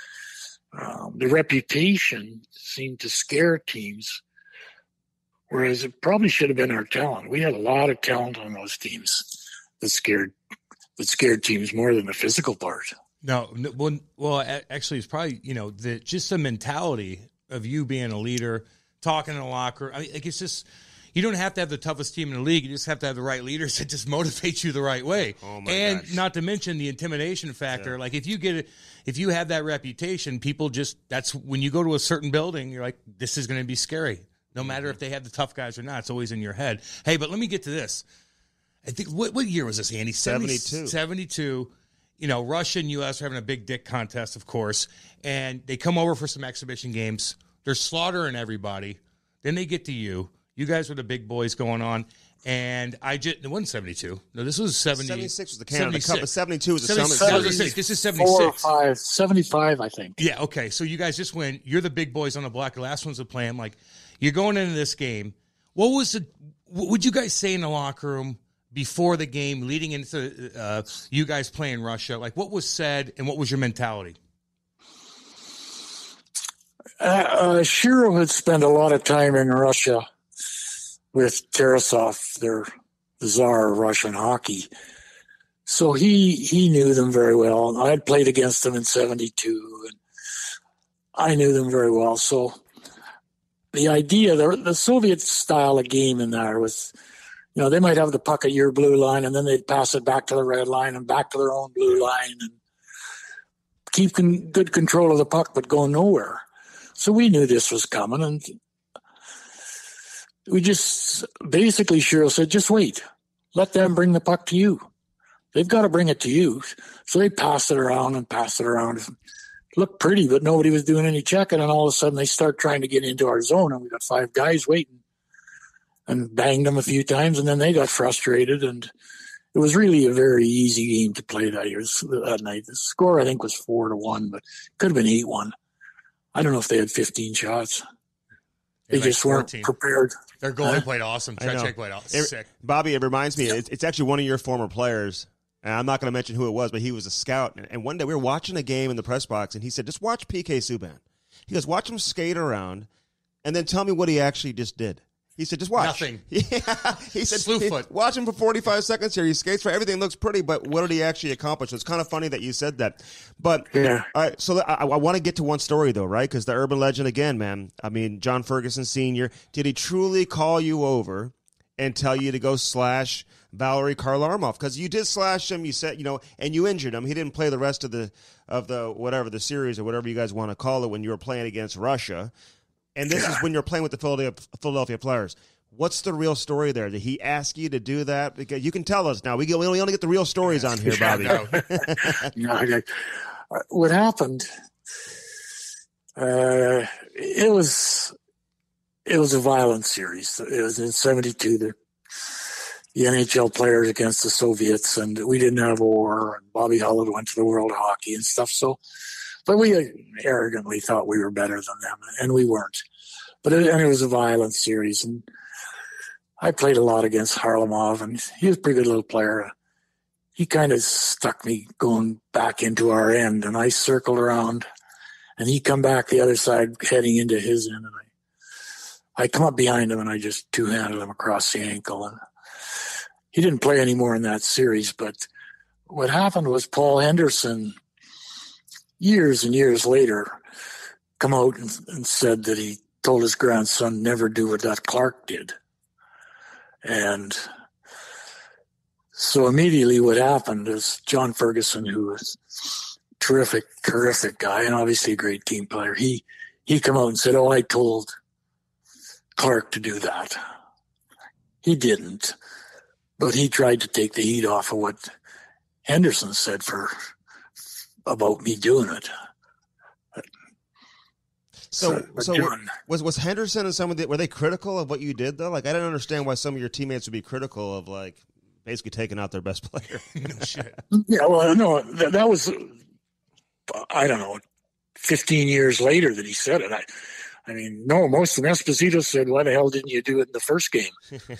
Speaker 3: reputation seemed to scare teams, whereas it probably should have been our talent. We had a lot of talent on those teams that scared teams more than the physical part.
Speaker 2: No, well, actually, it's probably, you know, just the mentality of you being a leader, talking in the locker. I mean, like, it's just, you don't have to have the toughest team in the league. You just have to have the right leaders that just motivate you the right way.
Speaker 1: Oh my gosh.
Speaker 2: Not to mention the intimidation factor. Yeah. Like, if you have that reputation, people that's when you go to a certain building, you're like, this is going to be scary. No matter if they have the tough guys or not, it's always in your head. Hey, but let me get to this. I think, what year was this, Andy?
Speaker 1: 72.
Speaker 2: 72. You know, Russia and U.S. are having a big dick contest, of course, and they come over for some exhibition games. They're slaughtering everybody. Then they get to you. You guys are the big boys going on, And it wasn't 72. No, this was 70.
Speaker 1: 76 was the Canada Cup, but 72 was the
Speaker 2: 76.
Speaker 1: Summit
Speaker 2: This
Speaker 1: Series.
Speaker 2: is 76.
Speaker 3: 4 or 5, 75, I think.
Speaker 2: Yeah, okay. So you guys just win. You're the big boys on the block. The last one's a plan. Like, you're going into this game. What would you guys say in the locker room before the game, leading into you guys playing Russia? Like, what was said and what was your mentality?
Speaker 3: Shiro had spent a lot of time in Russia with Tarasov, the czar of Russian hockey. So he knew them very well. I had played against them in 72, and I knew them very well. So the idea, the Soviet style of game in there was, they might have the puck at your blue line, and then they'd pass it back to the red line and back to their own blue line and keep good control of the puck but go nowhere. So we knew this was coming, and we just basically, Shiro said, just wait. Let them bring the puck to you. They've got to bring it to you. So they passed it around and passed it around. It looked pretty, but nobody was doing any checking, and all of a sudden they start trying to get into our zone, and we got 5 guys waiting and banged them a few times, and then they got frustrated, and it was really a very easy game to play that night. The score, I think, was 4-1, but it could have been 8-1. I don't know if they had 15 shots. They
Speaker 2: like
Speaker 3: just
Speaker 2: 14.
Speaker 3: weren't prepared.
Speaker 2: Their goalie played awesome.
Speaker 1: I know.
Speaker 2: Trechek played awesome. Sick.
Speaker 1: Bobby, it reminds me, it's actually one of your former players. And I'm not going to mention who it was, but he was a scout. And one day we were watching a game in the press box, and he said, just watch PK Subban. He goes, watch him skate around, and then tell me what he actually just did. He said, just watch.
Speaker 2: Nothing.
Speaker 1: Yeah. He said,
Speaker 2: Slew foot.
Speaker 1: watch him for 45 seconds here. He skates for everything looks pretty, but what did he actually accomplish? So it's kind of funny that you said that. But
Speaker 3: Yeah.
Speaker 1: all right, so I want to get to one story, though, right? Because the urban legend again, man. I mean, John Ferguson Sr., did he truly call you over and tell you to go slash Valery Kharlamov? Because you did slash him, you said, and you injured him. He didn't play the rest of the whatever, the series or whatever you guys want to call it when you were playing against Russia. And this is when you're playing with the Philadelphia Flyers. What's the real story there? Did he ask you to do that? Because you can tell us now. We only get the real stories on here, Bobby.
Speaker 3: What happened? It was a violent series. It was in 72. The NHL players against the Soviets, and we didn't have a war. And Bobby Hull had went to the World Hockey and stuff. So, but we arrogantly thought we were better than them, and we weren't. But it was a violent series, and I played a lot against Kharlamov, and he was a pretty good little player. He kind of stuck me going back into our end, and I circled around, and he come back the other side heading into his end, and I come up behind him, and I just two-handed him across the ankle. And he didn't play anymore in that series, but what happened was Paul Henderson, years and years later, come out and said that he told his grandson never do what that Clark did. And so immediately what happened is John Ferguson, who was terrific guy and obviously a great team player, he come out and said, oh, I told Clark to do that. He didn't, but he tried to take the heat off of what Henderson said about me doing it.
Speaker 1: So
Speaker 3: John,
Speaker 1: was Henderson and some of were they critical of what you did though? Like I don't understand why some of your teammates would be critical of like basically taking out their best player.
Speaker 2: No shit.
Speaker 3: yeah, well, no, that was, I don't know, 15 years later that he said it. I mean, no, most of Esposito said, why the hell didn't you do it in the first game?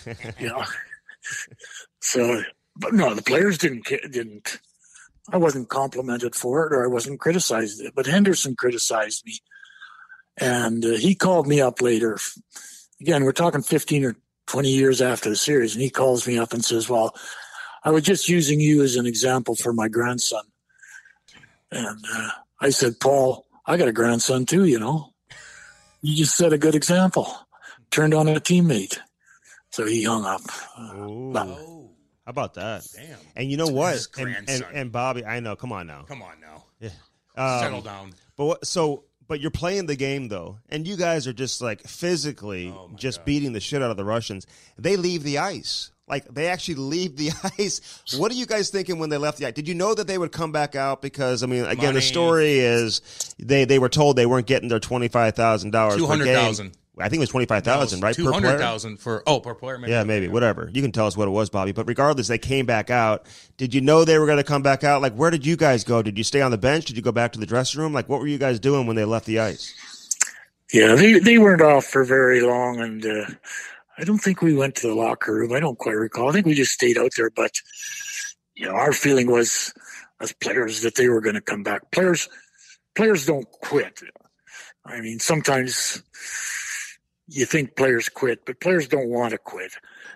Speaker 3: So, but no, the players didn't, I wasn't complimented for it or I wasn't criticized, but Henderson criticized me. And he called me up later. Again, we're talking 15 or 20 years after the series. And he calls me up and says, well, I was just using you as an example for my grandson. And I said, Paul, I got a grandson too, You just set a good example. Turned on a teammate. So he hung up.
Speaker 1: How about that?
Speaker 2: Damn.
Speaker 1: And you know what?
Speaker 2: His grandson.
Speaker 1: And Bobby, I know. Come on now.
Speaker 2: Yeah. Settle down.
Speaker 1: But you're playing the game though, and you guys are just like physically just beating the shit out of the Russians. They leave the ice. Like they actually leave the ice. What are you guys thinking when they left the ice? Did you know that they would come back out? Because I mean, again,
Speaker 2: Money.
Speaker 1: the story is they were told they weren't getting their $25,000.
Speaker 2: $200,000.
Speaker 1: I think it was 25,000, right? Per player?
Speaker 2: 200,000 per player. Maybe.
Speaker 1: Yeah, maybe, whatever. You can tell us what it was, Bobby. But regardless, they came back out. Did you know they were going to come back out? Like, where did you guys go? Did you stay on the bench? Did you go back to the dressing room? Like, what were you guys doing when they left the ice?
Speaker 3: Yeah, they weren't off for very long, and I don't think we went to the locker room. I don't quite recall. I think we just stayed out there. But our feeling was, as players, that they were going to come back. Players don't quit. I mean, sometimes you think players quit, but players don't want to quit.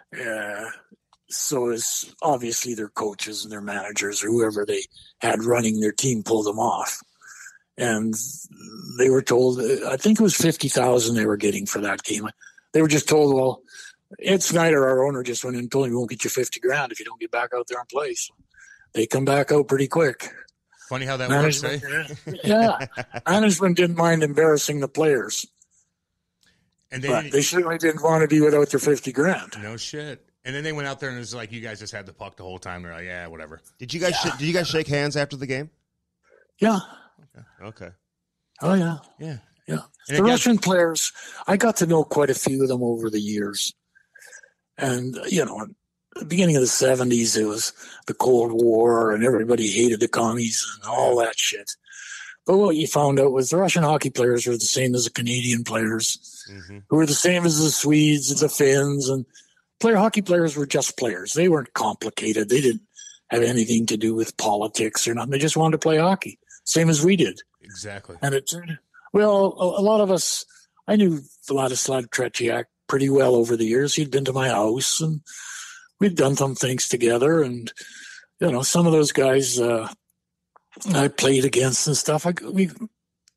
Speaker 3: So it's obviously their coaches and their managers or whoever they had running their team pulled them off. And they were told, I think it was 50,000 they were getting for that game. They were just told, well, Ed Snyder, our owner, just went in and told him, we won't get you 50 grand if you don't get back out there and play. So they come back out pretty quick.
Speaker 2: Funny how that works, eh?
Speaker 3: Yeah. Management didn't mind embarrassing the players.
Speaker 2: And
Speaker 3: but they certainly didn't want to be without their 50 grand.
Speaker 2: No shit. And then they went out there and it was like, you guys just had the puck the whole time. They're like, yeah, whatever.
Speaker 1: Did you guys shake hands after the game?
Speaker 3: Yeah.
Speaker 1: Okay.
Speaker 3: Oh, yeah.
Speaker 2: Yeah.
Speaker 3: Yeah. The Russian players, I got to know quite a few of them over the years. And, at the beginning of the 70s, it was the Cold War and everybody hated the commies and all that shit. But what you found out was the Russian hockey players were the same as the Canadian players, who were the same as the Swedes, the Finns, and hockey players were just players. They weren't complicated. They didn't have anything to do with politics or nothing. They just wanted to play hockey, same as we did.
Speaker 2: Exactly.
Speaker 3: And a lot of us, I knew Vladislav Tretiak pretty well over the years. He'd been to my house and we'd done some things together. And, some of those guys I played against and stuff. Yakashev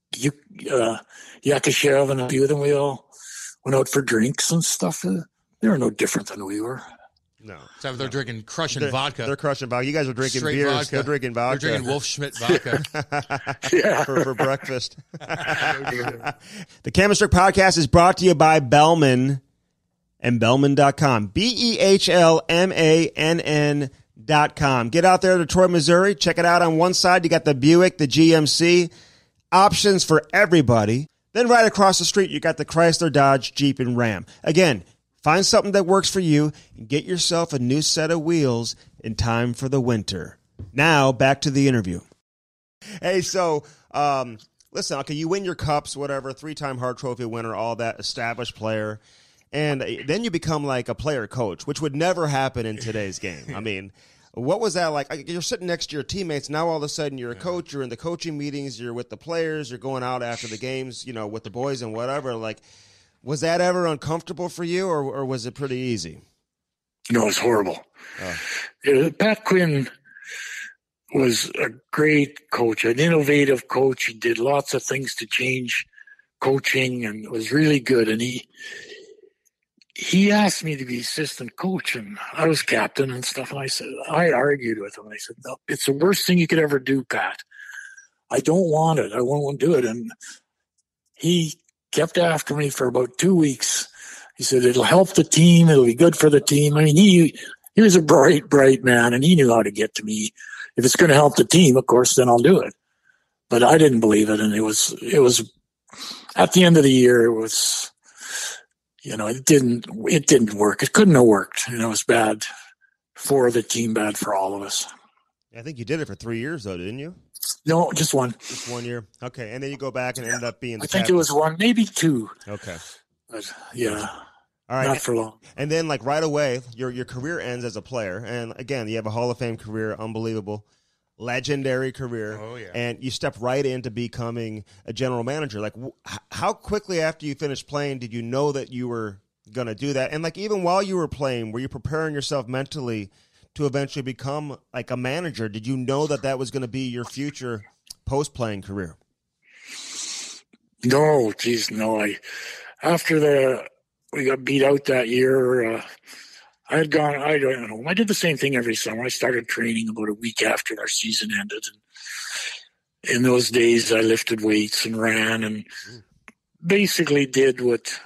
Speaker 3: and a few of them, we all went out for drinks and stuff. They were no different than we were.
Speaker 1: No.
Speaker 2: So they're drinking crushing vodka.
Speaker 1: They're crushing vodka. You guys are drinking
Speaker 2: Straight
Speaker 1: beers.
Speaker 2: Vodka.
Speaker 1: They're drinking vodka.
Speaker 2: They're drinking Wolf Schmidt vodka.
Speaker 3: Yeah.
Speaker 1: for breakfast. The Chemistrick Podcast is brought to you by Bellman and Bellman.com. BEHLMANN.com. Get out there to Detroit, Missouri. Check it out. On one side, you got the Buick, the GMC. Options for everybody. Then right across the street, you got the Chrysler, Dodge, Jeep, and Ram. Again, find something that works for you and get yourself a new set of wheels in time for the winter. Now, back to the interview. Hey, so, listen, okay, you win your cups, whatever, 3-time Hart Trophy winner, all that, established player, and then you become like a player coach, which would never happen in today's game. I mean, what was that like? You're sitting next to your teammates. Now all of a sudden you're a coach. You're in the coaching meetings. You're with the players. You're going out after the games, with the boys and whatever. Like, was that ever uncomfortable for you, or was it pretty easy?
Speaker 3: No, it was horrible. Pat Quinn was a great coach, an innovative coach. He did lots of things to change coaching and was really good. And he asked me to be assistant coach, and I was captain and stuff. And I argued with him. I said, no, it's the worst thing you could ever do, Pat. I don't want it. I won't do it. And he kept after me for about 2 weeks. He said, it'll help the team. It'll be good for the team. I mean, he was a bright man, and he knew how to get to me. If it's going to help the team, of course, then I'll do it. But I didn't believe it. And it was at the end of the year, it was, it didn't work. It couldn't have worked. It was bad for the team, bad for all of us.
Speaker 1: I think you did it for 3 years, though, didn't you?
Speaker 3: No, just one.
Speaker 1: Just 1 year. Okay. And then you go back and end up being the
Speaker 3: captain.
Speaker 1: captain.
Speaker 3: It was one, maybe two.
Speaker 1: Okay.
Speaker 3: But, yeah.
Speaker 1: All right.
Speaker 3: Not for long.
Speaker 1: And then, like, right away, your career ends as a player. And, again, you have a Hall of Fame career, unbelievable, legendary career.
Speaker 2: Oh, yeah.
Speaker 1: And you step right into becoming a general manager. Like, how quickly after you finished playing did you know that you were going to do that? And, like, even while you were playing, were you preparing yourself mentally to eventually become, like, a manager? Did you know that was going to be your future post-playing career?
Speaker 3: No, geez, no. After we got beat out that year, I had gone, I don't know, I did the same thing every summer. I started training about a week after our season ended. And in those days, I lifted weights and ran and basically did what,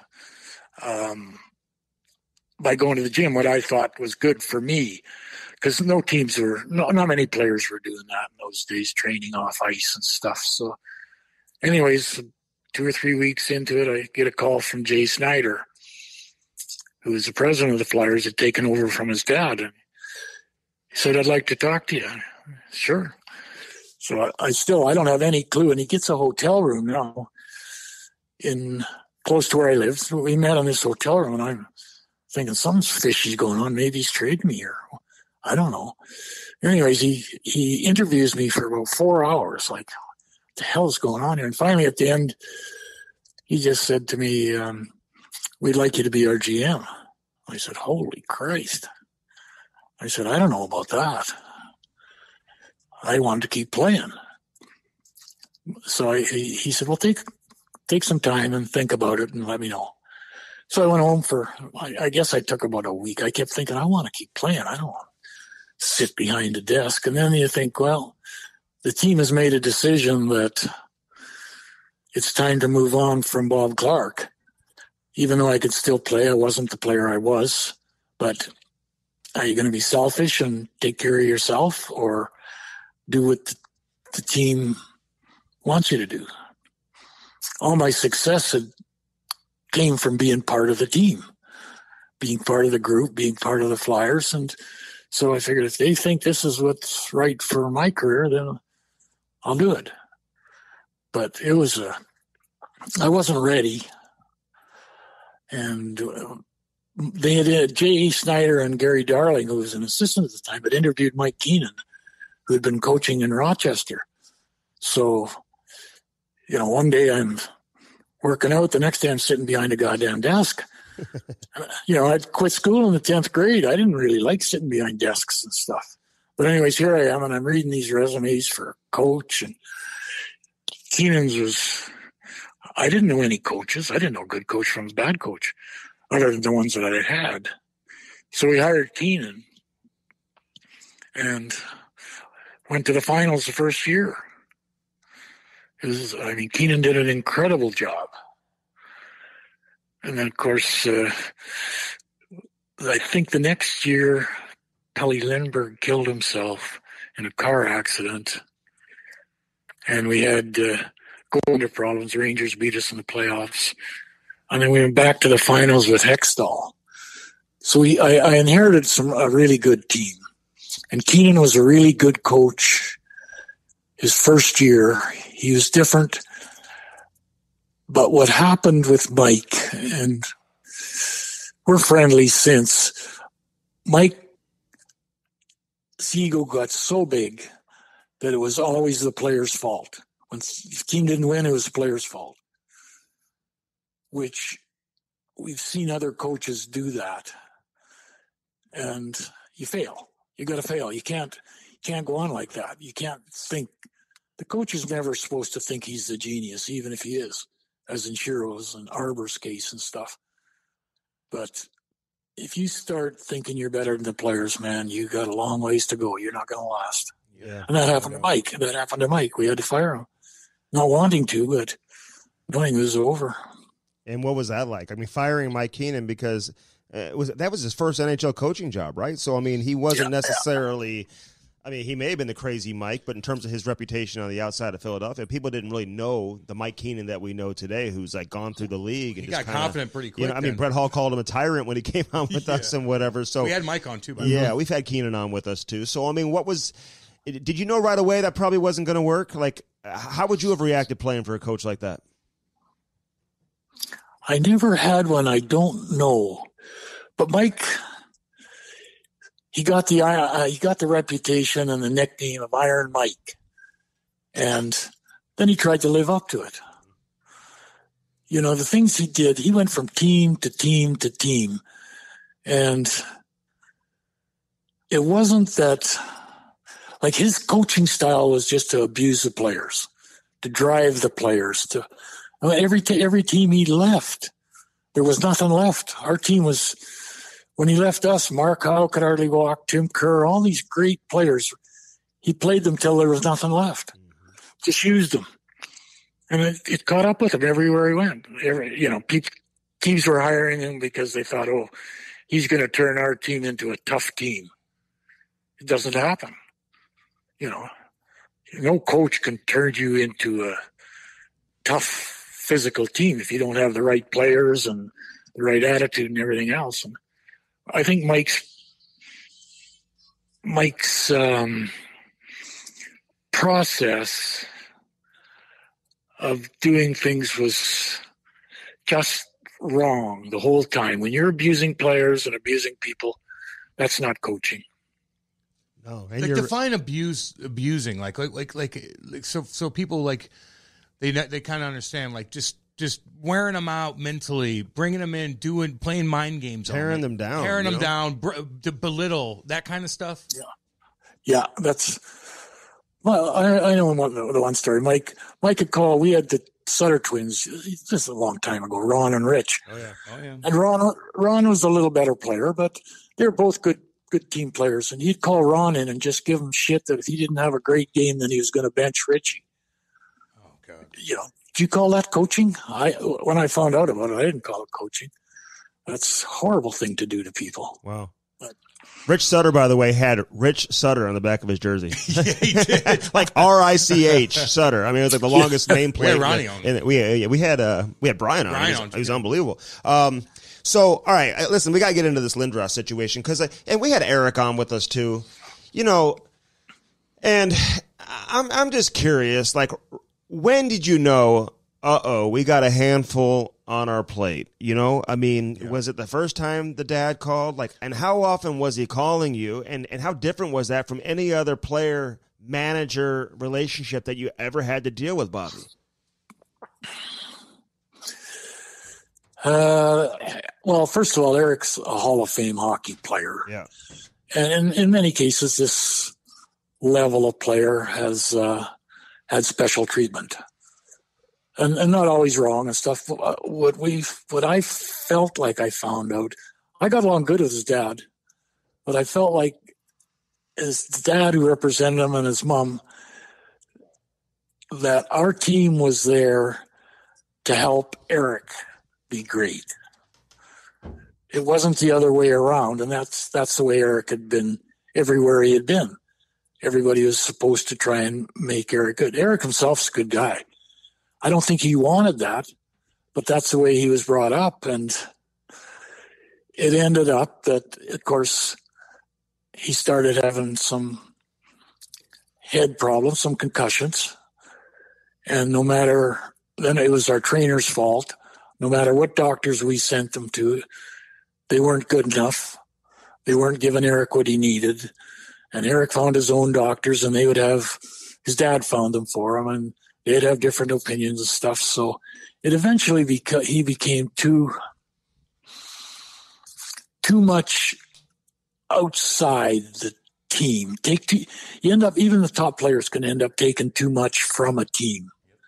Speaker 3: by going to the gym, what I thought was good for me. Because not many players were doing that in those days, training off ice and stuff. So anyways, 2 or 3 weeks into it, I get a call from Jay Snyder, who was the president of the Flyers, had taken over from his dad. And he said, "I'd like to talk to you." Sure. So I don't have any clue. And he gets a hotel room now in close to where I live. So we met in this hotel room, and I'm thinking something's fishy going on. Maybe he's trading me, or I don't know. Anyways, he interviews me for about 4 hours. Like, what the hell's going on here? And finally, at the end, he just said to me, "We'd like you to be our GM." I said, "Holy Christ." I said, "I don't know about that." I wanted to keep playing. So he said, "Well, take some time and think about it and let me know." So I went home I guess I took about a week. I kept thinking, I want to keep playing. I don't want to sit behind a desk. And then you think, well, the team has made a decision that it's time to move on from Bob Clarke. Even though I could still play, I wasn't the player I was. But are you going to be selfish and take care of yourself, or do what the team wants you to do? All my success came from being part of the team, being part of the group, being part of the Flyers. And so I figured if they think this is what's right for my career, then I'll do it. But I wasn't ready. And they had J.E. Snyder and Gary Darling, who was an assistant at the time, had interviewed Mike Keenan, who had been coaching in Rochester. So, one day I'm working out, the next day I'm sitting behind a goddamn desk. I'd quit school in the 10th grade. I didn't really like sitting behind desks and stuff. But anyways, here I am, and I'm reading these resumes for a coach. And Keenan's I didn't know any coaches. I didn't know a good coach from a bad coach, other than the ones that I had. So we hired Keenan and went to the finals the first year. Keenan did an incredible job. And then, of course, I think the next year, Pelly Lindbergh killed himself in a car accident. And we had goaltender problems. Rangers beat us in the playoffs. And then we went back to the finals with Hextall. So I inherited a really good team. And Keenan was a really good coach. His first year, he was different. But what happened with Mike, and we're friendly since, Mike's ego got so big that it was always the player's fault. When the team didn't win, it was the player's fault, which we've seen other coaches do that. And you fail. You got to fail. You can't go on like that. You can't think. The coach is never supposed to think he's the genius, even if he is, as in Shiro's and Arbor's case and stuff. But if you start thinking you're better than the players, man, you got a long ways to go. You're not going to last. Yeah. And that happened to Mike. We had to fire him. Not wanting to, but knowing it was over.
Speaker 4: And what was that like? Firing Mike Keenan, because that was his first NHL coaching job, right? So, he wasn't necessarily he may have been the crazy Mike, but in terms of his reputation on the outside of Philadelphia, people didn't really know the Mike Keenan that we know today, who's gone through the league. And
Speaker 2: he got confident pretty quick.
Speaker 4: Brett Hall called him a tyrant when he came on with us and whatever. So
Speaker 2: we had Mike on too.
Speaker 4: We've had Keenan on with us too. So, did you know right away that probably wasn't going to work? How would you have reacted playing for a coach like that?
Speaker 3: I never had one. I don't know. But Mike, he got the reputation and the nickname of Iron Mike. And then he tried to live up to it. The things he did, he went from team to team to team. And it wasn't that, his coaching style was just to abuse the players, to drive the players. Every team he left, there was nothing left. Our team was, when he left us, Mark Howe could hardly walk, Tim Kerr, all these great players. He played them till there was nothing left. Just used them. And it caught up with him everywhere he went. Teams were hiring him because they thought, he's going to turn our team into a tough team. It doesn't happen. No coach can turn you into a tough, physical team if you don't have the right players and the right attitude and everything else. And I think Mike's process of doing things was just wrong the whole time. When you're abusing players and abusing people, that's not coaching.
Speaker 1: No,
Speaker 2: like define abusing so people like they kind of understand like just wearing them out mentally, bringing them in, playing mind games,
Speaker 1: tearing them down,
Speaker 2: to belittle that kind of stuff.
Speaker 3: Yeah, that's. Well, I know the one story. Mike had called. We had the Sutter twins just a long time ago, Ron and Rich.
Speaker 2: Oh yeah.
Speaker 3: And Ron was a little better player, but they're both good team players. And he'd call Ron in and just give him shit that if he didn't have a great game, then he was going to bench Richie.
Speaker 2: Oh God.
Speaker 3: Do you call that coaching? When I found out about it, I didn't call it coaching. That's a horrible thing to do to people.
Speaker 1: Wow. Rich Sutter, by the way, had Rich Sutter on the back of his jersey.
Speaker 2: Yeah, he did.
Speaker 1: Like R-I-C-H Sutter. I mean, it was like the longest nameplate.
Speaker 2: We had Ronnie on.
Speaker 1: And we had Brian on. He was unbelievable. So, all right, listen, we got to get into this Lindros situation and we had Eric on with us too, and I'm just curious, like, when did you know, we got a handful on our plate? I mean, was it the first time the dad called? Like, and how often was he calling you? And how different was that from any other player manager relationship that you ever had to deal with, Bobby?
Speaker 3: Well, first of all, Eric's a Hall of Fame hockey player.
Speaker 1: Yeah.
Speaker 3: And in many cases, this level of player has had special treatment. And not always wrong and stuff. What I felt like I found out, I got along good with his dad, but I felt like his dad, who represented him, and his mom, that our team was there to help Eric be great. It wasn't the other way around, and that's the way Eric had been everywhere he had been. Everybody was supposed to try and make Eric good. Eric himself's a good guy. I don't think he wanted that, but that's the way he was brought up. And it ended up that, of course, he started having some head problems, some concussions. And then it was our trainer's fault. No matter what doctors we sent them to, they weren't good enough. They weren't giving Eric what he needed. And Eric found his own doctors, and his dad found them for him. And they'd have different opinions and stuff. So it eventually he became too much outside the team. You end up, even the top players can end up taking too much from a team.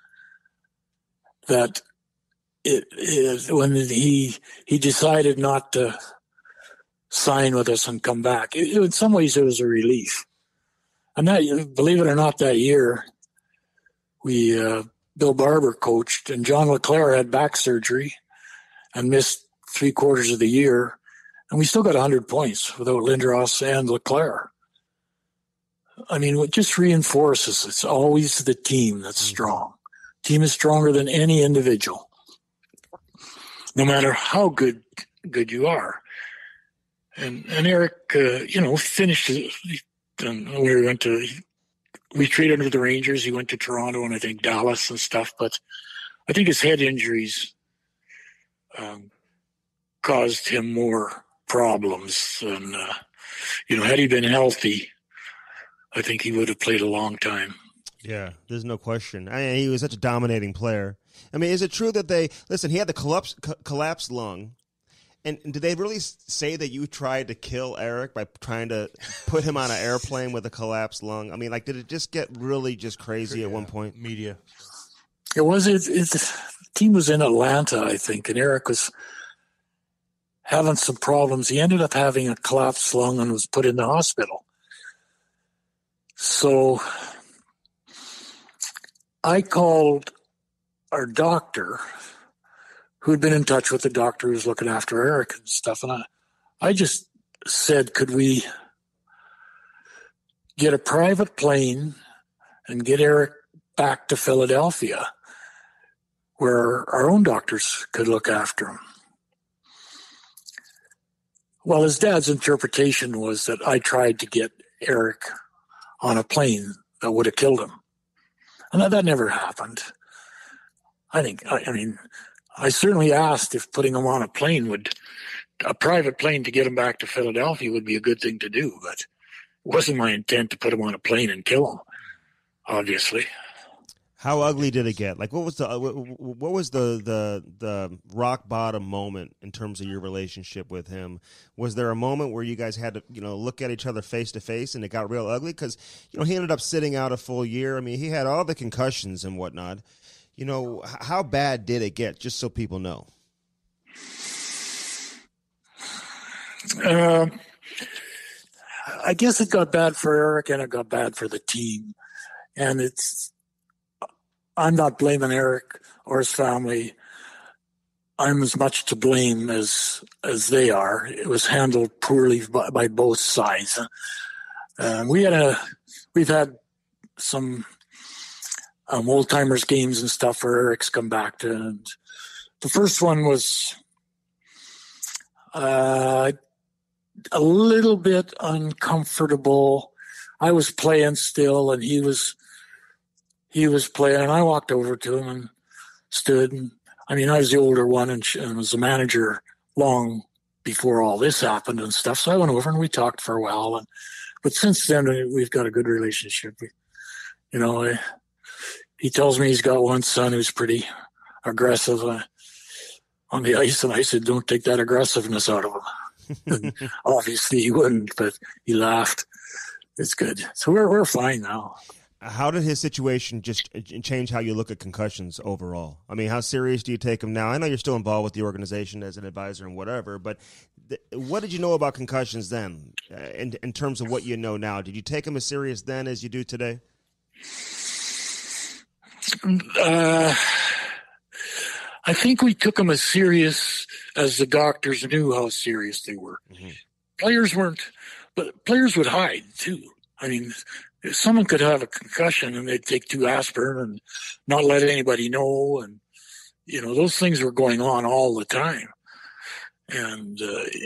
Speaker 3: That it is when he decided not to sign with us and come back. In some ways, it was a relief. And that, believe it or not, that year, Bill Barber coached, and John LeClair had back surgery and missed 3/4 of the year, and we still got 100 points without Lindros and LeClair. I mean, it just reinforces it's always the team that's strong. Team is stronger than any individual, no matter how good you are. And Eric, finished. And we traded with the Rangers. He went to Toronto and I think Dallas and stuff. But I think his head injuries caused him more problems. And, had he been healthy, I think he would have played a long time.
Speaker 1: Yeah, there's no question. He was such a dominating player. I mean, is it true that he had the collapsed lung? And did they really say that you tried to kill Eric by trying to put him on an airplane with a collapsed lung? I mean, like, did it just get really just crazy at one point?
Speaker 2: Media.
Speaker 3: It was. The team was in Atlanta, I think, and Eric was having some problems. He ended up having a collapsed lung and was put in the hospital. So I called our doctor, who had been in touch with the doctor who was looking after Eric and stuff. And I just said, could we get a private plane and get Eric back to Philadelphia? where our own doctors could look after him. Well, his dad's interpretation was that I tried to get Eric on a plane that would have killed him. And that never happened. I mean, I certainly asked if putting him on a private plane to get him back to Philadelphia would be a good thing to do, but it wasn't my intent to put him on a plane and kill him, obviously.
Speaker 4: How ugly did it get? Like, what was the rock bottom moment in terms of your relationship with him? Was there a moment where you guys had to, look at each other face to face and it got real ugly? Because, he ended up sitting out a full year. I mean, he had all the concussions and whatnot. How bad did it get? Just so people know.
Speaker 3: I guess it got bad for Eric and it got bad for the team. And I'm not blaming Eric or his family. I'm as much to blame as they are. It was handled poorly by both sides. We've had some old timers games and stuff where Eric's come back to. And the first one was a little bit uncomfortable. I was playing still, and he was playing, and I walked over to him and stood. And I was the older one and was the manager long before all this happened and stuff. So I went over and we talked for a while. But since then, we've got a good relationship. He tells me he's got one son who's pretty aggressive on the ice, and I said, "Don't take that aggressiveness out of him." And obviously he wouldn't, but he laughed. It's good. So we're fine now.
Speaker 4: How did his situation just change how you look at concussions overall? I mean, how serious do you take him now? I know you're still involved with the organization as an advisor and whatever, but what did you know about concussions then in terms of what you know now? Did you take him as serious then as you do today?
Speaker 3: I think we took them as serious as the doctors knew how serious they were. Mm-hmm. Players weren't, but players would hide too. If someone could have a concussion and they'd take 2 aspirin and not let anybody know. And, those things were going on all the time. And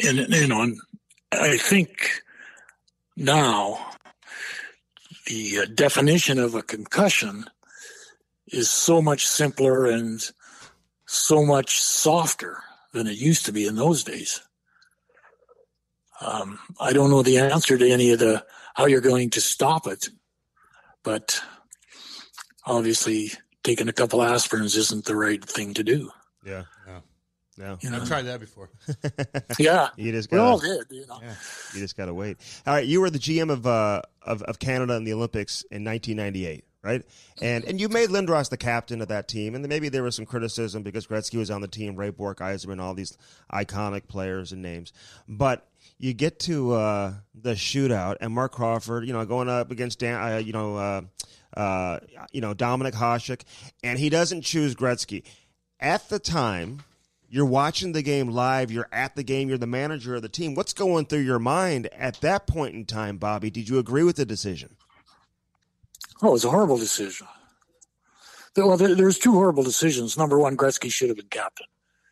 Speaker 3: I think now the definition of a concussion is so much simpler and so much softer than it used to be in those days. I don't know the answer to any of how you're going to stop it, but obviously taking a couple aspirins isn't the right thing to do.
Speaker 4: Yeah. No.
Speaker 2: I've tried that before.
Speaker 3: Yeah.
Speaker 4: We
Speaker 3: all did,
Speaker 4: Yeah. You just got to wait. All right. You were the GM of Canada in the Olympics in 1998. Right. And you made Lindros the captain of that team. And maybe there was some criticism because Gretzky was on the team, Ray Bork, Yzerman, all these iconic players and names. But you get to the shootout and Mark Crawford, going up against Dominic Hasek, and he doesn't choose Gretzky. At the time, you're watching the game live, you're at the game, you're the manager of the team. What's going through your mind at that point in time, Bobby? Did you agree with the decision?
Speaker 3: Oh, it was a horrible decision. Well, there's 2 horrible decisions. Number one, Gretzky should have been captain.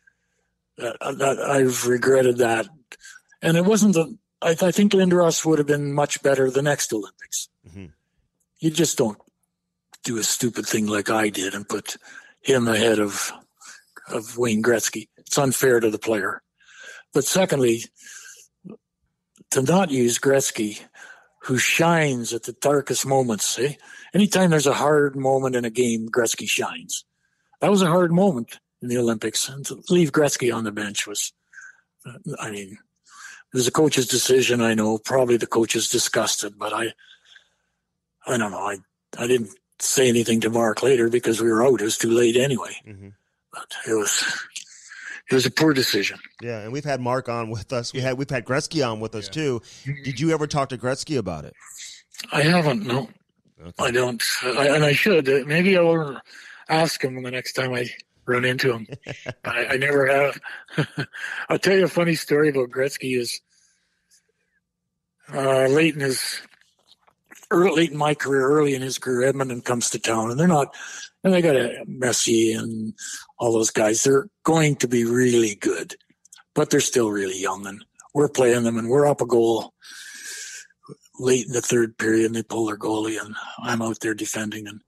Speaker 3: I've regretted that. And it wasn't I think Lindros would have been much better the next Olympics. Mm-hmm. You just don't do a stupid thing like I did and put him ahead of Wayne Gretzky. It's unfair to the player. But secondly, to not use Gretzky, who shines at the darkest moments. Anytime there's a hard moment in a game, Gretzky shines. That was a hard moment in the Olympics. And to leave Gretzky on the bench was, it was a coach's decision, I know. Probably the coach is disgusted, but I don't know. I didn't say anything to Mark later because we were out. It was too late anyway. Mm-hmm. But it was a poor decision.
Speaker 4: Yeah, and we've had Mark on with us. We've had Gretzky on with us too. Did you ever talk to Gretzky about it?
Speaker 3: I haven't. No, okay. I don't. And I should. Maybe I'll ask him the next time I run into him. I never have. I'll tell you a funny story about Gretzky. Is late in his late in my career, early in his career, Edmonton comes to town, and they got a Messi and all those guys. They're going to be really good, but they're still really young, and we're playing them, and we're up a goal late in the third period, and they pull their goalie, and I'm out there defending, and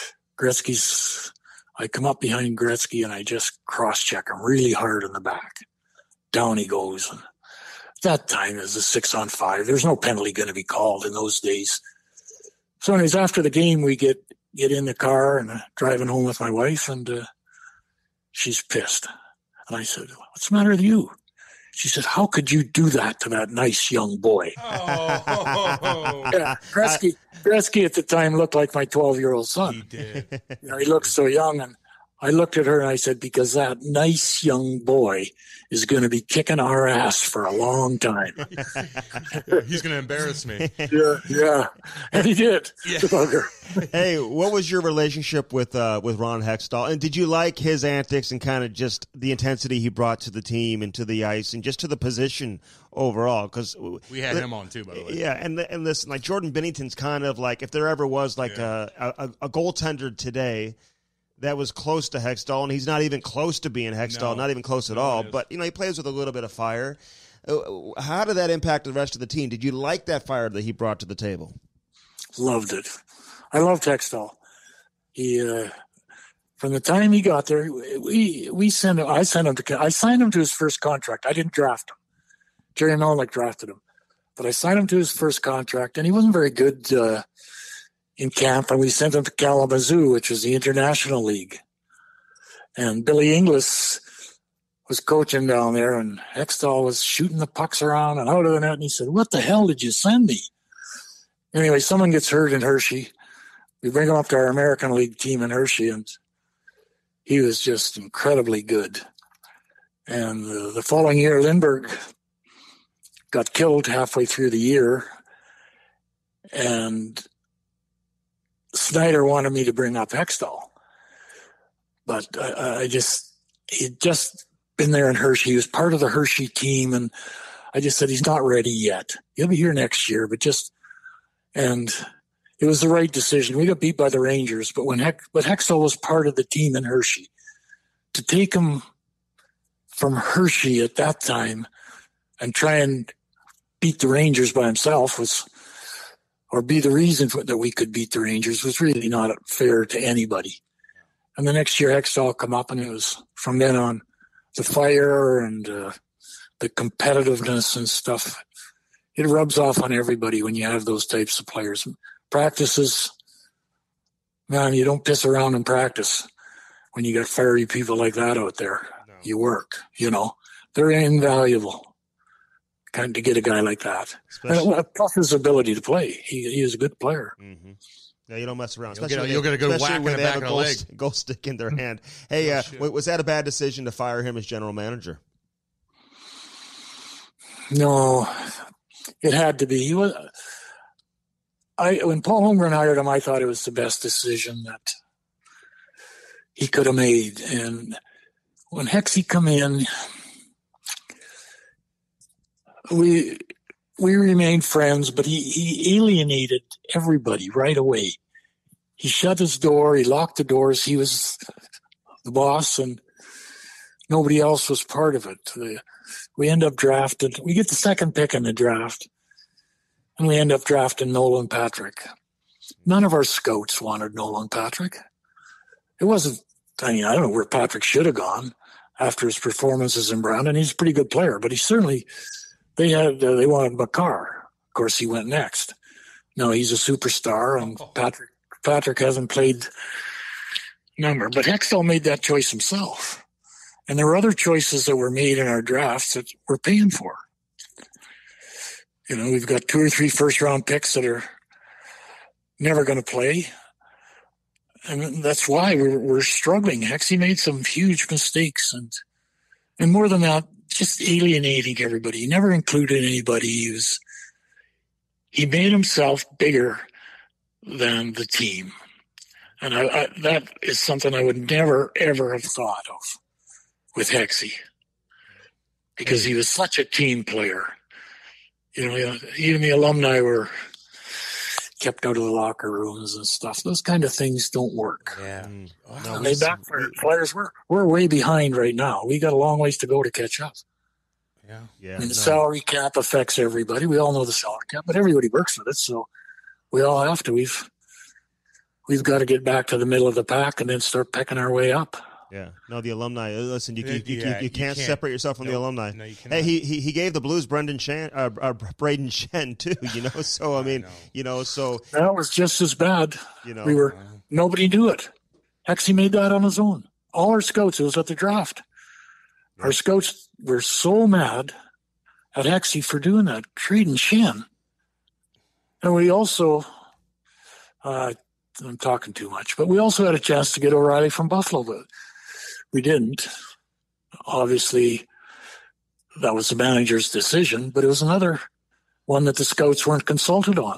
Speaker 3: I come up behind Gretzky, and I just cross-check him really hard in the back. Down he goes, and that time is a 6-on-5. There's no penalty going to be called in those days. So anyways, after the game, we get in the car and driving home with my wife, and she's pissed. And I said, "What's the matter with you?" She said, "How could you do that to that nice young boy?"
Speaker 2: Oh.
Speaker 3: Yeah, Gretzky at the time looked like my 12-year-old son.
Speaker 2: He did.
Speaker 3: He looked so young, and I looked at her and I said, "Because that nice young boy is going to be kicking our ass for a long time."
Speaker 2: He's going to embarrass me.
Speaker 3: Yeah, and he did.
Speaker 2: Yeah.
Speaker 3: The bugger.
Speaker 1: Hey, what was your relationship with Ron Hextall? And did you like his antics and kind of just the intensity he brought to the team and to the ice and just to the position overall? Because
Speaker 2: we had him on too, by the way.
Speaker 1: Yeah, and listen, like Jordan Binnington's kind of like, if there ever was like a goaltender today that was close to Hextall, and he's not even close to being Hextall, not even close at all. But he plays with a little bit of fire. How did that impact the rest of the team? Did you like that fire that he brought to the table?
Speaker 3: Loved it. I loved Hextall. He from the time he got there, I signed him to his first contract. I didn't draft him. Jerry Melnick drafted him, but I signed him to his first contract, and he wasn't very good in camp, and we sent him to Kalamazoo, which is the International League. And Billy Inglis was coaching down there, and Hextall was shooting the pucks around and out of the net, and he said, "What the hell did you send me?" Anyway, someone gets hurt in Hershey. We bring him up to our American League team in Hershey, and he was just incredibly good. And the following year, Lindbergh got killed halfway through the year, and Snyder wanted me to bring up Hextall, but he'd just been there in Hershey. He was part of the Hershey team, and I just said, "He's not ready yet. He'll be here next year, and it was the right decision. We got beat by the Rangers, but Hextall was part of the team in Hershey. To take him from Hershey at that time and try and beat the Rangers by himself or be the reason that we could beat the Rangers was really not fair to anybody. And the next year, Hextall come up, and it was from then on the fire and the competitiveness and stuff. It rubs off on everybody when you have those types of players. Practices, man, you don't piss around in practice when you got fiery people like that out there. No. You work, They're invaluable. Kind to get a guy like that. Plus his ability to play. He is a good player.
Speaker 1: Mm-hmm. Yeah, you don't mess around.
Speaker 2: You'll get a good whack in the back of the leg.
Speaker 1: Goal stick in their hand. Hey, was that a bad decision to fire him as general manager?
Speaker 3: No, it had to be. When Paul Holmgren hired him, I thought it was the best decision that he could have made. And when Hexy come in, we remained friends, but he alienated everybody right away. He shut his door. He locked the doors. He was the boss, and nobody else was part of it. We end up drafted. We get the second pick in the draft, and we end up drafting Nolan Patrick. None of our scouts wanted Nolan Patrick. It wasn't. I don't know where Patrick should have gone after his performances in Brandon. He's a pretty good player, but he certainly. They wanted Makar. Of course, he went next. No, he's a superstar, and Patrick hasn't played number. But Hextall made that choice himself. And there were other choices that were made in our drafts that we're paying for. We've got 2 or 3 first-round picks that are never going to play. And that's why we're struggling. Hexy made some huge mistakes. And more than that, just alienating everybody. He never included anybody. He made himself bigger than the team. And that is something I would never, ever have thought of with Hexy. Because he was such a team player. Even the alumni were kept out of the locker rooms and stuff. Those kind of things don't work.
Speaker 2: Yeah.
Speaker 3: No, they backfired. Flyers, we're way behind right now. We got a long ways to go to catch up.
Speaker 2: Yeah.
Speaker 3: I mean, the salary cap affects everybody. We all know the salary cap, but everybody works with it. So we all have to. We've got to get back to the middle of the pack and then start pecking our way up.
Speaker 4: Yeah. No, the alumni. Listen, you can't separate yourself from the alumni.
Speaker 2: No, you cannot.
Speaker 4: Hey, he gave the Blues Braden Shen too. So I mean, so
Speaker 3: that was just as bad.
Speaker 4: You
Speaker 3: Nobody knew it. Hexie made that on his own. All our scouts, it was at the draft. Our scouts were so mad at Hexie for doing that, trading Shen. And we also, I'm talking too much, but we also had a chance to get O'Reilly from Buffalo, but we didn't. Obviously, that was the manager's decision, but it was another one that the scouts weren't consulted on.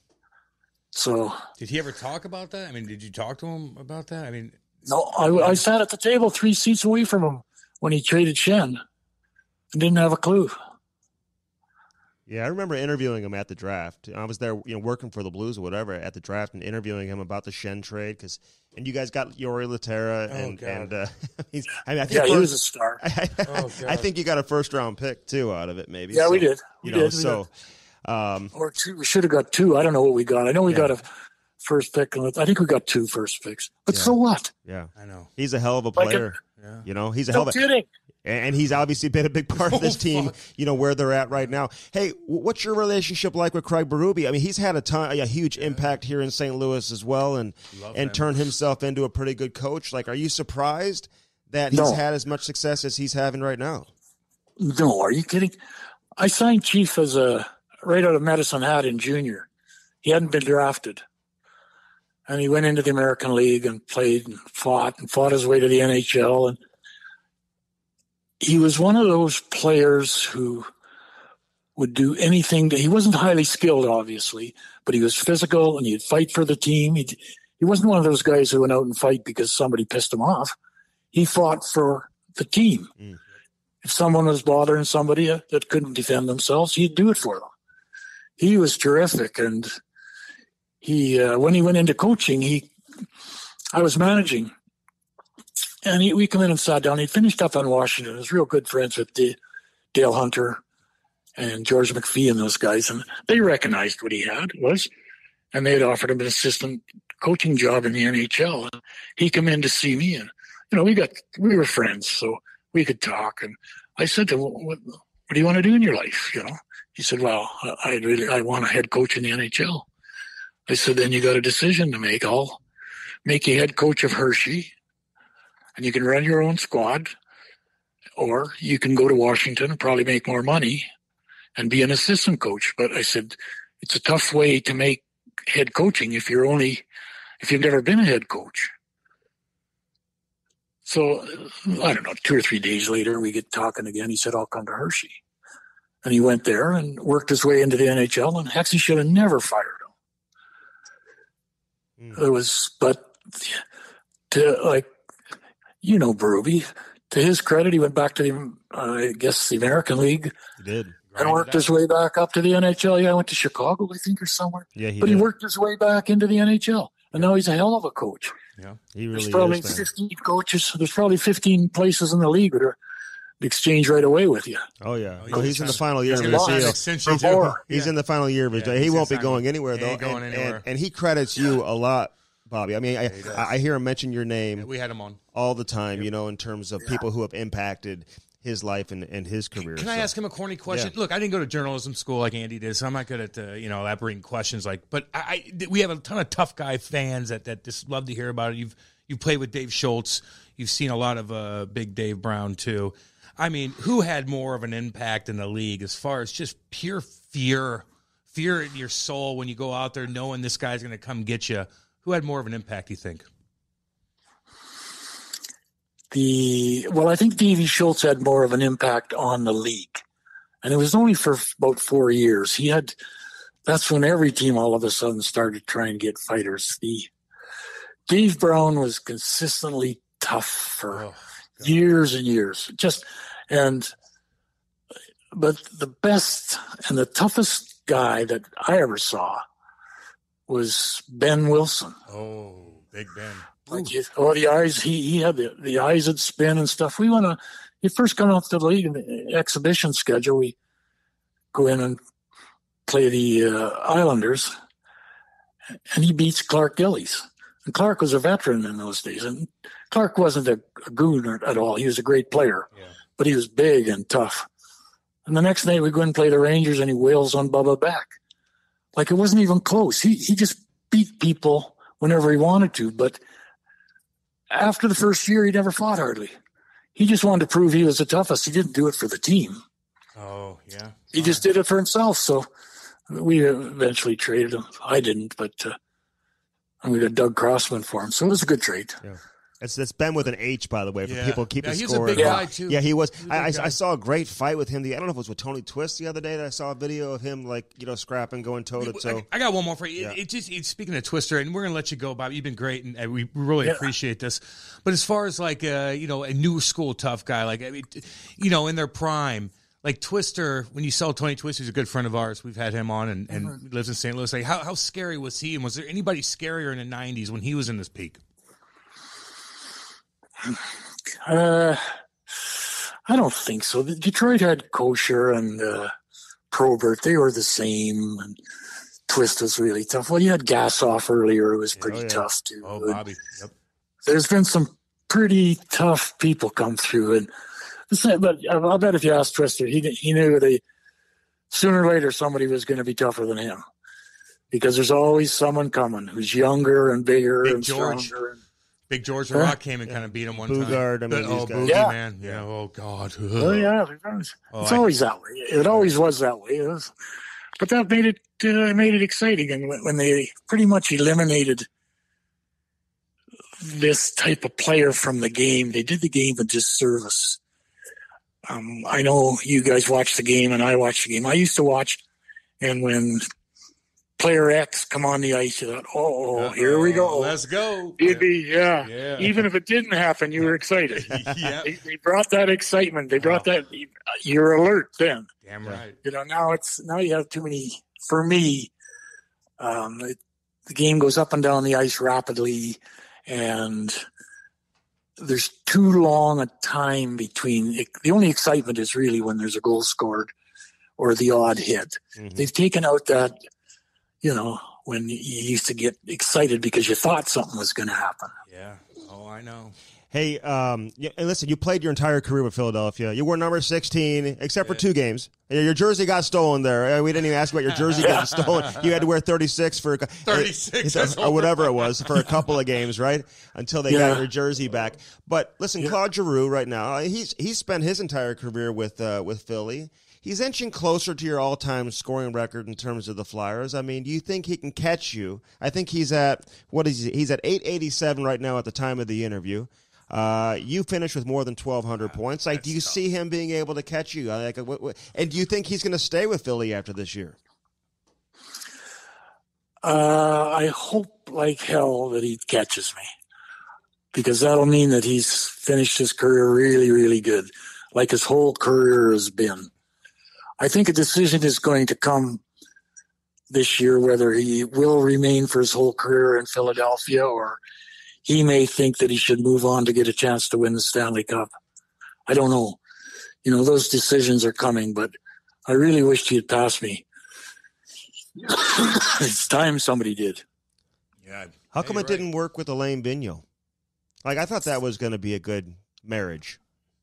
Speaker 3: So,
Speaker 2: did he ever talk about that? I mean, did you talk to him about that? I mean,
Speaker 3: no, I sat at the table 3 seats away from him when he traded Shen and didn't have a clue.
Speaker 4: Yeah, I remember interviewing him at the draft. I was there, working for the Blues or whatever at the draft and interviewing him about the Shen trade and you guys got Yori Laterra and I think
Speaker 3: he was a star.
Speaker 4: I think you got a first round pick too out of it, maybe.
Speaker 3: Yeah,
Speaker 4: so,
Speaker 3: we did.
Speaker 4: We did.
Speaker 3: Or two. We should have got 2. I don't know what we got. I know we got a first pick. I think we got 2 first picks. But so what?
Speaker 4: Yeah,
Speaker 2: I know.
Speaker 4: He's a hell of a player. He's a hell of a
Speaker 3: kidding.
Speaker 4: And he's obviously been a big part of this team, where they're at right now. Hey, what's your relationship like with Craig Berube? I mean, he's had a huge impact here in St. Louis as well and turned himself into a pretty good coach. Like, are you surprised that he's had as much success as he's having right now?
Speaker 3: No, are you kidding? I signed Chief as right out of Medicine Hat in junior. He hadn't been drafted. And he went into the American League and played and fought his way to the NHL. And he was one of those players who would do anything. He wasn't highly skilled, obviously, but he was physical and he'd fight for the team. He wasn't one of those guys who went out and fight because somebody pissed him off. He fought for the team. If someone was bothering somebody that couldn't defend themselves, he'd do it for them. He was terrific. And when he went into coaching, I was managing. And we come in and sat down. He finished up on Washington. He was real good friends with Dale Hunter and George McPhee and those guys. And they recognized what he was. And they had offered him an assistant coaching job in the NHL. And he came in to see me. And, we were friends, so we could talk. And I said to him, what do you want to do in your life? He said, well, I want a head coach in the NHL. I said, then you got a decision to make. I'll make you head coach of Hershey. And you can run your own squad, or you can go to Washington and probably make more money and be an assistant coach. But I said, it's a tough way to make head coaching if you've never been a head coach. So, I don't know, 2 or 3 days later, we get talking again. He said, I'll come to Hershey. And he went there and worked his way into the NHL, and Hexie should have never fired him. Berube, to his credit, he went back to the American League.
Speaker 4: He did.
Speaker 3: And worked his way back up to the NHL. Yeah, I went to Chicago, I think, or somewhere.
Speaker 4: Yeah,
Speaker 3: he worked his way back into the NHL. And now he's a hell of a coach.
Speaker 4: Yeah, he really
Speaker 3: There's probably 15 coaches. There's probably 15 places in the league that are exchange right away with you.
Speaker 4: Oh, yeah. Well, he's in the final year of his
Speaker 3: deal.
Speaker 4: He's in the final year of his deal. He won't be going anywhere, though. And he credits you a lot, Bobby. I mean, I hear him mention your name.
Speaker 2: We had him on
Speaker 4: all the time, in terms of people who have impacted his life and his career.
Speaker 2: Can I ask him a corny question? Yeah. Look, I didn't go to journalism school like Andy did, so I'm not good at elaborating questions. But we have a ton of tough guy fans that just love to hear about it. You've played with Dave Schultz. You've seen a lot of Big Dave Brown too. I mean, who had more of an impact in the league as far as just pure fear in your soul when you go out there knowing this guy's going to come get you? Who had more of an impact, you think?
Speaker 3: I think Davey Schultz had more of an impact on the league. And it was only for about 4 years. That's when every team all of a sudden started trying to get fighters. Dave Brown was consistently tough for years and years. But the best and the toughest guy that I ever saw was Ben Wilson.
Speaker 2: Oh, Big Ben.
Speaker 3: The eyes, he had the eyes that spin and stuff. He first got off the league in the exhibition schedule. We go in and play the Islanders, and he beats Clark Gillies. And Clark was a veteran in those days, and Clark wasn't a goon at all. He was a great player, but he was big and tough. And the next night we go and play the Rangers, and he wails on Bubba Beck. Like, it wasn't even close. He just beat people whenever he wanted to, but after the first year, he never fought hardly. He just wanted to prove he was the toughest. He didn't do it for the team.
Speaker 2: Oh, yeah.
Speaker 3: He just did it for himself. So we eventually traded him. I didn't, but we got Doug Crossman for him. So it was a good trade.
Speaker 4: Yeah. It's Ben with an H, by the way, for people keeping
Speaker 2: he's
Speaker 4: score.
Speaker 2: He's a big guy, too.
Speaker 4: Yeah, he was. I saw a great fight with him. I don't know if it was with Tony Twist the other day that I saw a video of him, scrapping, going toe-to-toe.
Speaker 2: I got one more for you.
Speaker 4: Yeah.
Speaker 2: It's speaking of Twister, and we're going to let you go, Bob. You've been great, and we really appreciate this. But as far as, a new school tough guy, in their prime, like Twister, when you saw Tony Twister, he's a good friend of ours. We've had him on and lives in St. Louis. Like, how scary was he? And was there anybody scarier in the 90s when he was in his peak?
Speaker 3: I don't think so. Detroit had Kosher and Probert. They were the same. And Twist was really tough. Well, you had Gassoff earlier. It was pretty tough, too.
Speaker 2: Oh, Bobby. Yep.
Speaker 3: There's been some pretty tough people come through. But I'll bet if you asked Twister, he knew that sooner or later somebody was going to be tougher than him. Because there's always someone coming who's younger and bigger and stronger.
Speaker 2: Big George Rock came and kind of beat him one
Speaker 4: Boogaard,
Speaker 2: time.
Speaker 4: Boogie,
Speaker 2: man. Yeah. Oh, God.
Speaker 3: Oh, yeah. It's always that way. It always was that way. But that made it exciting. And when they pretty much eliminated this type of player from the game, they did the game a disservice. I know you guys watch the game, and I watch the game. I used to watch, and when player X come on the ice, you thought, here we go.
Speaker 2: Let's go.
Speaker 3: Even if it didn't happen, you were excited. They brought that excitement. They brought that. You're alert then.
Speaker 2: Damn right.
Speaker 3: Now you have too many. For me, the game goes up and down the ice rapidly, and there's too long a time between. The only excitement is really when there's a goal scored or the odd hit. Mm-hmm. They've taken out that. When you used to get excited because you thought something was going to happen.
Speaker 2: Yeah. Oh, I know.
Speaker 4: Hey, and listen, you played your entire career with Philadelphia. You wore number 16, except for 2 games. Your jersey got stolen there. We didn't even ask about your jersey getting stolen. You had to wear 36 for
Speaker 2: 36
Speaker 4: or whatever it was for a couple of games, right? Until they got your jersey back. But listen, Claude Giroux right now, he's spent his entire career with Philly. He's inching closer to your all-time scoring record in terms of the Flyers. I mean, do you think he can catch you? I think he's at, he's at 887 right now at the time of the interview. You finished with more than 1,200 points. Do you see him being able to catch you? And do you think he's going to stay with Philly after this year?
Speaker 3: I hope like hell that he catches me, because that'll mean that he's finished his career really, really good, like his whole career has been. I think a decision is going to come this year whether he will remain for his whole career in Philadelphia, or he may think that he should move on to get a chance to win the Stanley Cup. I don't know. Those decisions are coming, but I really wished he had passed me. It's time somebody did.
Speaker 2: Yeah.
Speaker 4: How come it didn't work with Alain Vigneault? I thought that was going to be a good marriage.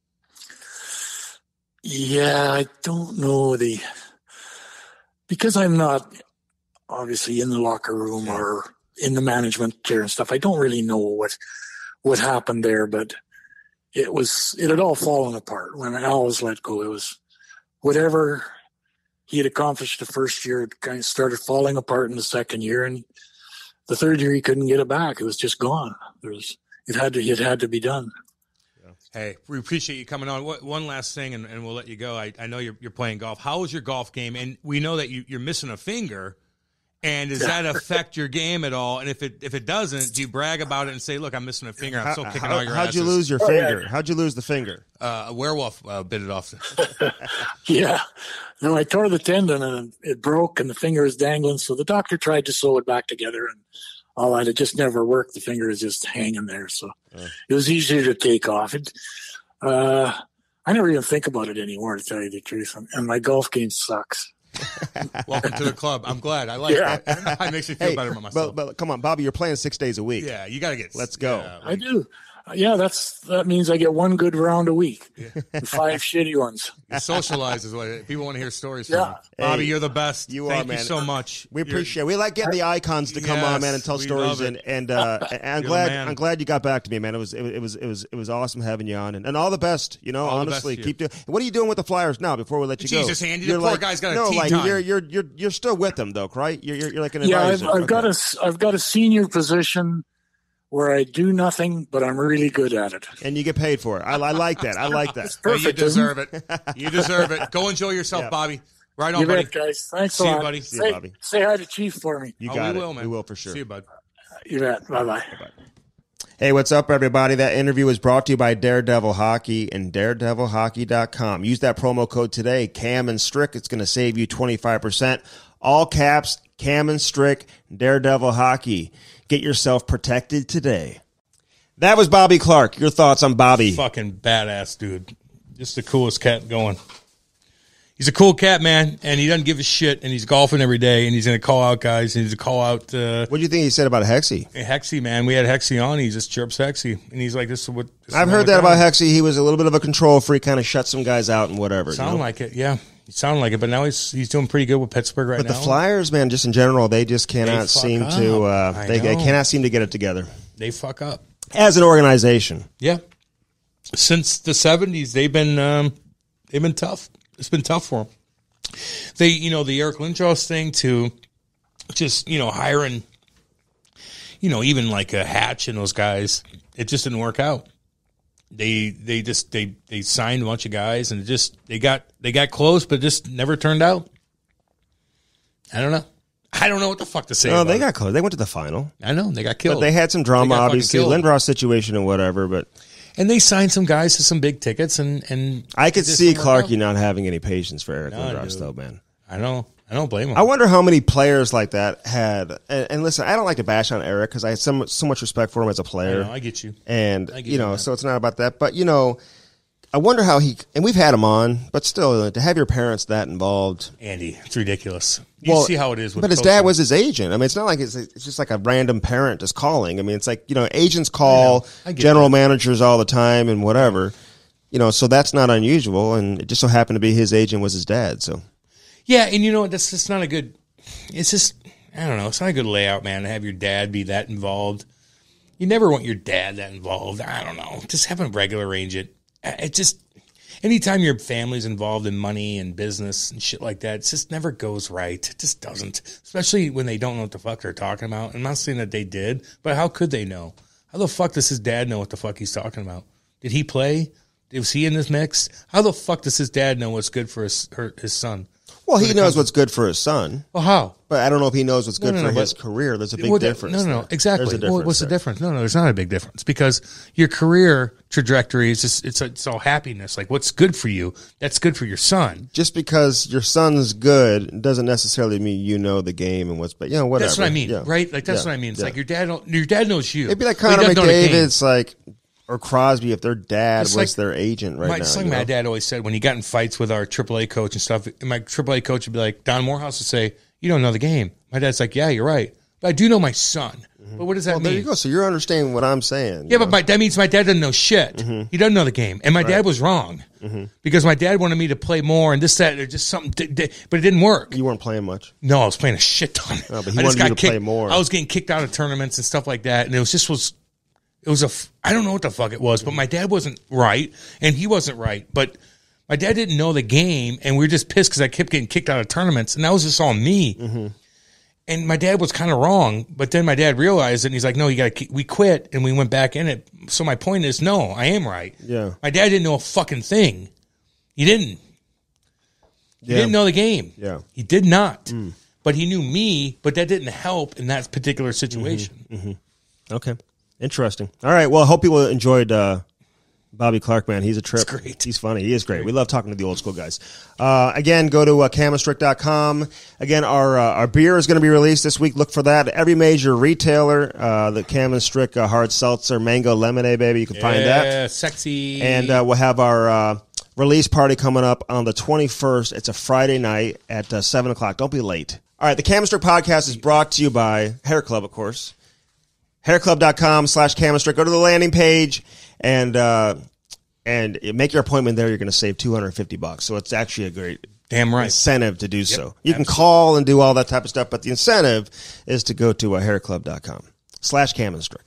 Speaker 3: Yeah, I don't know because I'm not obviously in the locker room or in the management chair and stuff. I don't really know what happened there, but it had all fallen apart when Al was let go. It was whatever he had accomplished the first year, it kind of started falling apart in the second year, and the third year he couldn't get it back. It was just gone. It had to be done.
Speaker 2: Hey, we appreciate you coming on. One last thing, and we'll let you go. I know you're playing golf. How was your golf game? And we know that you're missing a finger, And does that affect your game at all? And if it doesn't, do you brag about it and say, "Look, I'm missing a finger. I'm still kicking all your asses"?
Speaker 1: How'd you lose your finger? How'd you lose the finger?
Speaker 2: A werewolf bit it off.
Speaker 3: Yeah. No, I tore the tendon and it broke and the finger is dangling. So the doctor tried to sew it back together and all that. It just never worked. The finger is just hanging there. So it was easier to take off. I never even think about it anymore, to tell you the truth. And my golf game sucks.
Speaker 2: Welcome to the club. I'm glad. I like that. It makes me feel better about myself.
Speaker 1: But come on, Bobby, you're playing 6 days a week.
Speaker 2: Yeah, you got to get.
Speaker 1: Let's go.
Speaker 2: Yeah,
Speaker 3: I do. Yeah, that means I get one good round a week, and 5 shitty ones.
Speaker 2: you socialize is what people want to hear stories from.
Speaker 3: Yeah.
Speaker 2: Bobby,
Speaker 1: Hey,
Speaker 2: you're the best.
Speaker 1: you
Speaker 2: Thank
Speaker 1: are, man.
Speaker 2: you so much.
Speaker 1: We appreciate it. We like getting the icons to come on, man, and tell
Speaker 2: we
Speaker 1: stories.
Speaker 2: love it.
Speaker 1: And I'm
Speaker 2: You're
Speaker 1: glad
Speaker 2: the man.
Speaker 1: I'm glad you got back to me, man. It was awesome having you on, and all the best. You know,
Speaker 2: All the
Speaker 1: honestly,
Speaker 2: best to you.
Speaker 1: keep doing. What are you doing with the Flyers now? Before we let you go,
Speaker 2: Jesus, Andy, the poor guy's got a
Speaker 1: no,
Speaker 2: tea
Speaker 1: like
Speaker 2: time.
Speaker 1: you're still with them though, right? You're like an
Speaker 3: Yeah,
Speaker 1: advisor.
Speaker 3: I've got a senior position where I do nothing, but I'm really good at it.
Speaker 1: and you get paid for it. I like that. I like that.
Speaker 2: Hey, you
Speaker 3: Perfect,
Speaker 2: deserve it. You deserve it. Go enjoy yourself,
Speaker 1: Yeah.
Speaker 2: Bobby. Right on,
Speaker 3: You
Speaker 2: buddy.
Speaker 3: bet, guys. Thanks
Speaker 2: See
Speaker 3: a
Speaker 2: you,
Speaker 3: lot.
Speaker 2: buddy.
Speaker 1: See you, Bobby.
Speaker 3: Say hi to Chief for me.
Speaker 1: You
Speaker 2: Oh,
Speaker 1: got
Speaker 2: we
Speaker 1: it.
Speaker 2: will, man.
Speaker 1: We will for sure.
Speaker 2: See you, bud.
Speaker 3: You bet. Bye-bye.
Speaker 1: Hey, what's up, everybody? That interview was brought to you by Daredevil Hockey and daredevilhockey.com. Use that promo code today, Cam and Strick. It's going to save you 25%. All caps, Cam and Strick, Daredevil Hockey. Get yourself protected today. That was Bobby Clarke. Your thoughts on Bobby?
Speaker 2: Fucking badass, dude. Just the coolest cat going. He's a cool cat, man, and he doesn't give a shit, and he's golfing every day, and he's going to call out guys, and he's going to call out
Speaker 1: What do you think he said about Hexy?
Speaker 2: Hexy, man. We had Hexy on. He just chirps Hexy, and he's like, "This is what."
Speaker 1: I've heard that about Hexy. He was a little bit of a control freak, kind of shut some guys out and whatever.
Speaker 2: Sound like it, yeah. He sounded like it, but now he's doing pretty good with Pittsburgh right
Speaker 1: But
Speaker 2: now.
Speaker 1: the Flyers, man, just in general, they just cannot
Speaker 2: fuck
Speaker 1: seem
Speaker 2: up.
Speaker 1: to.
Speaker 2: I
Speaker 1: They
Speaker 2: know.
Speaker 1: cannot seem to get it together
Speaker 2: They fuck up.
Speaker 1: as an organization.
Speaker 2: Yeah. Since the 70s, they've been tough. It's been tough for them. They, the Eric Lindros thing to just, hiring, even like a Hatch and those guys, it just didn't work out. They signed a bunch of guys and they got close, but it just never turned out. I don't know. I don't know what the fuck to say.
Speaker 1: No,
Speaker 2: about
Speaker 1: they
Speaker 2: it.
Speaker 1: got close. They went to the final.
Speaker 2: I know they got killed.
Speaker 1: But they had some drama,
Speaker 2: They got fucking
Speaker 1: obviously,
Speaker 2: killed.
Speaker 1: Lindros situation and whatever. But
Speaker 2: And they signed some guys to some big tickets, and
Speaker 1: I could
Speaker 2: it just
Speaker 1: see
Speaker 2: didn't work out.
Speaker 1: Clarkey not having any patience for Eric
Speaker 2: No,
Speaker 1: Lindros,
Speaker 2: dude.
Speaker 1: though, man.
Speaker 2: I don't blame him.
Speaker 1: I wonder how many players like that had. And listen, I don't like to bash on Eric because I have so much respect for him as a player.
Speaker 2: I get you.
Speaker 1: And,
Speaker 2: I get you, man.
Speaker 1: so it's not about that. But, I wonder how and we've had him on, but still, to have your parents that involved.
Speaker 2: Andy, it's ridiculous. You see how it is with
Speaker 1: But his
Speaker 2: coaching.
Speaker 1: dad was his agent. I mean, it's not like it's just like a random parent just calling. I mean, it's like, agents call
Speaker 2: I get
Speaker 1: general
Speaker 2: that.
Speaker 1: managers all the time and whatever. So that's not unusual. And it just so happened to be his agent was his dad. So
Speaker 2: Yeah, and that's just not a good. It's just I don't know. It's not a good layout, man. To have your dad be that involved. You never want your dad that involved. I don't know. Just have a regular agent. It just anytime your family's involved in money and business and shit like that, it just never goes right. It just doesn't. Especially when they don't know what the fuck they're talking about. I'm not saying that they did, but how could they know? How the fuck does his dad know what the fuck he's talking about? Did he play? Was he in this mix? How the fuck does his dad know what's good for his son?
Speaker 1: Well, he knows what's good for his son,
Speaker 2: Well, how?
Speaker 1: but I don't know if he knows what's good
Speaker 2: no,
Speaker 1: for
Speaker 2: no,
Speaker 1: his
Speaker 2: but-
Speaker 1: career. There's a big
Speaker 2: Well,
Speaker 1: difference.
Speaker 2: No,
Speaker 1: there.
Speaker 2: exactly.
Speaker 1: There's a difference
Speaker 2: What's the
Speaker 1: there.
Speaker 2: difference? No, there's not a big difference because your career trajectory is just it's all happiness. Like what's good for you, that's good for your son.
Speaker 1: Just because your son's good doesn't necessarily mean you know the game and what's, but whatever.
Speaker 2: That's what I mean,
Speaker 1: Yeah.
Speaker 2: right? Like that's
Speaker 1: Yeah.
Speaker 2: what I mean. It's
Speaker 1: Yeah.
Speaker 2: like your dad knows you.
Speaker 1: It'd be like
Speaker 2: but he
Speaker 1: Connor
Speaker 2: doesn't know the game.
Speaker 1: McDavid's, like, or Crosby if their dad
Speaker 2: It's
Speaker 1: was
Speaker 2: like-
Speaker 1: their agent right now.
Speaker 2: It's like my dad always said when he got in fights with our AAA coach and stuff. And my AAA coach would be like, Don Morehouse would say, "You don't know the game." My dad's like, "Yeah, you're right, but I do know my son." But what does that
Speaker 1: Well,
Speaker 2: mean?
Speaker 1: there you go. So you're understanding what I'm saying.
Speaker 2: Yeah, but that means my dad doesn't know shit. He doesn't know the game, and my dad was wrong because my dad wanted me to play more and this, that, or just something, but it didn't work.
Speaker 1: You weren't playing much.
Speaker 2: No, I was playing a shit ton.
Speaker 1: Oh, but he
Speaker 2: I just
Speaker 1: wanted you
Speaker 2: got
Speaker 1: to play
Speaker 2: kicked.
Speaker 1: more.
Speaker 2: I was getting kicked out of tournaments and stuff like that, and it was I don't know what the fuck it was, but my dad wasn't right, and he wasn't right, but my dad didn't know the game, and we were just pissed because I kept getting kicked out of tournaments, and that was just on me. And my dad was kind of wrong, but then my dad realized it, and he's like, "No, you got to." We quit, and we went back in it. So my point is, no, I am right.
Speaker 1: Yeah.
Speaker 2: My dad didn't know a fucking thing. He didn't. He
Speaker 1: Yeah.
Speaker 2: didn't know the game.
Speaker 1: Yeah.
Speaker 2: He did not. but he knew me, but that didn't help in that particular situation.
Speaker 1: Okay. Interesting. All right. Well, I hope people enjoyed Bobby Clark, man. He's a trip.
Speaker 2: He's great.
Speaker 1: He's funny. He is great. We love talking to the old school guys. Again, go to camistrick.com. Again, our beer is going to be released this week. Look for that. Every major retailer, the Camistrick hard seltzer, mango lemonade, baby. You can find that.
Speaker 2: Yeah, sexy.
Speaker 1: And we'll have our release party coming up on the 21st. It's a Friday night at 7 o'clock. Don't be late. All right. The Camistrick podcast is brought to you by Hair Club, of course. hairclub.com/Camistrick. Go to the landing page and make your appointment there. You're going to save $250. So it's actually a great
Speaker 2: Damn right.
Speaker 1: incentive to do so. You can call and do all that type of stuff, but the incentive is to go to hairclub.com/Camistrick.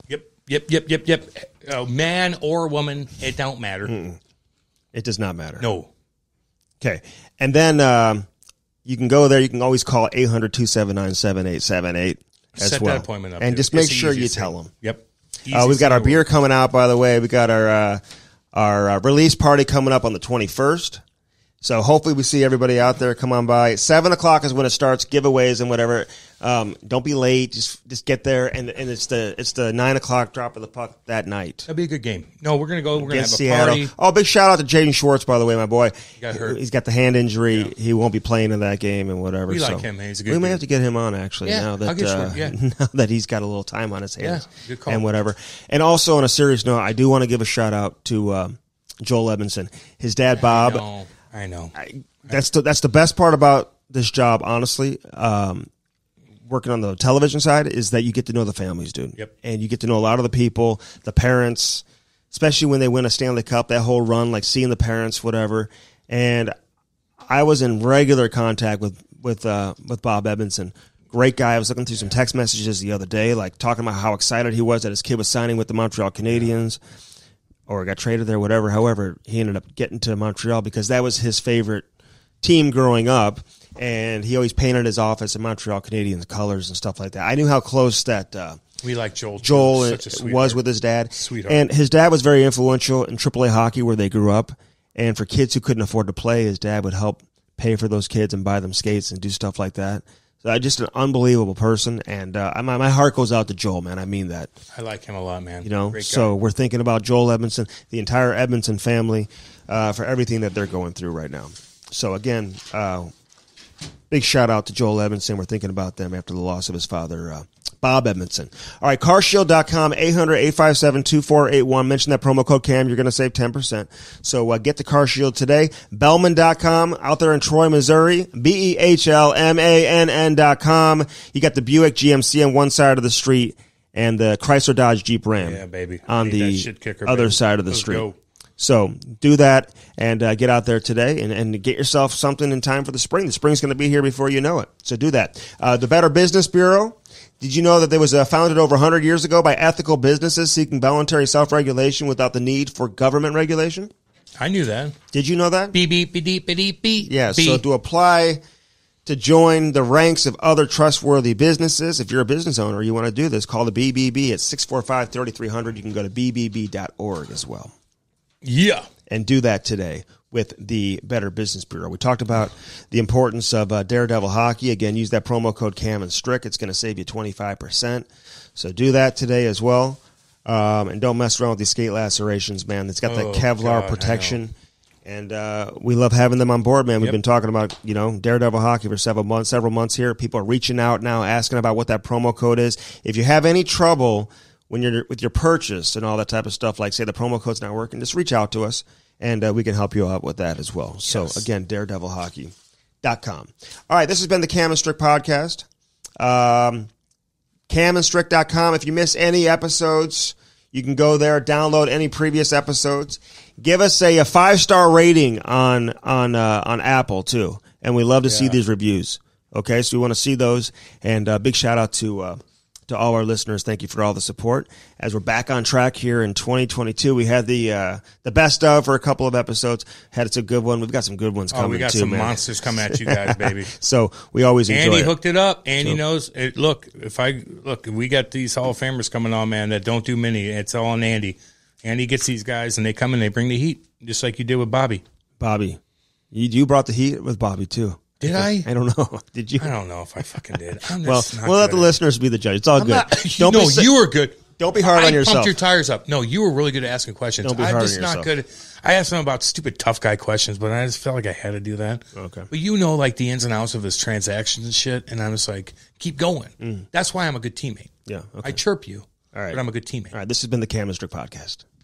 Speaker 2: Yep. Man or woman, it don't matter.
Speaker 1: It does not matter.
Speaker 2: No.
Speaker 1: Okay. And then you can go there. You can always call 800-279-7878 as
Speaker 2: Set
Speaker 1: well.
Speaker 2: that appointment up.
Speaker 1: And
Speaker 2: dude.
Speaker 1: just make
Speaker 2: It's the
Speaker 1: sure you
Speaker 2: easiest
Speaker 1: tell
Speaker 2: thing.
Speaker 1: them.
Speaker 2: Yep.
Speaker 1: We've got our beer coming out, by the way. We got our release party coming up on the 21st. So hopefully we see everybody out there. Come on by. 7 o'clock is when it starts, giveaways and whatever. Don't be late. Just get there. And it's the 9 o'clock drop of the puck that night.
Speaker 2: That'd be a good game. No, we're gonna go. We're gonna have
Speaker 1: Against
Speaker 2: a
Speaker 1: Seattle.
Speaker 2: party.
Speaker 1: Oh, big shout out to Jaden Schwartz, by the way, my boy. He
Speaker 2: got hurt.
Speaker 1: He's got the hand injury. He won't be playing in that game and whatever.
Speaker 2: We
Speaker 1: so
Speaker 2: like him, man. He's a good
Speaker 1: we may
Speaker 2: dude.
Speaker 1: have to get him on actually
Speaker 2: Yeah,
Speaker 1: now that
Speaker 2: I'll get Schwartz, yeah.
Speaker 1: now that he's got a little time on his hands
Speaker 2: good call.
Speaker 1: and whatever. And also on a serious note, I do want to give a shout out to Joel Edmondson. His dad Bob.
Speaker 2: I know.
Speaker 1: That's the best part about this job, honestly. Working on the television side is that you get to know the families, dude.
Speaker 2: Yep.
Speaker 1: And you get to know a lot of the people, the parents, especially when they win a Stanley Cup, that whole run, like seeing the parents, whatever. And I was in regular contact with Bob Edmondson. Great guy. I was looking through some text messages the other day, like talking about how excited he was that his kid was signing with the Montreal Canadiens or got traded there, whatever. However, he ended up getting to Montreal because that was his favorite team growing up, and he always painted his office in Montreal Canadiens colors and stuff like that. I knew how close that
Speaker 2: We like Joel.
Speaker 1: Joel
Speaker 2: Such a sweetheart.
Speaker 1: was with his dad.
Speaker 2: Sweetheart.
Speaker 1: And his dad was very influential in AAA hockey where they grew up. And for kids who couldn't afford to play, his dad would help pay for those kids and buy them skates and do stuff like that. So just an unbelievable person. And my heart goes out to Joel, man. I mean that.
Speaker 2: I like him a lot, man.
Speaker 1: You know,
Speaker 2: Great guy.
Speaker 1: so we're thinking about Joel Edmondson, the entire Edmondson family, for everything that they're going through right now. So again, big shout out to Joel Edmondson. We're thinking about them after the loss of his father, Bob Edmondson. All right, carshield.com, 800-857-2481. Mention that promo code CAM. You're going to save 10%. So get the CarShield today. Bellman.com out there in Troy, Missouri. BEHLMANN.com. You got the Buick GMC on one side of the street and the Chrysler Dodge Jeep Ram
Speaker 2: Yeah, baby.
Speaker 1: on
Speaker 2: Need that
Speaker 1: the
Speaker 2: shit kicker,
Speaker 1: other
Speaker 2: baby.
Speaker 1: side of the
Speaker 2: Let's
Speaker 1: street.
Speaker 2: go.
Speaker 1: So do that and get out there today and get yourself something in time for the spring. The spring's going to be here before you know it. So do that. The Better Business Bureau. Did you know that it was founded over 100 years ago by ethical businesses seeking voluntary self-regulation without the need for government regulation?
Speaker 2: I knew that.
Speaker 1: Did you know that?
Speaker 2: Beep, beep, beep, beep, beep, beep.
Speaker 1: Yeah, so to apply to join the ranks of other trustworthy businesses, if you're a business owner, you want to do this, call the BBB at 645-3300. You can go to bbb.org as well.
Speaker 2: Yeah.
Speaker 1: And do that today with the Better Business Bureau. We talked about the importance of Daredevil Hockey. Again, use that promo code CAM and Strick. It's going to save you 25%. So do that today as well. And don't mess around with these skate lacerations, man. It's got that Kevlar protection. And we love having them on board, man. We've been talking about, Daredevil Hockey for several months here. People are reaching out now, asking about what that promo code is. If you have any trouble when you're with your purchase and all that type of stuff, like say the promo code's not working, just reach out to us and we can help you out with that as well. So again, daredevilhockey.com. All right, this has been the Cam and Strick podcast. camandstrick.com. If you miss any episodes, you can go there, download any previous episodes. Give us a 5-star rating on Apple too, and we love to see these reviews. Okay, so we want to see those, and big shout out to all our listeners. Thank you for all the support. As we're back on track here in 2022, we had the best of for a couple of episodes. Had a good one. We've got some good ones coming too,
Speaker 2: we got some
Speaker 1: man.
Speaker 2: monsters coming at you guys, baby.
Speaker 1: So we always enjoy
Speaker 2: Andy
Speaker 1: it.
Speaker 2: hooked it up. Andy knows it. Look, we got these Hall of Famers coming on, man, that don't do many. It's all on Andy. Andy gets these guys, and they come and they bring the heat, just like you did with Bobby.
Speaker 1: Bobby, you brought the heat with Bobby too.
Speaker 2: Did I?
Speaker 1: I don't know. Did you?
Speaker 2: I don't know if I fucking did. I'm
Speaker 1: Well,
Speaker 2: just not
Speaker 1: we'll let
Speaker 2: good
Speaker 1: the
Speaker 2: at it.
Speaker 1: listeners be the judge. It's all
Speaker 2: I'm
Speaker 1: good.
Speaker 2: not, no, you were good.
Speaker 1: Don't be hard
Speaker 2: I
Speaker 1: on yourself.
Speaker 2: pumped your tires up. No, you were really good at asking questions.
Speaker 1: Don't be
Speaker 2: I'm
Speaker 1: hard
Speaker 2: just
Speaker 1: on
Speaker 2: not
Speaker 1: yourself.
Speaker 2: good. I asked him about stupid tough guy questions, but I just felt like I had to do that.
Speaker 1: Okay.
Speaker 2: But you know, like the ins and outs of his transactions and shit, and I'm just like, keep going. That's why I'm a good teammate.
Speaker 1: Yeah. Okay.
Speaker 2: I chirp you,
Speaker 1: All right.
Speaker 2: but I'm a good teammate.
Speaker 1: All right. This has been the Cam and Strick podcast.